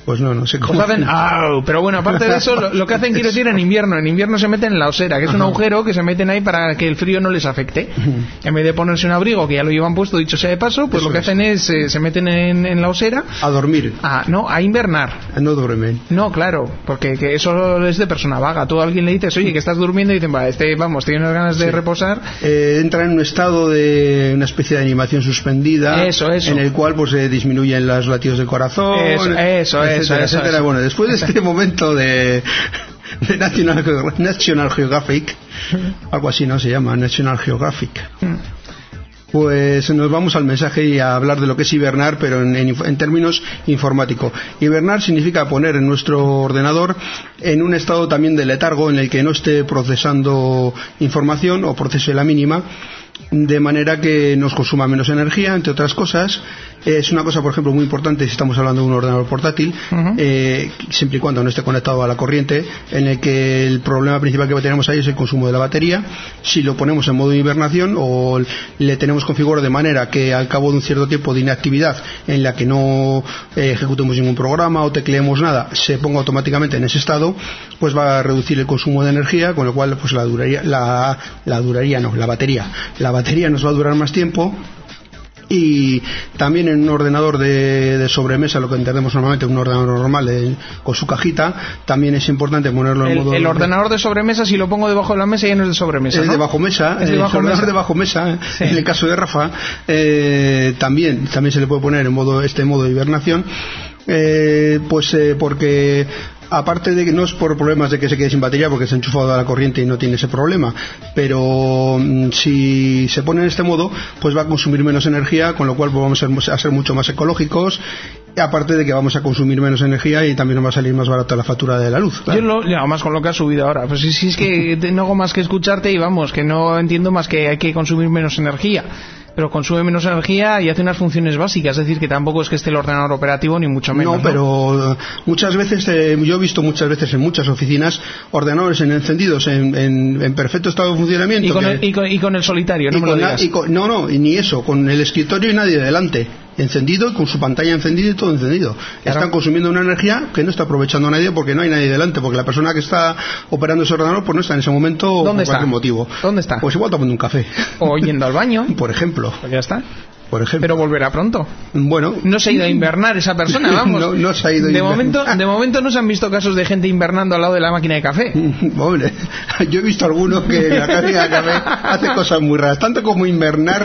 Speaker 11: Pues no sé cómo.
Speaker 4: Hacen, pero bueno, aparte de eso, lo que hacen, quiero decir, en invierno se meten en la osera, que es un agujero que se meten ahí para que el frío no les afecte. En vez de ponerse un abrigo, que ya lo llevan puesto, dicho sea de paso, pues eso lo que hacen es, se meten en la osera.
Speaker 11: A dormir.
Speaker 4: No, a invernar.
Speaker 11: No duermen.
Speaker 4: No, claro, porque que eso es de persona vaga. Tú a alguien le dices, oye, que estás durmiendo, y dicen, tiene unas ganas de reposar.
Speaker 11: Entra en un estado de una especie de animación suspendida.
Speaker 4: Eso.
Speaker 11: En el cual pues disminuyen los latidos del corazón.
Speaker 4: Eso.
Speaker 11: Bueno, después de este momento de National Geographic, algo así, ¿no? Se llama National Geographic. Pues nos vamos al mensaje y a hablar de lo que es hibernar, pero en términos informáticos. Hibernar significa poner en nuestro ordenador en un estado también de letargo, en el que no esté procesando información o procese la mínima, de manera que nos consuma menos energía, entre otras cosas. Es una cosa, por ejemplo, muy importante si estamos hablando de un ordenador portátil, siempre y cuando no esté conectado a la corriente, en el que el problema principal que tenemos ahí es el consumo de la batería. Si lo ponemos en modo de hibernación o le tenemos configurado de manera que al cabo de un cierto tiempo de inactividad en la que no ejecutemos ningún programa o tecleemos nada, se ponga automáticamente en ese estado, pues va a reducir el consumo de energía, con lo cual pues la batería nos va a durar más tiempo. Y también en un ordenador de sobremesa, lo que entendemos normalmente un ordenador normal con su cajita, también es importante ponerlo en modo...
Speaker 4: El ordenador de sobremesa, si lo pongo debajo de la mesa, ya no es de sobremesa,
Speaker 11: es
Speaker 4: ¿no?
Speaker 11: de bajo mesa, el ordenador de bajo mesa, sí. En el caso de Rafa, también se le puede poner en modo de hibernación, porque... Aparte de que no es por problemas de que se quede sin batería, porque se ha enchufado a la corriente y no tiene ese problema, pero si se pone en este modo, pues va a consumir menos energía, con lo cual pues vamos a ser mucho más ecológicos. Aparte de que vamos a consumir menos energía y también nos va a salir más barata la factura de la luz. Claro.
Speaker 4: Yo más con lo que has subido ahora. Pues si es que no hago más que escucharte y vamos, que no entiendo más que hay que consumir menos energía. Pero consume menos energía y hace unas funciones básicas, es decir, que tampoco es que esté el ordenador operativo ni mucho menos.
Speaker 11: No, pero muchas veces, yo he visto muchas veces en muchas oficinas ordenadores encendidos en perfecto estado de funcionamiento.
Speaker 4: Y con el solitario, no me lo digas.
Speaker 11: Y ni eso, con el escritorio y nadie delante. Encendido y con su pantalla encendida y todo encendido. Claro. Están consumiendo una energía que no está aprovechando a nadie porque no hay nadie delante, porque la persona que está operando ese ordenador pues no está en ese momento por cualquier motivo.
Speaker 4: ¿Dónde está?
Speaker 11: Pues igual tomando un café.
Speaker 4: O yendo al baño.
Speaker 11: Por ejemplo.
Speaker 4: Pues ya está.
Speaker 11: Por ejemplo.
Speaker 4: Pero volverá pronto.
Speaker 11: Bueno.
Speaker 4: No se ha ido a invernar esa persona, vamos.
Speaker 11: No se ha ido a invernar.
Speaker 4: De momento no se han visto casos de gente invernando al lado de la máquina de café.
Speaker 11: Hombre, yo he visto algunos que en la máquina de café hace cosas muy raras, tanto como invernar.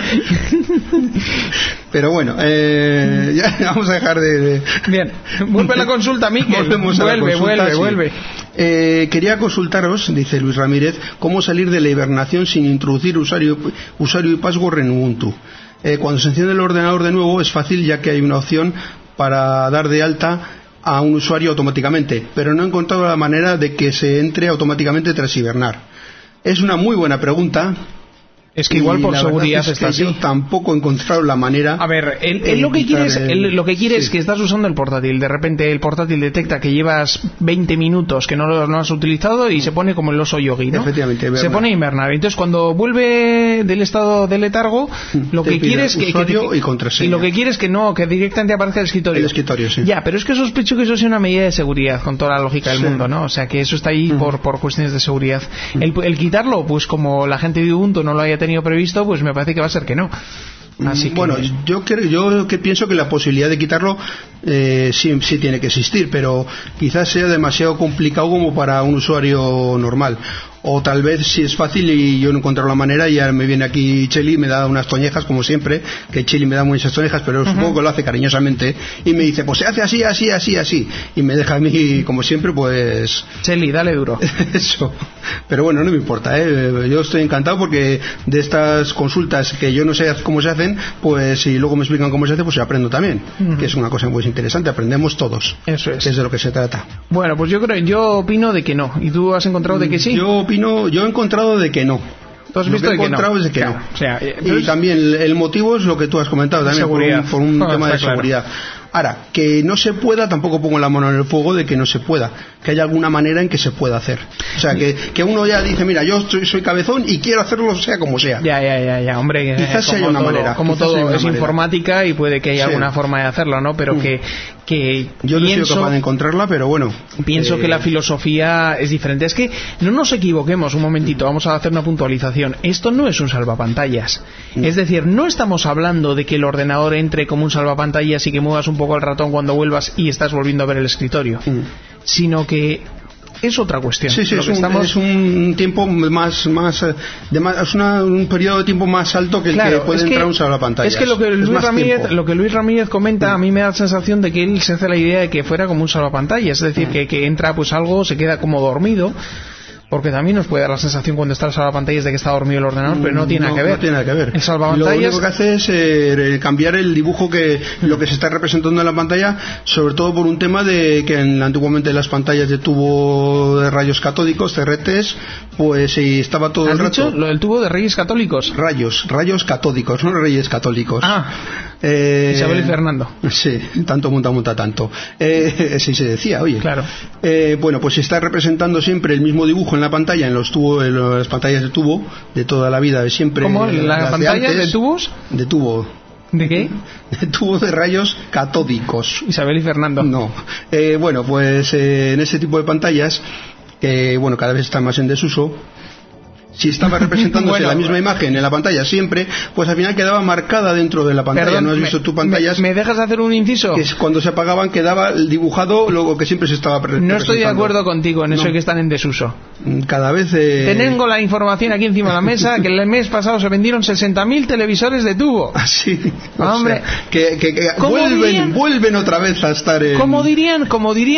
Speaker 11: Pero bueno, ya vamos a dejar de...
Speaker 4: Bien, vuelve a la consulta, Miquel. Vuelve.
Speaker 11: Quería consultaros, dice Luis Ramírez, cómo salir de la hibernación sin introducir usuario y password en Ubuntu. Cuando se enciende el ordenador de nuevo es fácil, ya que hay una opción para dar de alta a un usuario automáticamente, pero no he encontrado la manera de que se entre automáticamente tras hibernar. Es una muy buena pregunta.
Speaker 4: Es que igual por seguridad
Speaker 11: es
Speaker 4: está así.
Speaker 11: Yo tampoco he encontrado la manera.
Speaker 4: A ver, él lo que quiere es que estás usando el portátil. De repente el portátil detecta que llevas 20 minutos que no lo has utilizado y se pone como el oso yogi, ¿no?
Speaker 11: Efectivamente.
Speaker 4: Se pone a invernar. Entonces cuando vuelve del estado de letargo, lo que quiere es que
Speaker 11: usuario y contraseña.
Speaker 4: Y lo que quiere es que directamente aparezca el escritorio.
Speaker 11: El escritorio, sí.
Speaker 4: Ya, pero es que sospecho que eso sea una medida de seguridad con toda la lógica del mundo, ¿no? O sea, que eso está ahí por cuestiones de seguridad. El quitarlo, pues como la gente de Ubuntu no lo haya tenido previsto, pues me parece que va a ser que no. Así que...
Speaker 11: Bueno, yo pienso que la posibilidad de quitarlo sí tiene que existir, pero quizás sea demasiado complicado como para un usuario normal. O tal vez si es fácil y yo no encuentro la manera y ya me viene aquí Cheli y me da unas toñejas, como siempre, que Cheli me da muchas toñejas, pero supongo que lo hace cariñosamente, y me dice, pues se hace así, y me deja a mí, como siempre, pues...
Speaker 4: Cheli, dale duro.
Speaker 11: Eso. Pero bueno, no me importa, yo estoy encantado porque de estas consultas que yo no sé cómo se hacen, pues si luego me explican cómo se hace, pues yo aprendo también, que es una cosa muy interesante, aprendemos todos.
Speaker 4: Eso es.
Speaker 11: Que es de lo que se trata.
Speaker 4: Bueno, pues yo opino de que no. ¿Y tú has encontrado de que sí?
Speaker 11: Yo he encontrado de que no.
Speaker 4: ¿Tú has visto
Speaker 11: lo que he encontrado es de que
Speaker 4: claro,
Speaker 11: no.
Speaker 4: O sea,
Speaker 11: y también el motivo es lo que tú has comentado también, por un tema de seguridad. Ahora, que no se pueda, tampoco pongo la mano en el fuego de que no se pueda, que haya alguna manera en que se pueda hacer. O sea, que uno ya dice, mira, yo soy cabezón y quiero hacerlo sea como sea.
Speaker 4: Ya, hombre.
Speaker 11: Quizás haya una manera.
Speaker 4: Como todo es informática y puede que haya alguna forma de hacerlo, ¿no? Pero que
Speaker 11: yo no soy capaz de encontrarla, pero bueno.
Speaker 4: Pienso que la filosofía es diferente. Es que no nos equivoquemos un momentito, vamos a hacer una puntualización. Esto no es un salvapantallas. Es decir, no estamos hablando de que el ordenador entre como un salvapantallas y que muevas un poco el ratón cuando vuelvas y estás volviendo a ver el escritorio, sino que es otra cuestión.
Speaker 11: Sí, es un tiempo más es un periodo de tiempo más alto que el que puede entrar un salvapantallas.
Speaker 4: Es que lo que Luis Ramírez comenta, a mí me da la sensación de que él se hace la idea de que fuera como un salvapantallas, es decir, que entra pues algo, se queda como dormido. Porque también nos puede dar la sensación cuando está el salvapantallas de que está dormido el ordenador, pero no tiene nada que ver.
Speaker 11: No tiene nada que ver.
Speaker 4: El salvapantallas...
Speaker 11: Lo único que hace es cambiar el dibujo lo que se está representando en la pantalla, sobre todo por un tema de que antiguamente las pantallas de tubo de rayos catódicos, CRTs, pues estaba todo el rato...
Speaker 4: ¿Has dicho lo del tubo de rayos católicos?
Speaker 11: Rayos catódicos, no reyes católicos.
Speaker 4: Isabel y Fernando.
Speaker 11: Sí, tanto monta tanto. Sí se decía, oye.
Speaker 4: Claro.
Speaker 11: Bueno, pues se está representando siempre el mismo dibujo en la pantalla, en las pantallas de tubo de toda la vida, de siempre.
Speaker 4: ¿Cómo? ¿Las pantallas de tubos?
Speaker 11: De tubo.
Speaker 4: ¿De qué?
Speaker 11: De tubo de rayos catódicos.
Speaker 4: Isabel y Fernando.
Speaker 11: No. Bueno, pues en ese tipo de pantallas, cada vez están más en desuso. Si estaba representándose la misma imagen en la pantalla siempre, pues al final quedaba marcada dentro de la pantalla.
Speaker 4: Perdón,
Speaker 11: ¿no has visto tu pantallas?
Speaker 4: ¿Me dejas hacer un inciso?
Speaker 11: Que cuando se apagaban quedaba dibujado lo que siempre se estaba representando.
Speaker 4: No estoy de acuerdo contigo en eso de que están en desuso.
Speaker 11: Cada vez...
Speaker 4: Tengo la información aquí encima de la mesa que el mes pasado se vendieron 60.000 televisores de tubo.
Speaker 11: Ah, sí.
Speaker 4: Hombre,
Speaker 11: que vuelven otra vez a estar en...
Speaker 4: Como dirían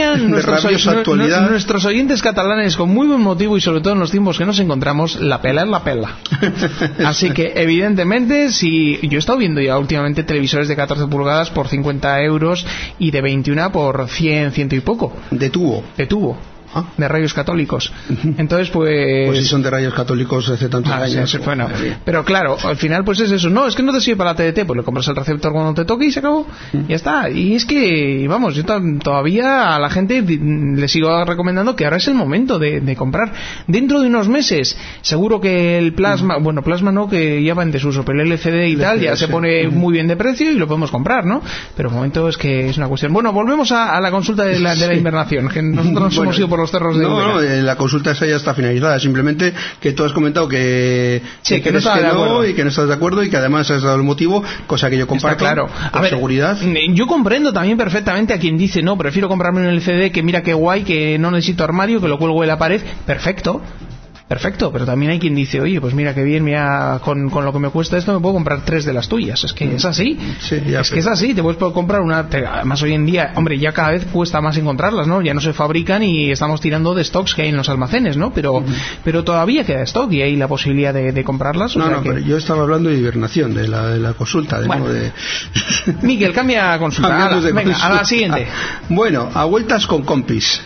Speaker 4: nuestros oyentes catalanes, con muy buen motivo y sobre todo en los tiempos que nos encontramos, la pela es la pela. Así que evidentemente, si yo he estado viendo ya últimamente televisores de 14 pulgadas por 50 euros y de 21 por 100 y poco.
Speaker 11: De tubo.
Speaker 4: De rayos católicos. Entonces pues
Speaker 11: si son de rayos católicos hace tantos años.
Speaker 4: Bueno, pero claro, al final pues es eso. No, es que no te sirve para la TDT, pues le compras el receptor cuando te toque y se acabó. Ya está. Y es que, vamos, yo todavía a la gente le sigo recomendando que ahora es el momento de comprar. Dentro de unos meses, seguro que el plasma, plasma no, que ya va en desuso, pero el LCD y tal ya se pone muy bien de precio y lo podemos comprar, ¿no? Pero el momento es que es una cuestión. Bueno, volvemos a la consulta de la invernación, que nosotros hemos ido por los cerros de
Speaker 11: la consulta esa ya está finalizada, simplemente que tú has comentado que
Speaker 4: no estás de acuerdo
Speaker 11: y que no estás de acuerdo y que además has dado el motivo, cosa que yo comparto.
Speaker 4: Está claro.
Speaker 11: Por seguridad.
Speaker 4: Yo comprendo también perfectamente a quien dice, no, prefiero comprarme un LCD, que mira qué guay, que no necesito armario, que lo cuelgo en la pared. Perfecto, pero también hay quien dice, oye, pues mira qué bien, mira, con lo que me cuesta esto me puedo comprar 3 de las tuyas. Es que es así. Que es así, te puedes comprar una... Además hoy en día, hombre, ya cada vez cuesta más encontrarlas, ¿no? Ya no se fabrican y estamos tirando de stocks que hay en los almacenes, ¿no? Pero todavía queda stock y hay la posibilidad de comprarlas.
Speaker 11: Pero yo estaba hablando de hibernación, de la consulta.
Speaker 4: Miguel, cambia consulta. Venga, a la siguiente.
Speaker 11: Bueno, a vueltas con Compis.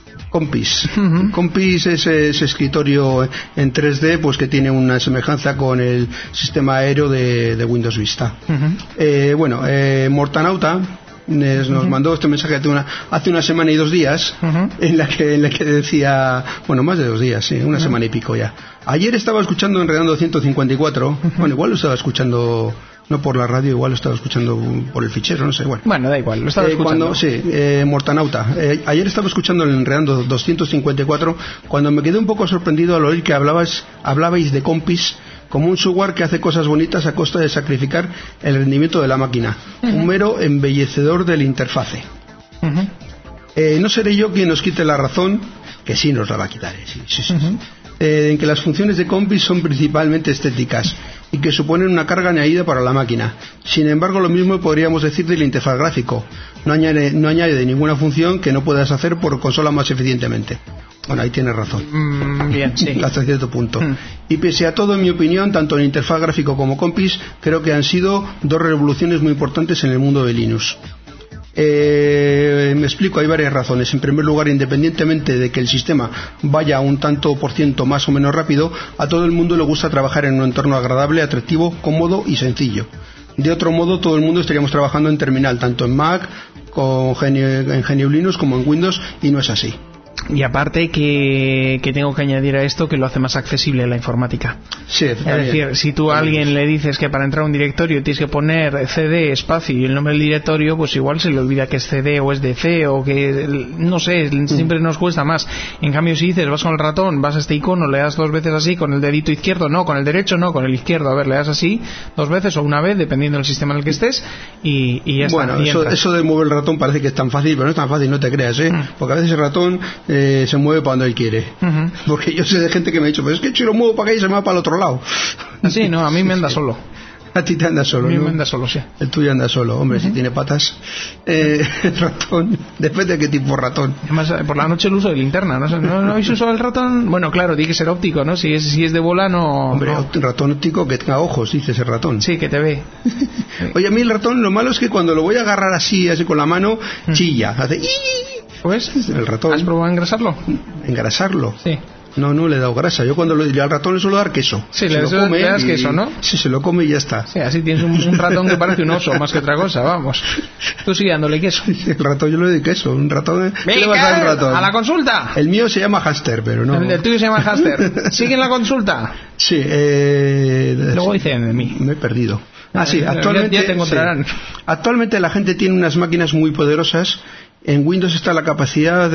Speaker 11: Compis es ese escritorio en 3D pues que tiene una semejanza con el sistema aéreo de Windows Vista. Mortanauta nos mandó este mensaje hace una semana y 2 días en la que decía, más de 2 días, una semana y pico ya. Ayer estaba escuchando Enredando 154, igual lo estaba escuchando no por la radio, igual lo estaba escuchando por el fichero, no sé,
Speaker 4: Bueno, da igual, lo estaba escuchando.
Speaker 11: Mortanauta. Ayer estaba escuchando el Enredando 254 cuando me quedé un poco sorprendido al oír que hablabais de Compis como un software que hace cosas bonitas a costa de sacrificar el rendimiento de la máquina. Un mero embellecedor de la interfase. No seré yo quien nos quite la razón, que sí nos la va a quitar, en que las funciones de Compis son principalmente estéticas y que suponen una carga añadida para la máquina. Sin embargo, lo mismo podríamos decir del interfaz gráfico. No añade ninguna función que no puedas hacer por consola más eficientemente. Ahí tienes razón.
Speaker 4: Bien, sí.
Speaker 11: Hasta cierto punto. Y pese a todo, en mi opinión, tanto el interfaz gráfico como Compis creo que han sido 2 revoluciones muy importantes en el mundo de Linux. Me explico, hay varias razones. En primer lugar, independientemente de que el sistema vaya un tanto por ciento más o menos rápido, a todo el mundo le gusta trabajar en un entorno agradable, atractivo, cómodo y sencillo. De otro modo, todo el mundo estaríamos trabajando en terminal, tanto en Mac en GNU Linux como en Windows, y no es así.
Speaker 4: Y aparte que tengo que añadir a esto que lo hace más accesible la informática.
Speaker 11: Sí,
Speaker 4: es decir, si tú a alguien le dices que para entrar a un directorio tienes que poner CD, espacio y el nombre del directorio, pues igual se le olvida que es CD o es DC o que, no sé, siempre nos cuesta más. En cambio, si dices, vas con el ratón, vas a este icono, le das 2 veces así, con el dedito izquierdo, no, con el derecho no, con el izquierdo, a ver, le das así 2 veces o una vez, dependiendo del sistema en el que estés, y ya está.
Speaker 11: Bueno, eso de mover el ratón parece que es tan fácil, pero no es tan fácil, no te creas, porque a veces el ratón se mueve para donde él quiere. Porque yo sé de gente que me ha dicho, pero es que si lo muevo para acá y se me va para el otro lado.
Speaker 4: Sí, no, a mí me anda solo.
Speaker 11: A ti te anda solo,
Speaker 4: a mí
Speaker 11: ¿no?
Speaker 4: me anda solo, sí.
Speaker 11: El tuyo anda solo, hombre, si tiene patas. El ratón, depende de qué tipo de ratón.
Speaker 4: Además, por la noche el uso de linterna, ¿no habéis usado el ratón? Bueno, claro, tiene que ser óptico, ¿no? Si es de bola, no...
Speaker 11: Hombre, un ratón óptico que tenga ojos, dices el ratón.
Speaker 4: Sí, que te ve.
Speaker 11: Oye, a mí el ratón, lo malo es que cuando lo voy a agarrar así con la mano, chilla, hace...
Speaker 4: Pues,
Speaker 11: el ratón.
Speaker 4: ¿Has probado a engrasarlo?
Speaker 11: ¿Engrasarlo?
Speaker 4: Sí.
Speaker 11: No le he dado grasa. Yo cuando al ratón le suelo dar queso.
Speaker 4: Sí, le das queso, ¿no?
Speaker 11: Sí, se lo come y ya está.
Speaker 4: Sí, así tienes un ratón que parece un oso, más que otra cosa, vamos. Tú sigue dándole queso.
Speaker 11: El ratón yo le doy queso. Un ratón...
Speaker 4: ¿Qué le vas a dar un ratón? ¡A la consulta!
Speaker 11: El mío se llama Hamster, pero no...
Speaker 4: El tuyo se llama Hamster. ¿Sigue en la consulta?
Speaker 11: Sí,
Speaker 4: luego dicen de mí.
Speaker 11: Me he perdido. Sí, actualmente...
Speaker 4: Ya te encontrarán.
Speaker 11: Sí. Actualmente la gente tiene unas máquinas muy poderosas. En Windows esta capacidad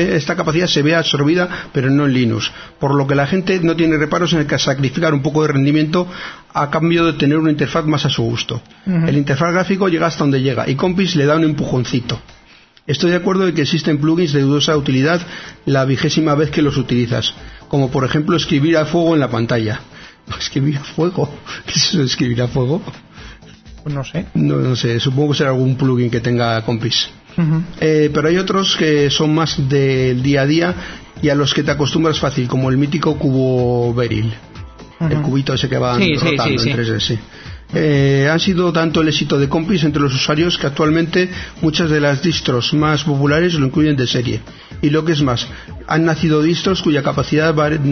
Speaker 11: se ve absorbida, pero no en Linux, por lo que la gente no tiene reparos en el que sacrificar un poco de rendimiento a cambio de tener una interfaz más a su gusto. El interfaz gráfico llega hasta donde llega y Compis le da un empujoncito. Estoy de acuerdo en que existen plugins de dudosa utilidad la 20ª vez que los utilizas, como por ejemplo escribir a fuego en la pantalla. ¿Escribir a fuego? ¿Qué es eso de escribir a fuego?
Speaker 4: Pues no sé.
Speaker 11: No sé, supongo que será algún plugin que tenga Compis. Pero hay otros que son más del día a día y a los que te acostumbras fácil, como el mítico cubo Beryl, el cubito ese que va rotando en 3D. Sí. Han sido tanto el éxito de Compis entre los usuarios que actualmente muchas de las distros más populares lo incluyen de serie. Y lo que es más, han nacido distros cuya capacidad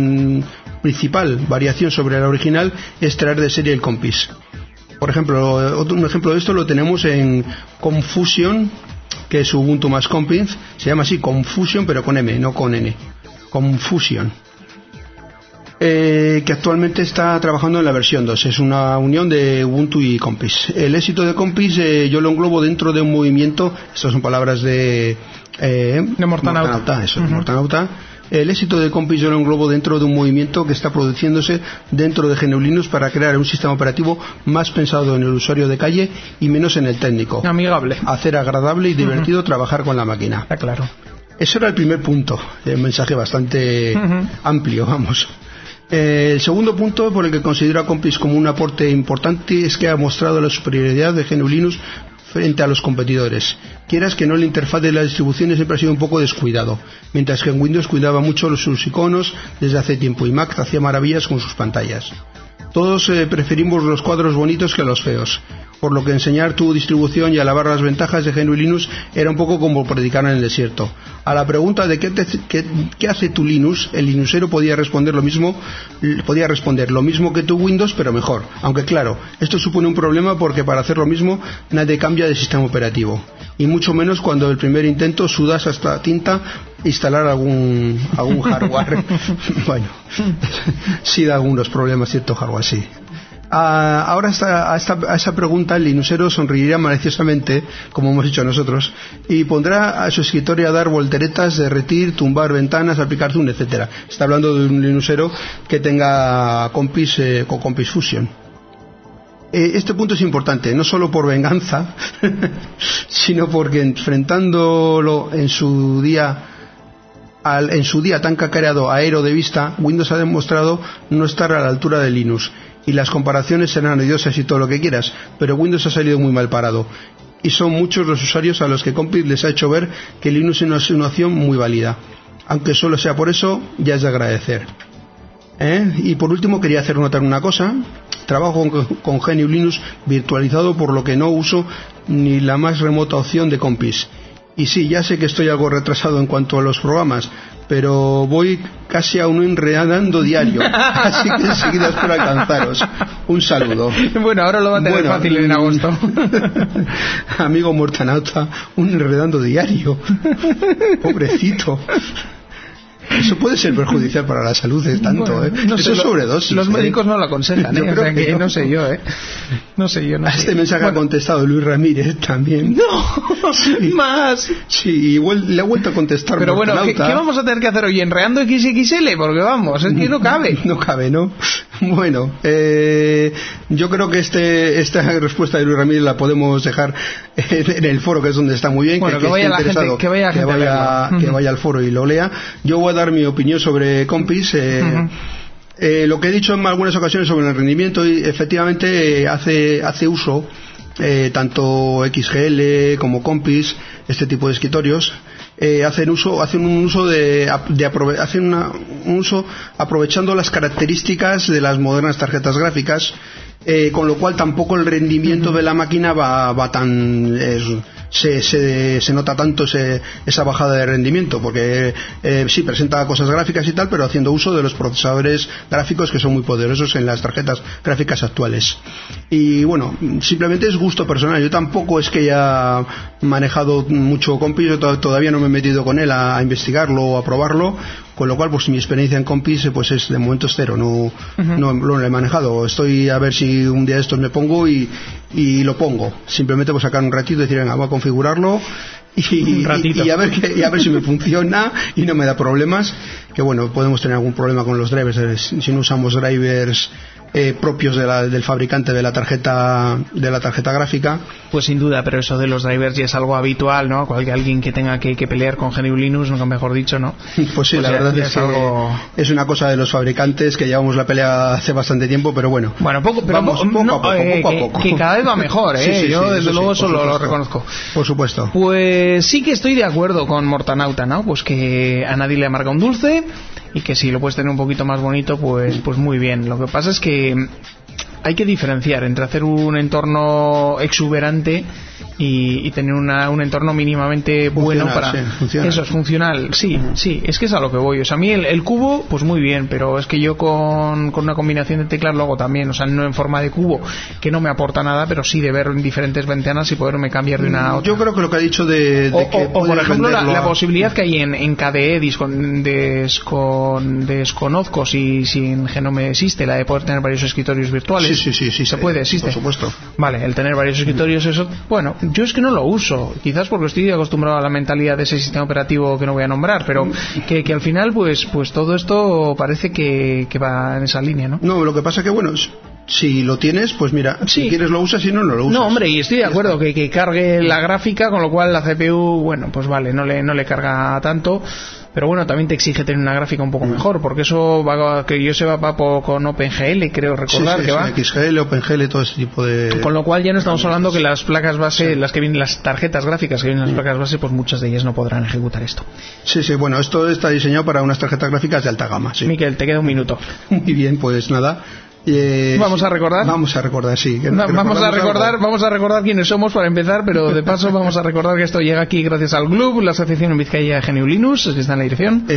Speaker 11: principal variación sobre la original es traer de serie el Compis. Por ejemplo, un ejemplo de esto lo tenemos en Confusion, que es Ubuntu más Compis, se llama así Confusion pero con M, no con N. Confusion, que actualmente está trabajando en la versión 2, es una unión de Ubuntu y Compis. El éxito de Compis yo lo englobo dentro de un movimiento, estas son palabras de
Speaker 4: Mortanauta.
Speaker 11: Eso, de Mortanauta. El éxito de Compis yo lo englobo dentro de un movimiento que está produciéndose dentro de GNU Linux para crear un sistema operativo más pensado en el usuario de calle y menos en el técnico.
Speaker 4: Amigable.
Speaker 11: Hacer agradable y divertido trabajar con la máquina.
Speaker 4: Está claro.
Speaker 11: Eso era el primer punto, un mensaje bastante amplio, vamos. El segundo punto por el que considero a Compis como un aporte importante es que ha mostrado la superioridad de GNU Linux frente a los competidores. Quieras que no, la interfaz de las distribuciones siempre ha sido un poco descuidado, mientras que en Windows cuidaba mucho sus iconos desde hace tiempo y Mac hacía maravillas con sus pantallas. Todos preferimos los cuadros bonitos que los feos, por lo que enseñar tu distribución y alabar las ventajas de GNU Linux era un poco como predicar en el desierto. A la pregunta de qué hace tu Linux, el linuxero podía responder lo mismo que tu Windows, pero mejor. Aunque claro, esto supone un problema porque para hacer lo mismo nadie cambia de sistema operativo, y mucho menos cuando el primer intento sudas hasta tinta instalar algún hardware. Bueno, sí da algunos problemas cierto hardware, sí. Ahora a esa pregunta el linuxero sonreirá maliciosamente, como hemos dicho nosotros, y pondrá a su escritorio a dar volteretas, derretir, tumbar ventanas, aplicar zoom, etcétera. Está hablando de un linuxero que tenga Compis con Compis Fusion. Este punto es importante, no solo por venganza, sino porque enfrentándolo en su día tan cacareado aero de vista, Windows ha demostrado no estar a la altura de Linux. Y las comparaciones serán odiosas y todo lo que quieras, pero Windows ha salido muy mal parado. Y son muchos los usuarios a los que Compis les ha hecho ver que Linux es una opción muy válida. Aunque solo sea por eso, ya es de agradecer. Y por último quería hacer notar una cosa. Trabajo con GNU Linux virtualizado, por lo que no uso ni la más remota opción de Compis. Y sí, ya sé que estoy algo retrasado en cuanto a los programas, pero voy casi a un enredando diario, así que enseguida espero alcanzaros. Un saludo.
Speaker 4: Bueno, ahora lo va a tener fácil en agosto.
Speaker 11: Amigo mortanauta, un enredando diario. Pobrecito. Eso puede ser perjudicial para la salud de tanto,
Speaker 4: bueno, no
Speaker 11: eso
Speaker 4: sé,
Speaker 11: es sobredosis.
Speaker 4: Los médicos no lo aconsejan,
Speaker 11: Yo
Speaker 4: o sea que no sé yo, No sé yo,
Speaker 11: A este mensaje ha contestado Luis Ramírez también.
Speaker 4: ¡No!
Speaker 11: Sí.
Speaker 4: ¡Más!
Speaker 11: Sí, igual le ha vuelto a contestar.
Speaker 4: Pero bueno, ¿qué vamos a tener que hacer hoy? ¿Enreando XXL? Porque vamos, es que no cabe.
Speaker 11: No cabe, ¿no? Bueno, yo creo que esta respuesta de Luis Ramírez la podemos dejar en el foro, que es donde está muy bien.
Speaker 4: Bueno, que vaya la gente, que
Speaker 11: vaya al foro y lo lea. Yo voy a dar mi opinión sobre Compis. Lo que he dicho en algunas ocasiones sobre el rendimiento, y efectivamente hace uso tanto XGL como Compis, este tipo de escritorios, hacen un uso aprovechando las características de las modernas tarjetas gráficas, con lo cual tampoco el rendimiento de la máquina va tan se nota tanto esa bajada de rendimiento, porque sí presenta cosas gráficas y tal, pero haciendo uso de los procesadores gráficos que son muy poderosos en las tarjetas gráficas actuales. Y bueno, simplemente es gusto personal. Yo tampoco es que haya manejado mucho Compis, yo todavía no me he metido con él a investigarlo o a probarlo, con lo cual pues mi experiencia en Compis pues es de momento cero, no lo he manejado. Estoy a ver si un día de estos me pongo y lo pongo, simplemente pues sacar un ratito y decir, venga, voy a configurarlo y a ver si me funciona y no me da problemas, que bueno, podemos tener algún problema con los drivers si no usamos drivers propios del fabricante de la tarjeta gráfica.
Speaker 4: Pues sin duda, pero eso de los drivers ya es algo habitual, ¿no? Alguien que tenga que pelear con GNU Linux, nunca mejor dicho, ¿no?
Speaker 11: Pues sí, la verdad es que es una cosa de los fabricantes que llevamos la pelea hace bastante tiempo, pero bueno.
Speaker 4: Bueno, poco a poco. Que cada vez va mejor, ¿eh? Yo desde luego eso lo reconozco.
Speaker 11: Por supuesto.
Speaker 4: Pues sí que estoy de acuerdo con Mortanauta, ¿no? Pues que a nadie le amarga un dulce y que si lo puedes tener un poquito más bonito, pues muy bien. Lo que pasa es que hay que diferenciar entre hacer un entorno exuberante y tener un entorno mínimamente bueno para
Speaker 11: funcional.
Speaker 4: Eso es funcional, sí, es que es a lo que voy. O sea, a mí el cubo pues muy bien, pero es que yo con una combinación de teclas lo hago también, o sea, no en forma de cubo, que no me aporta nada, pero sí de ver en diferentes ventanas y poderme cambiar de una a otra.
Speaker 11: Yo creo que lo que ha dicho de que
Speaker 4: por ejemplo la posibilidad que hay en KDE desconozco si en Genome existe la de poder tener varios escritorios virtuales.
Speaker 11: Sí,
Speaker 4: se puede, existe.
Speaker 11: Por supuesto.
Speaker 4: Vale, el tener varios escritorios, eso, bueno, yo es que no lo uso, quizás porque estoy acostumbrado a la mentalidad de ese sistema operativo que no voy a nombrar, pero que al final pues todo esto parece que va en esa línea, ¿no?
Speaker 11: No, lo que pasa que bueno, si lo tienes, pues mira, si quieres lo usas, si no lo usas.
Speaker 4: No, hombre, y estoy de acuerdo que cargue la gráfica, con lo cual la CPU, bueno, pues vale, no le carga tanto. Pero bueno, también te exige tener una gráfica un poco mejor, porque eso que yo sé va con OpenGL, creo recordar que va.
Speaker 11: XGL, OpenGL, todo ese tipo de.
Speaker 4: Con lo cual ya no estamos hablando que las placas base, las que vienen, las tarjetas gráficas que vienen en las placas base, pues muchas de ellas no podrán ejecutar esto.
Speaker 11: Sí, bueno, esto está diseñado para unas tarjetas gráficas de alta gama. Sí.
Speaker 4: Miquel, te queda un minuto.
Speaker 11: Muy bien, pues nada.
Speaker 4: ¿Vamos a recordar?
Speaker 11: Vamos a recordar, sí.
Speaker 4: Vamos a recordar quiénes somos para empezar, pero de paso vamos a recordar que esto llega aquí gracias al GLUB, la asociación en Vizcaya de GNU Linux, que está en la dirección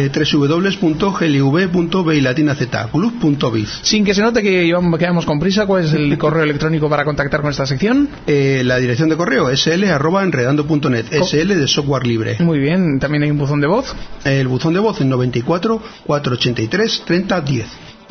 Speaker 11: www.glv.biz, glub.biz.
Speaker 4: Sin que se note que quedamos con prisa, ¿cuál es el correo electrónico para contactar con esta sección?
Speaker 11: La dirección de correo sl@enredando.net, SL de software libre.
Speaker 4: Muy bien, también hay un buzón de voz.
Speaker 11: El buzón de voz en 94 483 3010.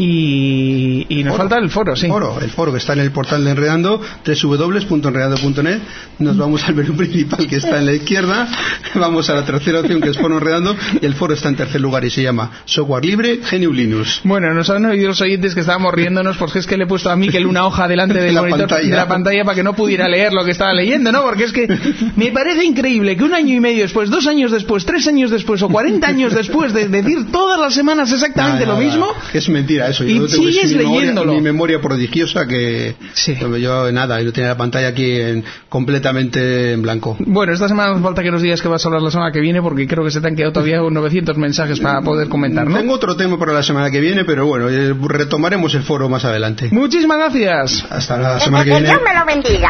Speaker 4: Y nos falta el foro, sí.
Speaker 11: El foro que está en el portal de Enredando, www.enredando.net. Nos vamos al menú principal que está en la izquierda, vamos a la tercera opción que es Foro Enredando, y el foro está en tercer lugar y se llama Software Libre GNU Linux.
Speaker 4: Bueno, nos han oído los oyentes que estábamos riéndonos porque es que le he puesto a Miquel una hoja delante del monitor de la pantalla para que no pudiera leer lo que estaba leyendo, ¿no? Porque es que me parece increíble que 1 año y medio después, 2 años después, 3 años después o 40 años después de decir todas las semanas exactamente lo mismo,
Speaker 11: es mentira eso.
Speaker 4: Y sigues leyéndolo.
Speaker 11: Mi memoria prodigiosa que yo nada, yo tenía la pantalla aquí completamente en blanco.
Speaker 4: Bueno, esta semana nos falta que nos digas que vas a hablar la semana que viene, porque creo que se te han quedado todavía 900 mensajes para poder comentar, ¿no?
Speaker 11: Tengo otro tema para la semana que viene, pero bueno, retomaremos el foro más adelante.
Speaker 4: Muchísimas gracias.
Speaker 11: Hasta la semana que viene.
Speaker 2: Dios me lo bendiga.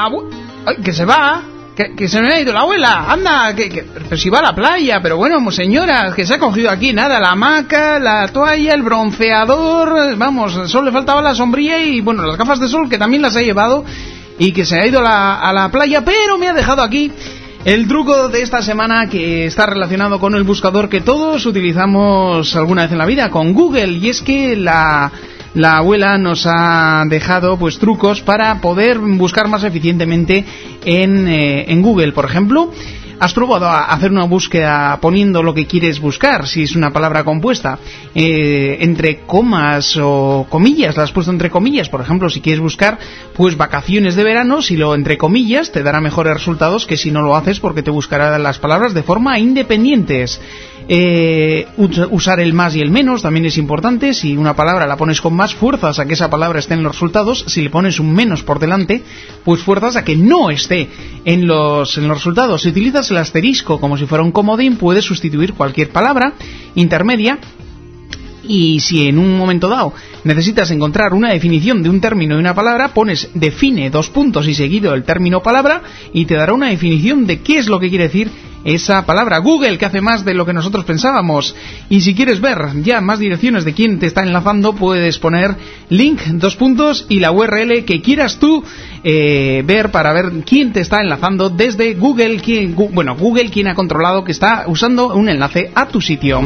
Speaker 4: ¡Ay, que se va! Que se me ha ido la abuela, anda, pero si va a la playa, pero bueno, señora, que se ha cogido aquí nada, la hamaca, la toalla, el bronceador, vamos, solo le faltaba la sombrilla y bueno, las gafas de sol que también las ha llevado y que se ha ido a la playa, pero me ha dejado aquí el truco de esta semana que está relacionado con el buscador que todos utilizamos alguna vez en la vida, con Google, y es que la abuela nos ha dejado pues trucos para poder buscar más eficientemente en Google. Por ejemplo, ¿has probado a hacer una búsqueda poniendo lo que quieres buscar? Si es una palabra compuesta, entre comas o comillas, la has puesto entre comillas. Por ejemplo, si quieres buscar pues vacaciones de verano, si lo entre comillas te dará mejores resultados que si no lo haces, porque te buscará las palabras de forma independientes. Usar el más y el menos también es importante. Si una palabra la pones con más, fuerzas a que esa palabra esté en los resultados. Si le pones un menos por delante, pues fuerzas a que no esté en los resultados. Si utilizas el asterisco como si fuera un comodín, puedes sustituir cualquier palabra intermedia. Y si en un momento dado necesitas encontrar una definición de un término y una palabra, pones define 2 puntos y seguido el término palabra y te dará una definición de qué es lo que quiere decir esa palabra. Google, que hace más de lo que nosotros pensábamos. Y si quieres ver ya más direcciones de quién te está enlazando, puedes poner link 2 puntos y la URL que quieras tú ver para ver quién te está enlazando desde Google. Google quien ha controlado que está usando un enlace a tu sitio.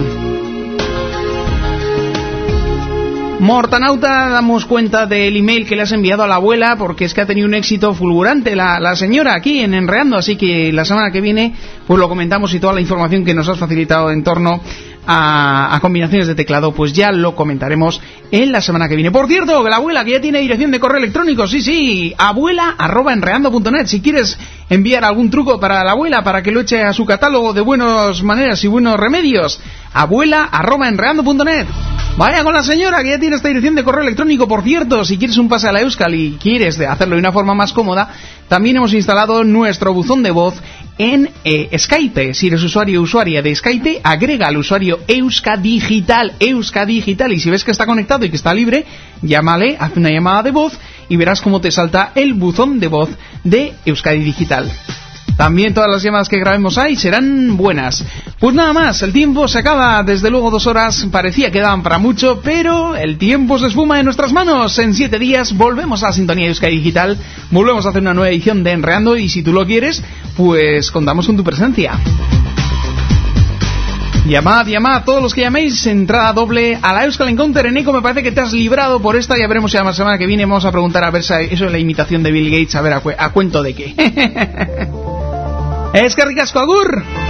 Speaker 4: Mortanauta, damos cuenta del email que le has enviado a la abuela, porque es que ha tenido un éxito fulgurante la señora aquí en Enreando, así que la semana que viene pues lo comentamos y toda la información que nos has facilitado en torno a combinaciones de teclado pues ya lo comentaremos en la semana que viene. Por cierto, que la abuela que ya tiene dirección de correo electrónico, sí, abuela@enreando.net. Si quieres enviar algún truco para la abuela para que lo eche a su catálogo de buenas maneras y buenos remedios, abuela@enreando.net. Vaya con la señora que ya tiene esta dirección de correo electrónico. Por cierto, si quieres un pase a la Euskal y quieres hacerlo de una forma más cómoda, también hemos instalado nuestro buzón de voz en Skype. Si eres usuario o usuaria de Skype, agrega al usuario Euskadigital, y si ves que está conectado y que está libre, llámale, haz una llamada de voz y verás cómo te salta el buzón de voz de Euskadi Digital. También todas las llamadas que grabemos ahí serán buenas. Pues nada más, el tiempo se acaba. Desde luego 2 horas parecía que daban para mucho, pero el tiempo se esfuma de nuestras manos. En 7 días volvemos a la sintonía de Euskadi Digital, volvemos a hacer una nueva edición de Enreando y si tú lo quieres, pues contamos con tu presencia. Llamad, todos los que llaméis, entrada doble a la Euskal Encounter. Eneco, me parece que te has librado por esta, ya veremos si la semana que viene vamos a preguntar a ver si eso es la imitación de Bill Gates, a ver a cuento de qué. Eskerrik asko, agur.